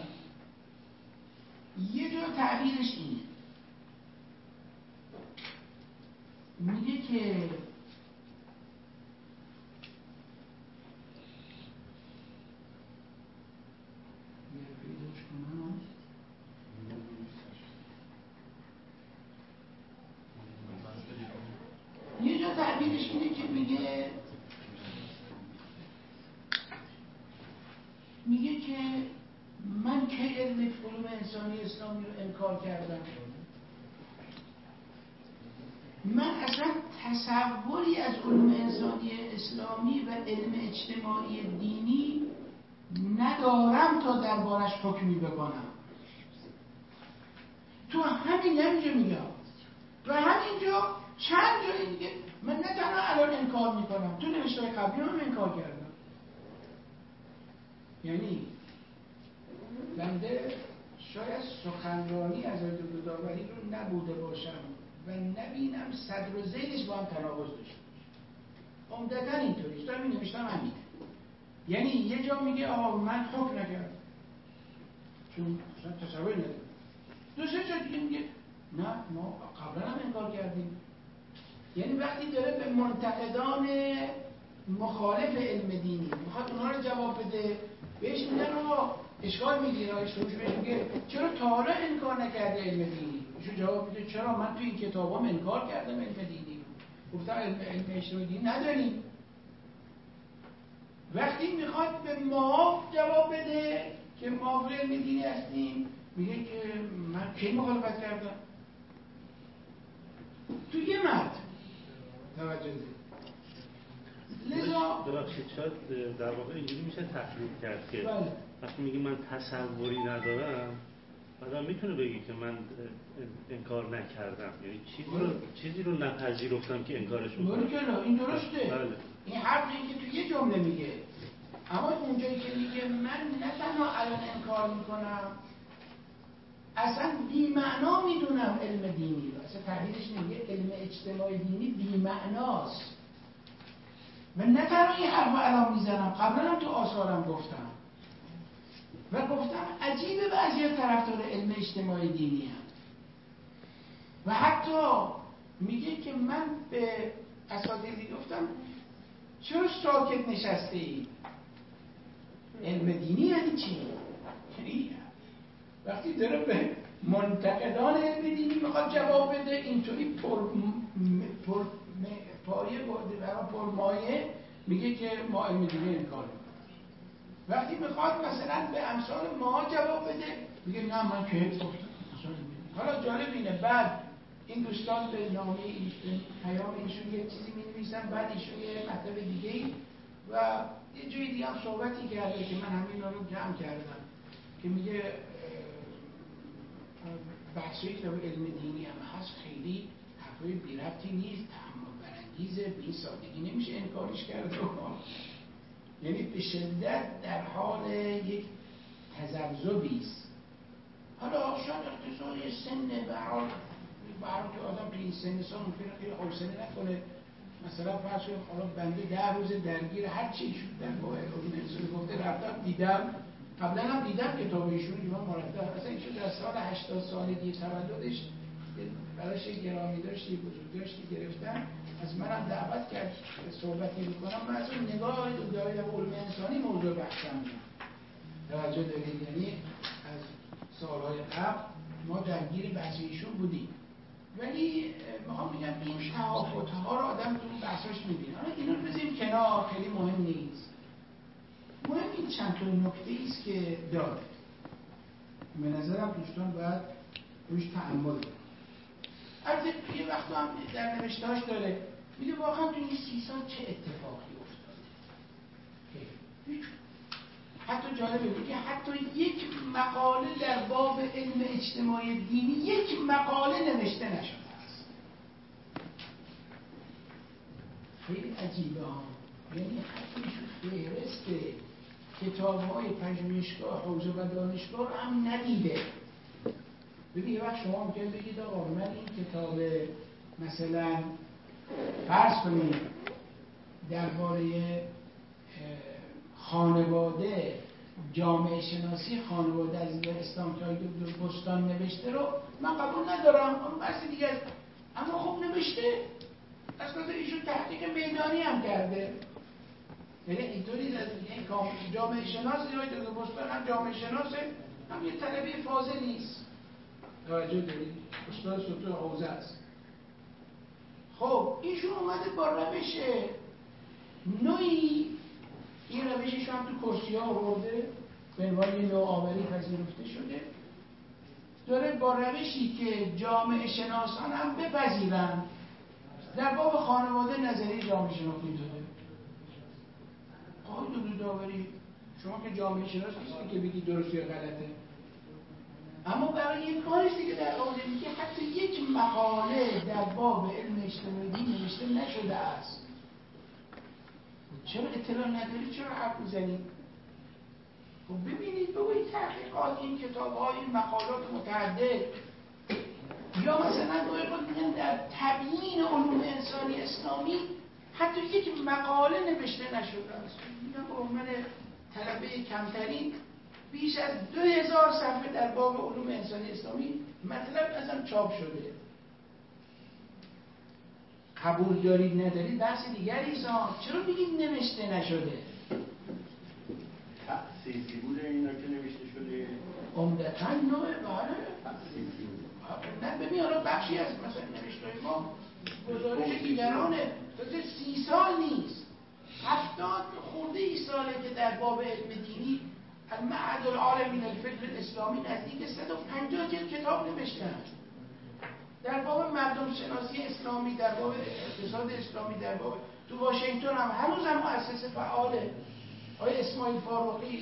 یه جا تعبیرش اینه، میگه که یه جا تعبیرش اینه که میگه میگه که من که علم علوم انسانی اسلامی رو انکار کردم، من اصلا تصوری از علوم انسانی اسلامی و علم اجتماعی دینی ندارم تا دربارش حکمی بکنم. تو همین همینجا میگم تو همینجا چند جایی دیگه من نه تنها الان انکار میکنم، تو نوشته‌های قبلی هم انکار کردم. یعنی بنده شاید سخنرانی از آقای دکتر داوری رو نبوده باشم و نبینم صدر و ذیلش با هم تناقض داشته باشه. عمدتاً اینطوریه، دارم این نوشتم همینه. یعنی یه جا میگه آها من حکم نکردم چون اصلا تصور ندارم، دو سه جا دیگه میگه نه ما قبلا هم انکار کردیم. یعنی وقتی داره به منتقدان مخالف علم دینی میخواد اونها رو جواب بده، بهش میگن آقا اشکال میگیره، اشکالش بهش میگه چرا تا حالا انکار نکردی علم دینی؟ ایشون جواب میده چرا من تو این کتابام انکار کردم علم دینی رو، گفتم علم علم اجتماعی دینی نداریم. وقتی میخواد به ما جواب بده که ما علم دینی هستیم میگه که من کی مخالفت کردم؟ تو یه متن توجه ده. لذا ببخشید شاید در واقع اینجوری میشه تحلیل کرد که وقتی میگی من تصوری ندارم آدم میتونه بگی که من انکار نکردم، یعنی چیزی رو چیزی رو نپذیرفتم که انکارش میکنم. بله این درسته. بله. این حرف این که تو یه جمله میگه، اما اونجایی که میگه من نه تنها الان انکار میکنم اصلا بی‌معنا میدونم علم دینی رو، اصلا تحلیلش میگه علم اجتماعی دینی بی‌معناست. من نه تنها این حرف رو الان میزنم، قبلا هم تو آثارم گفتم و گفتم عجیبه بعضی طرفدار علم اجتماعی دینی هم. و حتی میگه که من به اساتیدی گفتم چرا ساکت نشسته ای؟ علم دینی یعنی چی؟ یعنی وقتی داره به منتقدان علم دینی میخواد جواب بده اینطوری پر پر پایه برده برای پرمایه میگه که ما علم دینی انکار میکنیم. وقتی میخواد مثلا به امثال ما جواب بده میگه نه من که گفتم. حالا جالب اینه بعد این دوستان به نامه پیام ایشون یه چیزی می‌نویسن، بعد ایشون یه مطلب دیگه‌ای و یه جای دیگه هم صحبتی کرده که من همین رو جمع کردم که میگه بحثی که علم دینی هم هست خیلی حرفای بی ربطی نیست، تأمل برانگیزه، به این سادگی نمیشه انکارش کرد. یعنی به شدت در حال یک تذبذبی است. حالا شاید اقتضای سن به حال برای که آدم که این سن سال ممکنه خیلی حوصله نکنه. مثلا فرض کنید حالا بنده ده روز درگیر هر چی شد در باب علوم انسانی گفته رفتم دیدم، قبلا هم دیدم کتاب ایشون که من مرتب اصلا ایشون در سال هشتاد سالگی تولدش براش گرامی داشتی بزرگ داشتی گرفتن، از منم دعوت کرد صحبتی بکنم. من از اون نگاه داری در علوم انسانی موضوع بحثم بود. توجه دارید؟ یعنی از سالهای قبل ما درگیر بحث ایشون بودیم، ولی میخوام بگم این تفاوت‌ها رو آدم تو بحثاش می‌بینه. حالا اینو بذاریم کنار، خیلی مهم نیست. مهم این چند تا نکته است که داره. به نظرم دوستان باید روش تأمل کنن. البته یه وقت هم در نوشته‌هاش داره میگه واقعا تو این سی سال چه اتفاقی افتاده. حتی جالبه میگه حتی یک مقاله در باب علم اجتماعی دینی یک مقاله نوشته نشده است. خیلی عجیبه ها. یعنی حتی فهرست کتاب‌های پژوهشگاه حوزه و دانشگاه رو هم ندیده. ببین یه وقت شما ممکن بگید آقا من این کتاب مثلا فرض کنید درباره خانواده جامعه شناسی خانواده از اسلام که دکتر بستان نوشته رو من قبول ندارم، اون بحث دیگه است. اما خب نوشته، از کجا ایشون تحقیق میدانی هم کرده. یعنی اینطوری این جامعه شناس یا دکتر بستان هم جامعه شناسه، هم یه طلبه فاضل نیست. توجه دارید؟ استاد سطح حوزه است. خب ایشون اومده با روش نوعی، این روشش هم تو کرسی ها آورده به عنوان یه نوآوری پذیرفته شده، داره با روشی که جامعه شناسان هم بپذیرن در باب خانواده نظریه جامعه شناسی داده. آقای دکتر داوری شما که جامعه شناس نیستی که بگی درست یا غلطه، اما برای یک کاریستی که در آورده میگه حتی یک مقاله در باب علم اجتماعی نوشته نشده است. چرا اطلاع نداری؟ چرا حرف میزنید؟ خب ببینید ببینید تحقیقات این کتاب های این مقالات متعدد، یا مثلا گویا خود میگن در تبیین علوم انسانی اسلامی حتی یک مقاله نوشته نشده است. میگم به عنوان طلبه کمترین بیش از دو هزار صفحه در باب علوم انسانی اسلامی مطلب ازم چاپ شده. قبول دارید ندارید بحث دیگری است. چرا میگید نوشته نشده؟ تأسیسی بوده اینا که نوشته شده؟ عمدتاً نوع بله تأسیسی بوده. نه ببین حالا بخشی از مثلا نوشته ما گزارش دیگرانه، تازه سی سال نیست، هفتاد خورده ای ساله که در باب علم دینی المعهد العالمی للفکر الاسلامی نزدیک صد و پنجاه جلد کتاب نوشتن در باب مردم شناسی اسلامی، در باب اقتصاد اسلامی، در باب تو واشنگتن هم هنوز هم مؤسسه فعاله. آقای اسماعیل فاروقی،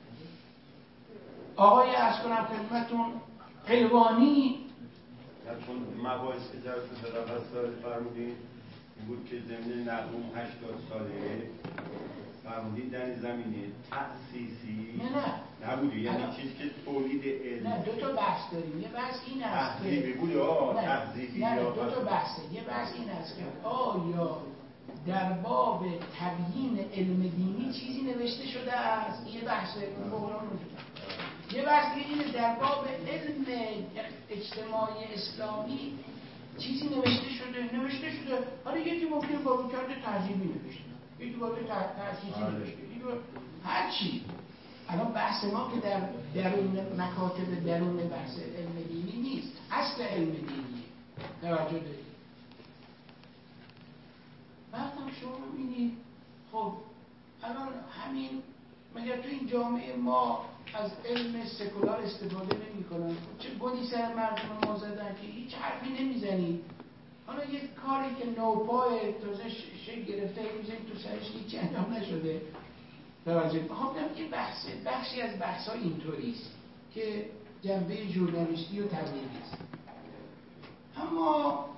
آقای عرض کنم خدمتتون قلوانی، چون مباحث که در تو دارد فرمودین این بود که ضمن نقوم هشتاد ساله فرمودین در این زمینه تأسیسی نه نه نبوده، یعنی چیزی که تولید علم. نه دو تا بحث داریم. یه بحث این است که تحضیبی بود یا تحضیبی نه یا دو تا بحثه. یه بحث این است که آیا در باب تبیین علم دینی چیزی نوشته شده است، یه بحث بحران وجود. یه بحث اینه در باب علم اجتماعی اسلامی چیزی نوشته شده نوشته شده حالا یکی ممکنه با رویکرد تهذیبی نوشته، یکی با روی تأسیسی نوشته، یکی با هر چی. الان بحث ما که در درون مکاتب درون بحث علم دینی نیست، اصل علم دینی. توجه دارید؟ وقتم شما ببینید خب الان همین مگر تو این جامعه ما از علم سکولار استفاده نمی کنن؟ خب چه گلی سر مردم ما زدن که هیچ حرفی نمیزنید. حالا یک کاری که نوپای تازه شکل گرفته میزنید تو سرش هیچی انجام نشده. توجه میخوام بگم که بحث بخشی از بحث‌ها اینطوریست که جنبه ژورنالیستی و تبلیغی است. اما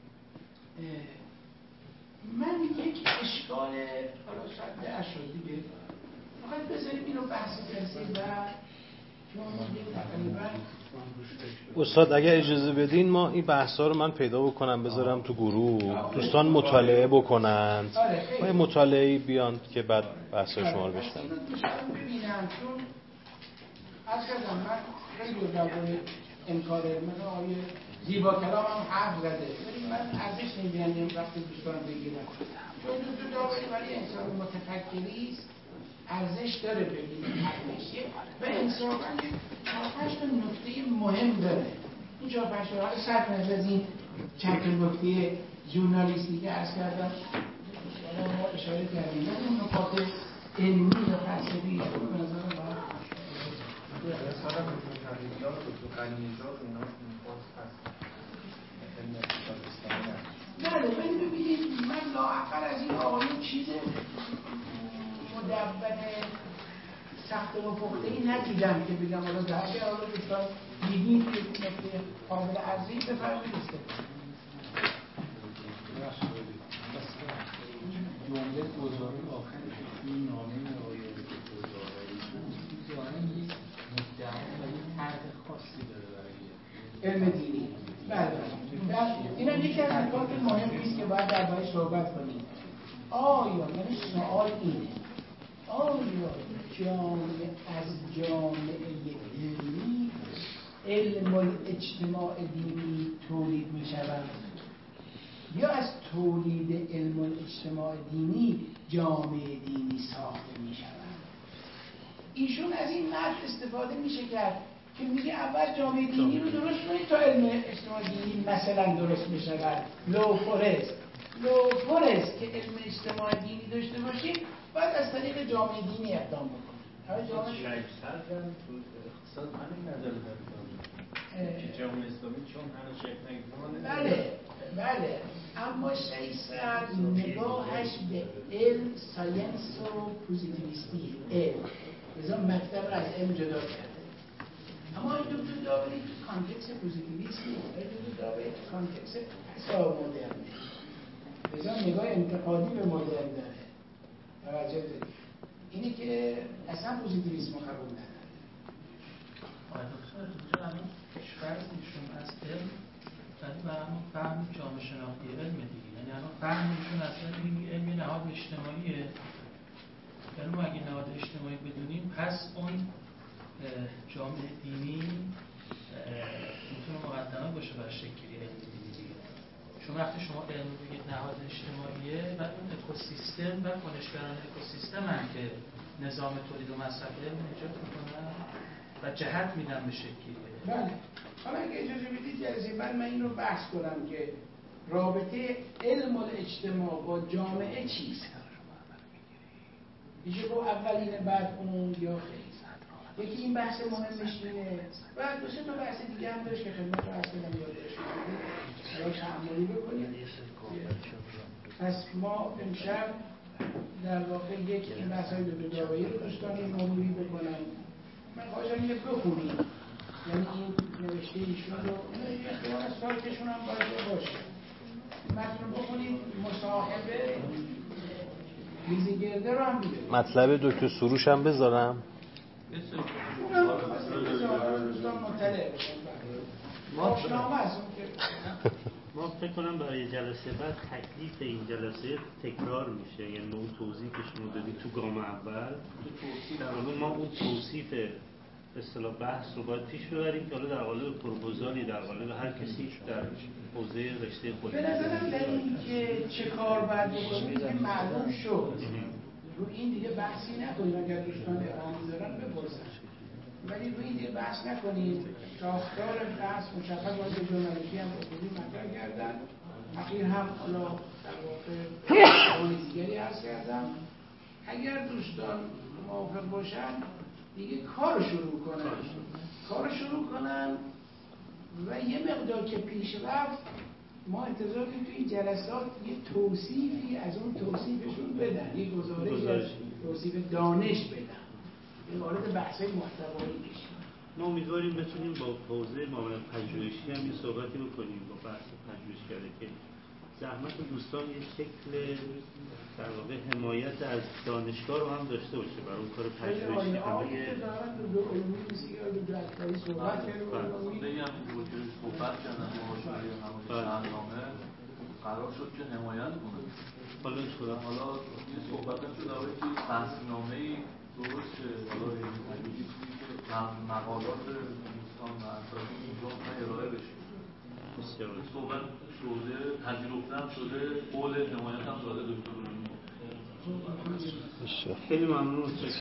من یک اشکال حالا شاید درش شد دیگه فقط بذاریم اینو بحث جلسه بعد چون دیگه تقریبا استاد اگر اجازه بدین ما این بحثا رو من پیدا بکنم بذارم تو گروه، دوستان مطالعه بکنند، ما مطالعه‌ای بیان که بعد بحثای شما رو بشنویم. ببینم چون از کردم من خیلی درباره انکار من آیه زیبا کلام هم حرف زده، ولی من ارزش نمیدونم وقتی دوستان بگیرم، چون دو داوری برای انسان متفکری است ارزش داره ببینیم حقیقیه و انصافا چهار پنج تا نکته مهم داره. این چهار پنج تا حالا صرف نظر از این چند تا نکته ژورنالیستی که عرض کردم حالا ما اشاره کردیم، ولی اون نکات علمی و فلسفی رو به نظر من مثلا متفکرات و تو غنی‌نژاد اینا می‌خواست هست علم اقتصاد اسلامی بله ولی ببینید من لااقل از این آقایون چیز مدون سخت و پخته‌ای ندیدم که بگم حالا در که حالا دوستان دیدیم که نکته قابل ارزی بفرمایید استفاده جمله گزاره آخرش این نامه آقای گزاره‌ای ظاهراً یک مدعا و یک طرح خاصی داره برای علم دینی. بله این هم یکی از نکات مهمی است که باید درباره‌اش صحبت کنیم. آیا یعنی سوال اینه آیا جامعه از جامعه علمی علم الاجتماع دینی تولید می شود یا از تولید علم الاجتماع دینی جامعه دینی ساخته می شود؟ ایشون از این متن استفاده میشه کرد که میگه اول جامعه دینی رو درست کنید تا علم اجتماع دینی مثلا درست می شود. لو فورست لو فورست که علم اجتماع دینی داشته باشید بعد از طریق جامعه دینی اقدام بکنید. حالا جامعه اقتصاد همین نظر داره که جامعه اسلامی چون هنوز شکل نگرفته. بله بله اما شیصد نگاهش به علم ساینس و پوزیتیویستی علم لذا مکتب از علم جدا کرده. اما این دکتر داوری تو کانتکس پوزیتیویسم نیست، این دکتر داوری تو کانتکس حساب مدرنه، لذا نگاه انتقادی به مدرن داره. توجه دارید اینی که اصلا پوزیتیویسم رو قبول نداره. آقای دکتر اینجا همین پیش‌فرضشون از علم ولی برامون فهم جامعه شناختی علم دیگه، یعنی الان فهمشون اصلا این علم نهاد اجتماعیه، یعنی ما اگه نهاد اجتماعی بدونیم پس اون جامعه دینی میتونه مقدمه باشه برای شکلی علم دینی دیگه. چون وقتی شما علم بگید نهاد اجتماعیه و اون اکوسیستم و کنشگران اکوسیستم هم که نظام تولید و مصرف علم ایجاد میکنن و جهت میدن به شکلی. بله حالا اگه اجازه بدید جلسه بعد من این رو بحث کنم که رابطه علم الاجتماع با جامعه چیست؟ میشه با اولین بعد اون یا خیلی یکی این بحث مهمش اینه و دو سه تا بحث دیگه هم داشت که خدمت رو اصلا یادش کنید حالا تعملی بکنید. پس ما امشب در واقع یک این بحثای دو داوری رو دوستانی مروری بکنم. من خواهشم اینه بخونید، یعنی این نوشته ایشون رو احتمال از سایتشون هم باید باشه متن رو بخونید. مصاحبه ریزگرده رو هم بیده مطلب دکتر سروش هم بذارم ما فکر کنم برای جلسه بعد تکلیف این جلسه تکرار میشه، یعنی اون توضیح که شما دادید تو گام اول در واقع ما اون توصیف اصطلاح بحث رو باید پیش ببریم که حالا در قالب پروپوزالی در قالب هر کسی در حوزه رشته خودش. به نظرم در این که چه کار باید بکنید که معلوم شد رو این دیگه بحثی نکنید. اگر دوستان اقامه دارن بپرسن ولی رو این دیگه بحث نکنید. ساختار بحث مشخص باید ژورنالیستی هم بکنید مطرح کردن. اخیر هم حالا در واقع اون دیگری عرض کردم. اگر دوستان موافق باشن دیگه کار شروع کنن کار شروع کنن و یه مقدار که پیش رفت ما انتظار داریم توی این جلسات یه توصیفی از اون توصیفشون بدن، یه گزارش توصیف دانش بدن، یه وارد بحثای محتوایی بشیم. ما امیدواریم بتونیم با حوزه معاملات پژوهشی هم یه صحبتی بکنیم با بحث پژوهشگری که زحمت دوستان یه شکل در واقع حمایت از دانشگاه رو هم داشته باشه برای اون کار پژوهشی همه بگم وجود صحبت کردن مهاجری همونی قرار شد که حمایت کنه. حالا شده حالا این صحبت هم شده آقای که تحصیلنامه ای درست که حالا وجودی که مقالات دوستان و اساسی اینجا ارائه بشه. بسیار صحبت شده، پذیرفته هم شده، قول حمایت هم داده دکتر. خیلی ممنون.